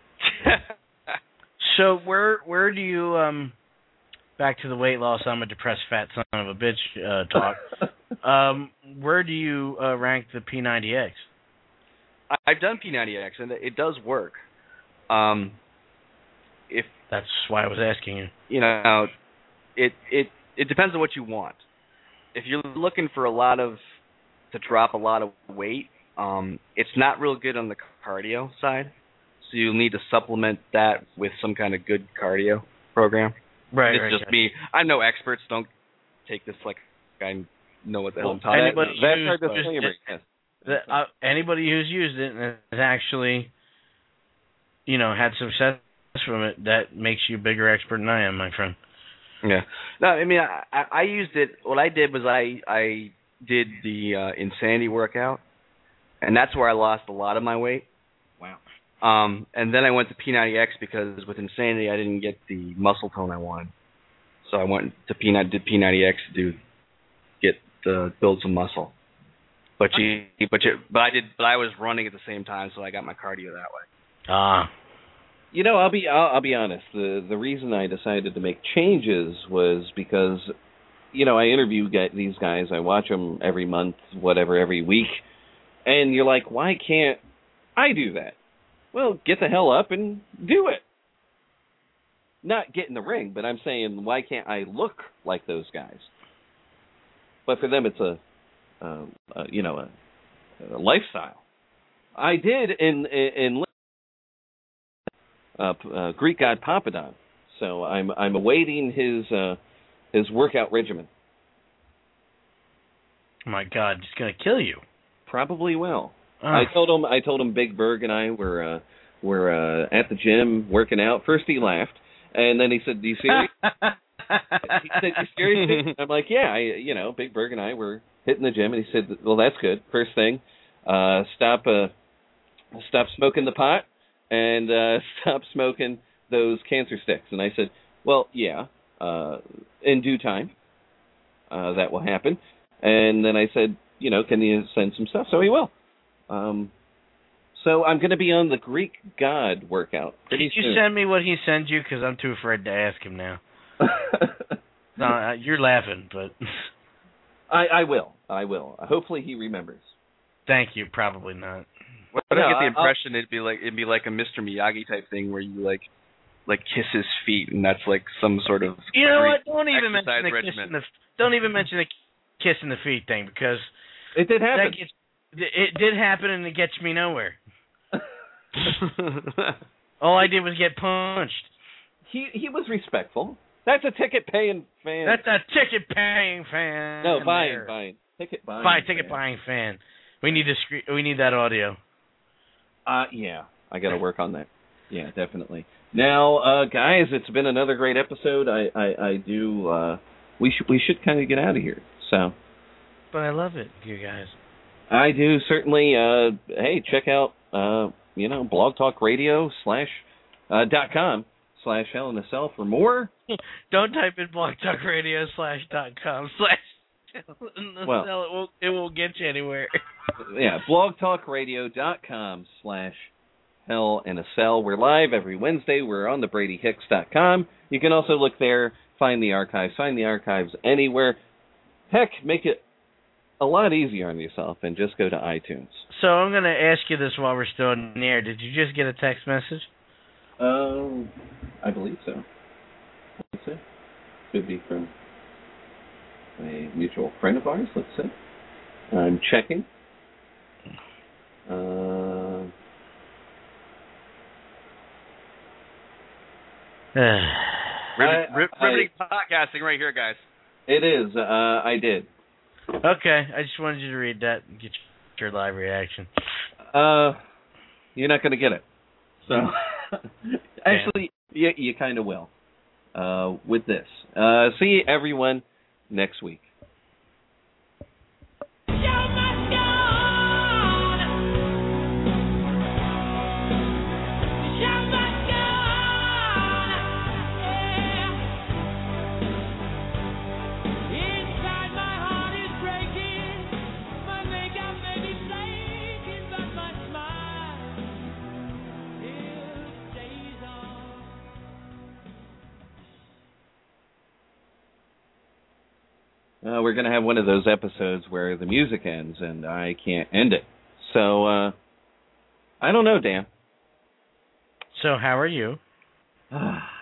So where do you... back to the weight loss, I'm a depressed fat son of a bitch talk. Where do you rank the P90X? I've done P90X, and it does work. If that's why I was asking you. It depends on what you want. If you're looking for to drop a lot of weight, it's not real good on the cardio side. So you'll need to supplement that with some kind of good cardio program. Right. It's just me. I'm no expert, so don't take this like I know what the hell I'm talking about. That's our disclaimer. Yes. Anybody who's used it and has actually, had success from it, that makes you a bigger expert than I am, my friend. Yeah. No, I mean, I used it. What I did was I did the Insanity workout, and that's where I lost a lot of my weight. Wow. And then I went to P90X because with Insanity I didn't get the muscle tone I wanted. So I went to P90X to build some muscle. But I was running at the same time, so I got my cardio that way. You know, I'll be honest. The reason I decided to make changes was because, you know, I interview these guys. I watch them every month, every week, and you're like, why can't I do that? Well, get the hell up and do it. Not get in the ring, but I'm saying, why can't I look like those guys? But for them, it's a lifestyle. I did in Greek god Papadon, so I'm awaiting his workout regimen. Oh my God, it's gonna kill you. Probably will. I told him Big Berg and I were at the gym working out. First he laughed, and then he said, "Do you serious?" He said, "You serious?" I'm like, "Yeah, Big Berg and I were hitting the gym," and he said, "Well, that's good. First thing, stop smoking the pot and stop smoking those cancer sticks." And I said, "Well, yeah, in due time, that will happen." And then I said, "Can you send some stuff?" So he will. So I'm going to be on the Greek god workout pretty soon. Did you send me what he sent you? Because I'm too afraid to ask him now. No, you're laughing, but I will. Hopefully he remembers. Thank you. Probably not. What I get the impression it'd be like a Mr. Miyagi type thing where you like kiss his feet, and that's like some sort of what? Don't even mention the kiss in the feet thing, because it did happen. It did happen, and it gets me nowhere. All I did was get punched. He was respectful. That's a ticket-paying fan. That's a ticket-paying fan. No, buying. Ticket-buying fan. We need that audio. Yeah, I got to work on that. Yeah, definitely. Now, guys, it's been another great episode. I do. We should kind of get out of here. So. But I love it, you guys. I do certainly. Hey, check out blogtalkradio.com/HellInACell for more. Don't type in blogtalkradio.com/HellInACell. Well, it won't get you anywhere. Yeah, blogtalkradio.com/HellInACell. We're live every Wednesday. We're on the BradyHicks.com. You can also look there, find the archives anywhere. Heck, make it a lot easier on yourself and just go to iTunes. So I'm going to ask you this while we're still in the air. Did you just get a text message? I believe so. Let's see. Could be from a mutual friend of ours. Let's see. I'm checking. Riveting podcasting right here, guys. It is. I did. Okay, I just wanted you to read that and get your live reaction. You're not going to get it. So, actually, you kind of will with this. See everyone next week. We're going to have one of those episodes where the music ends and I can't end it. So, I don't know, Dan. So, how are you?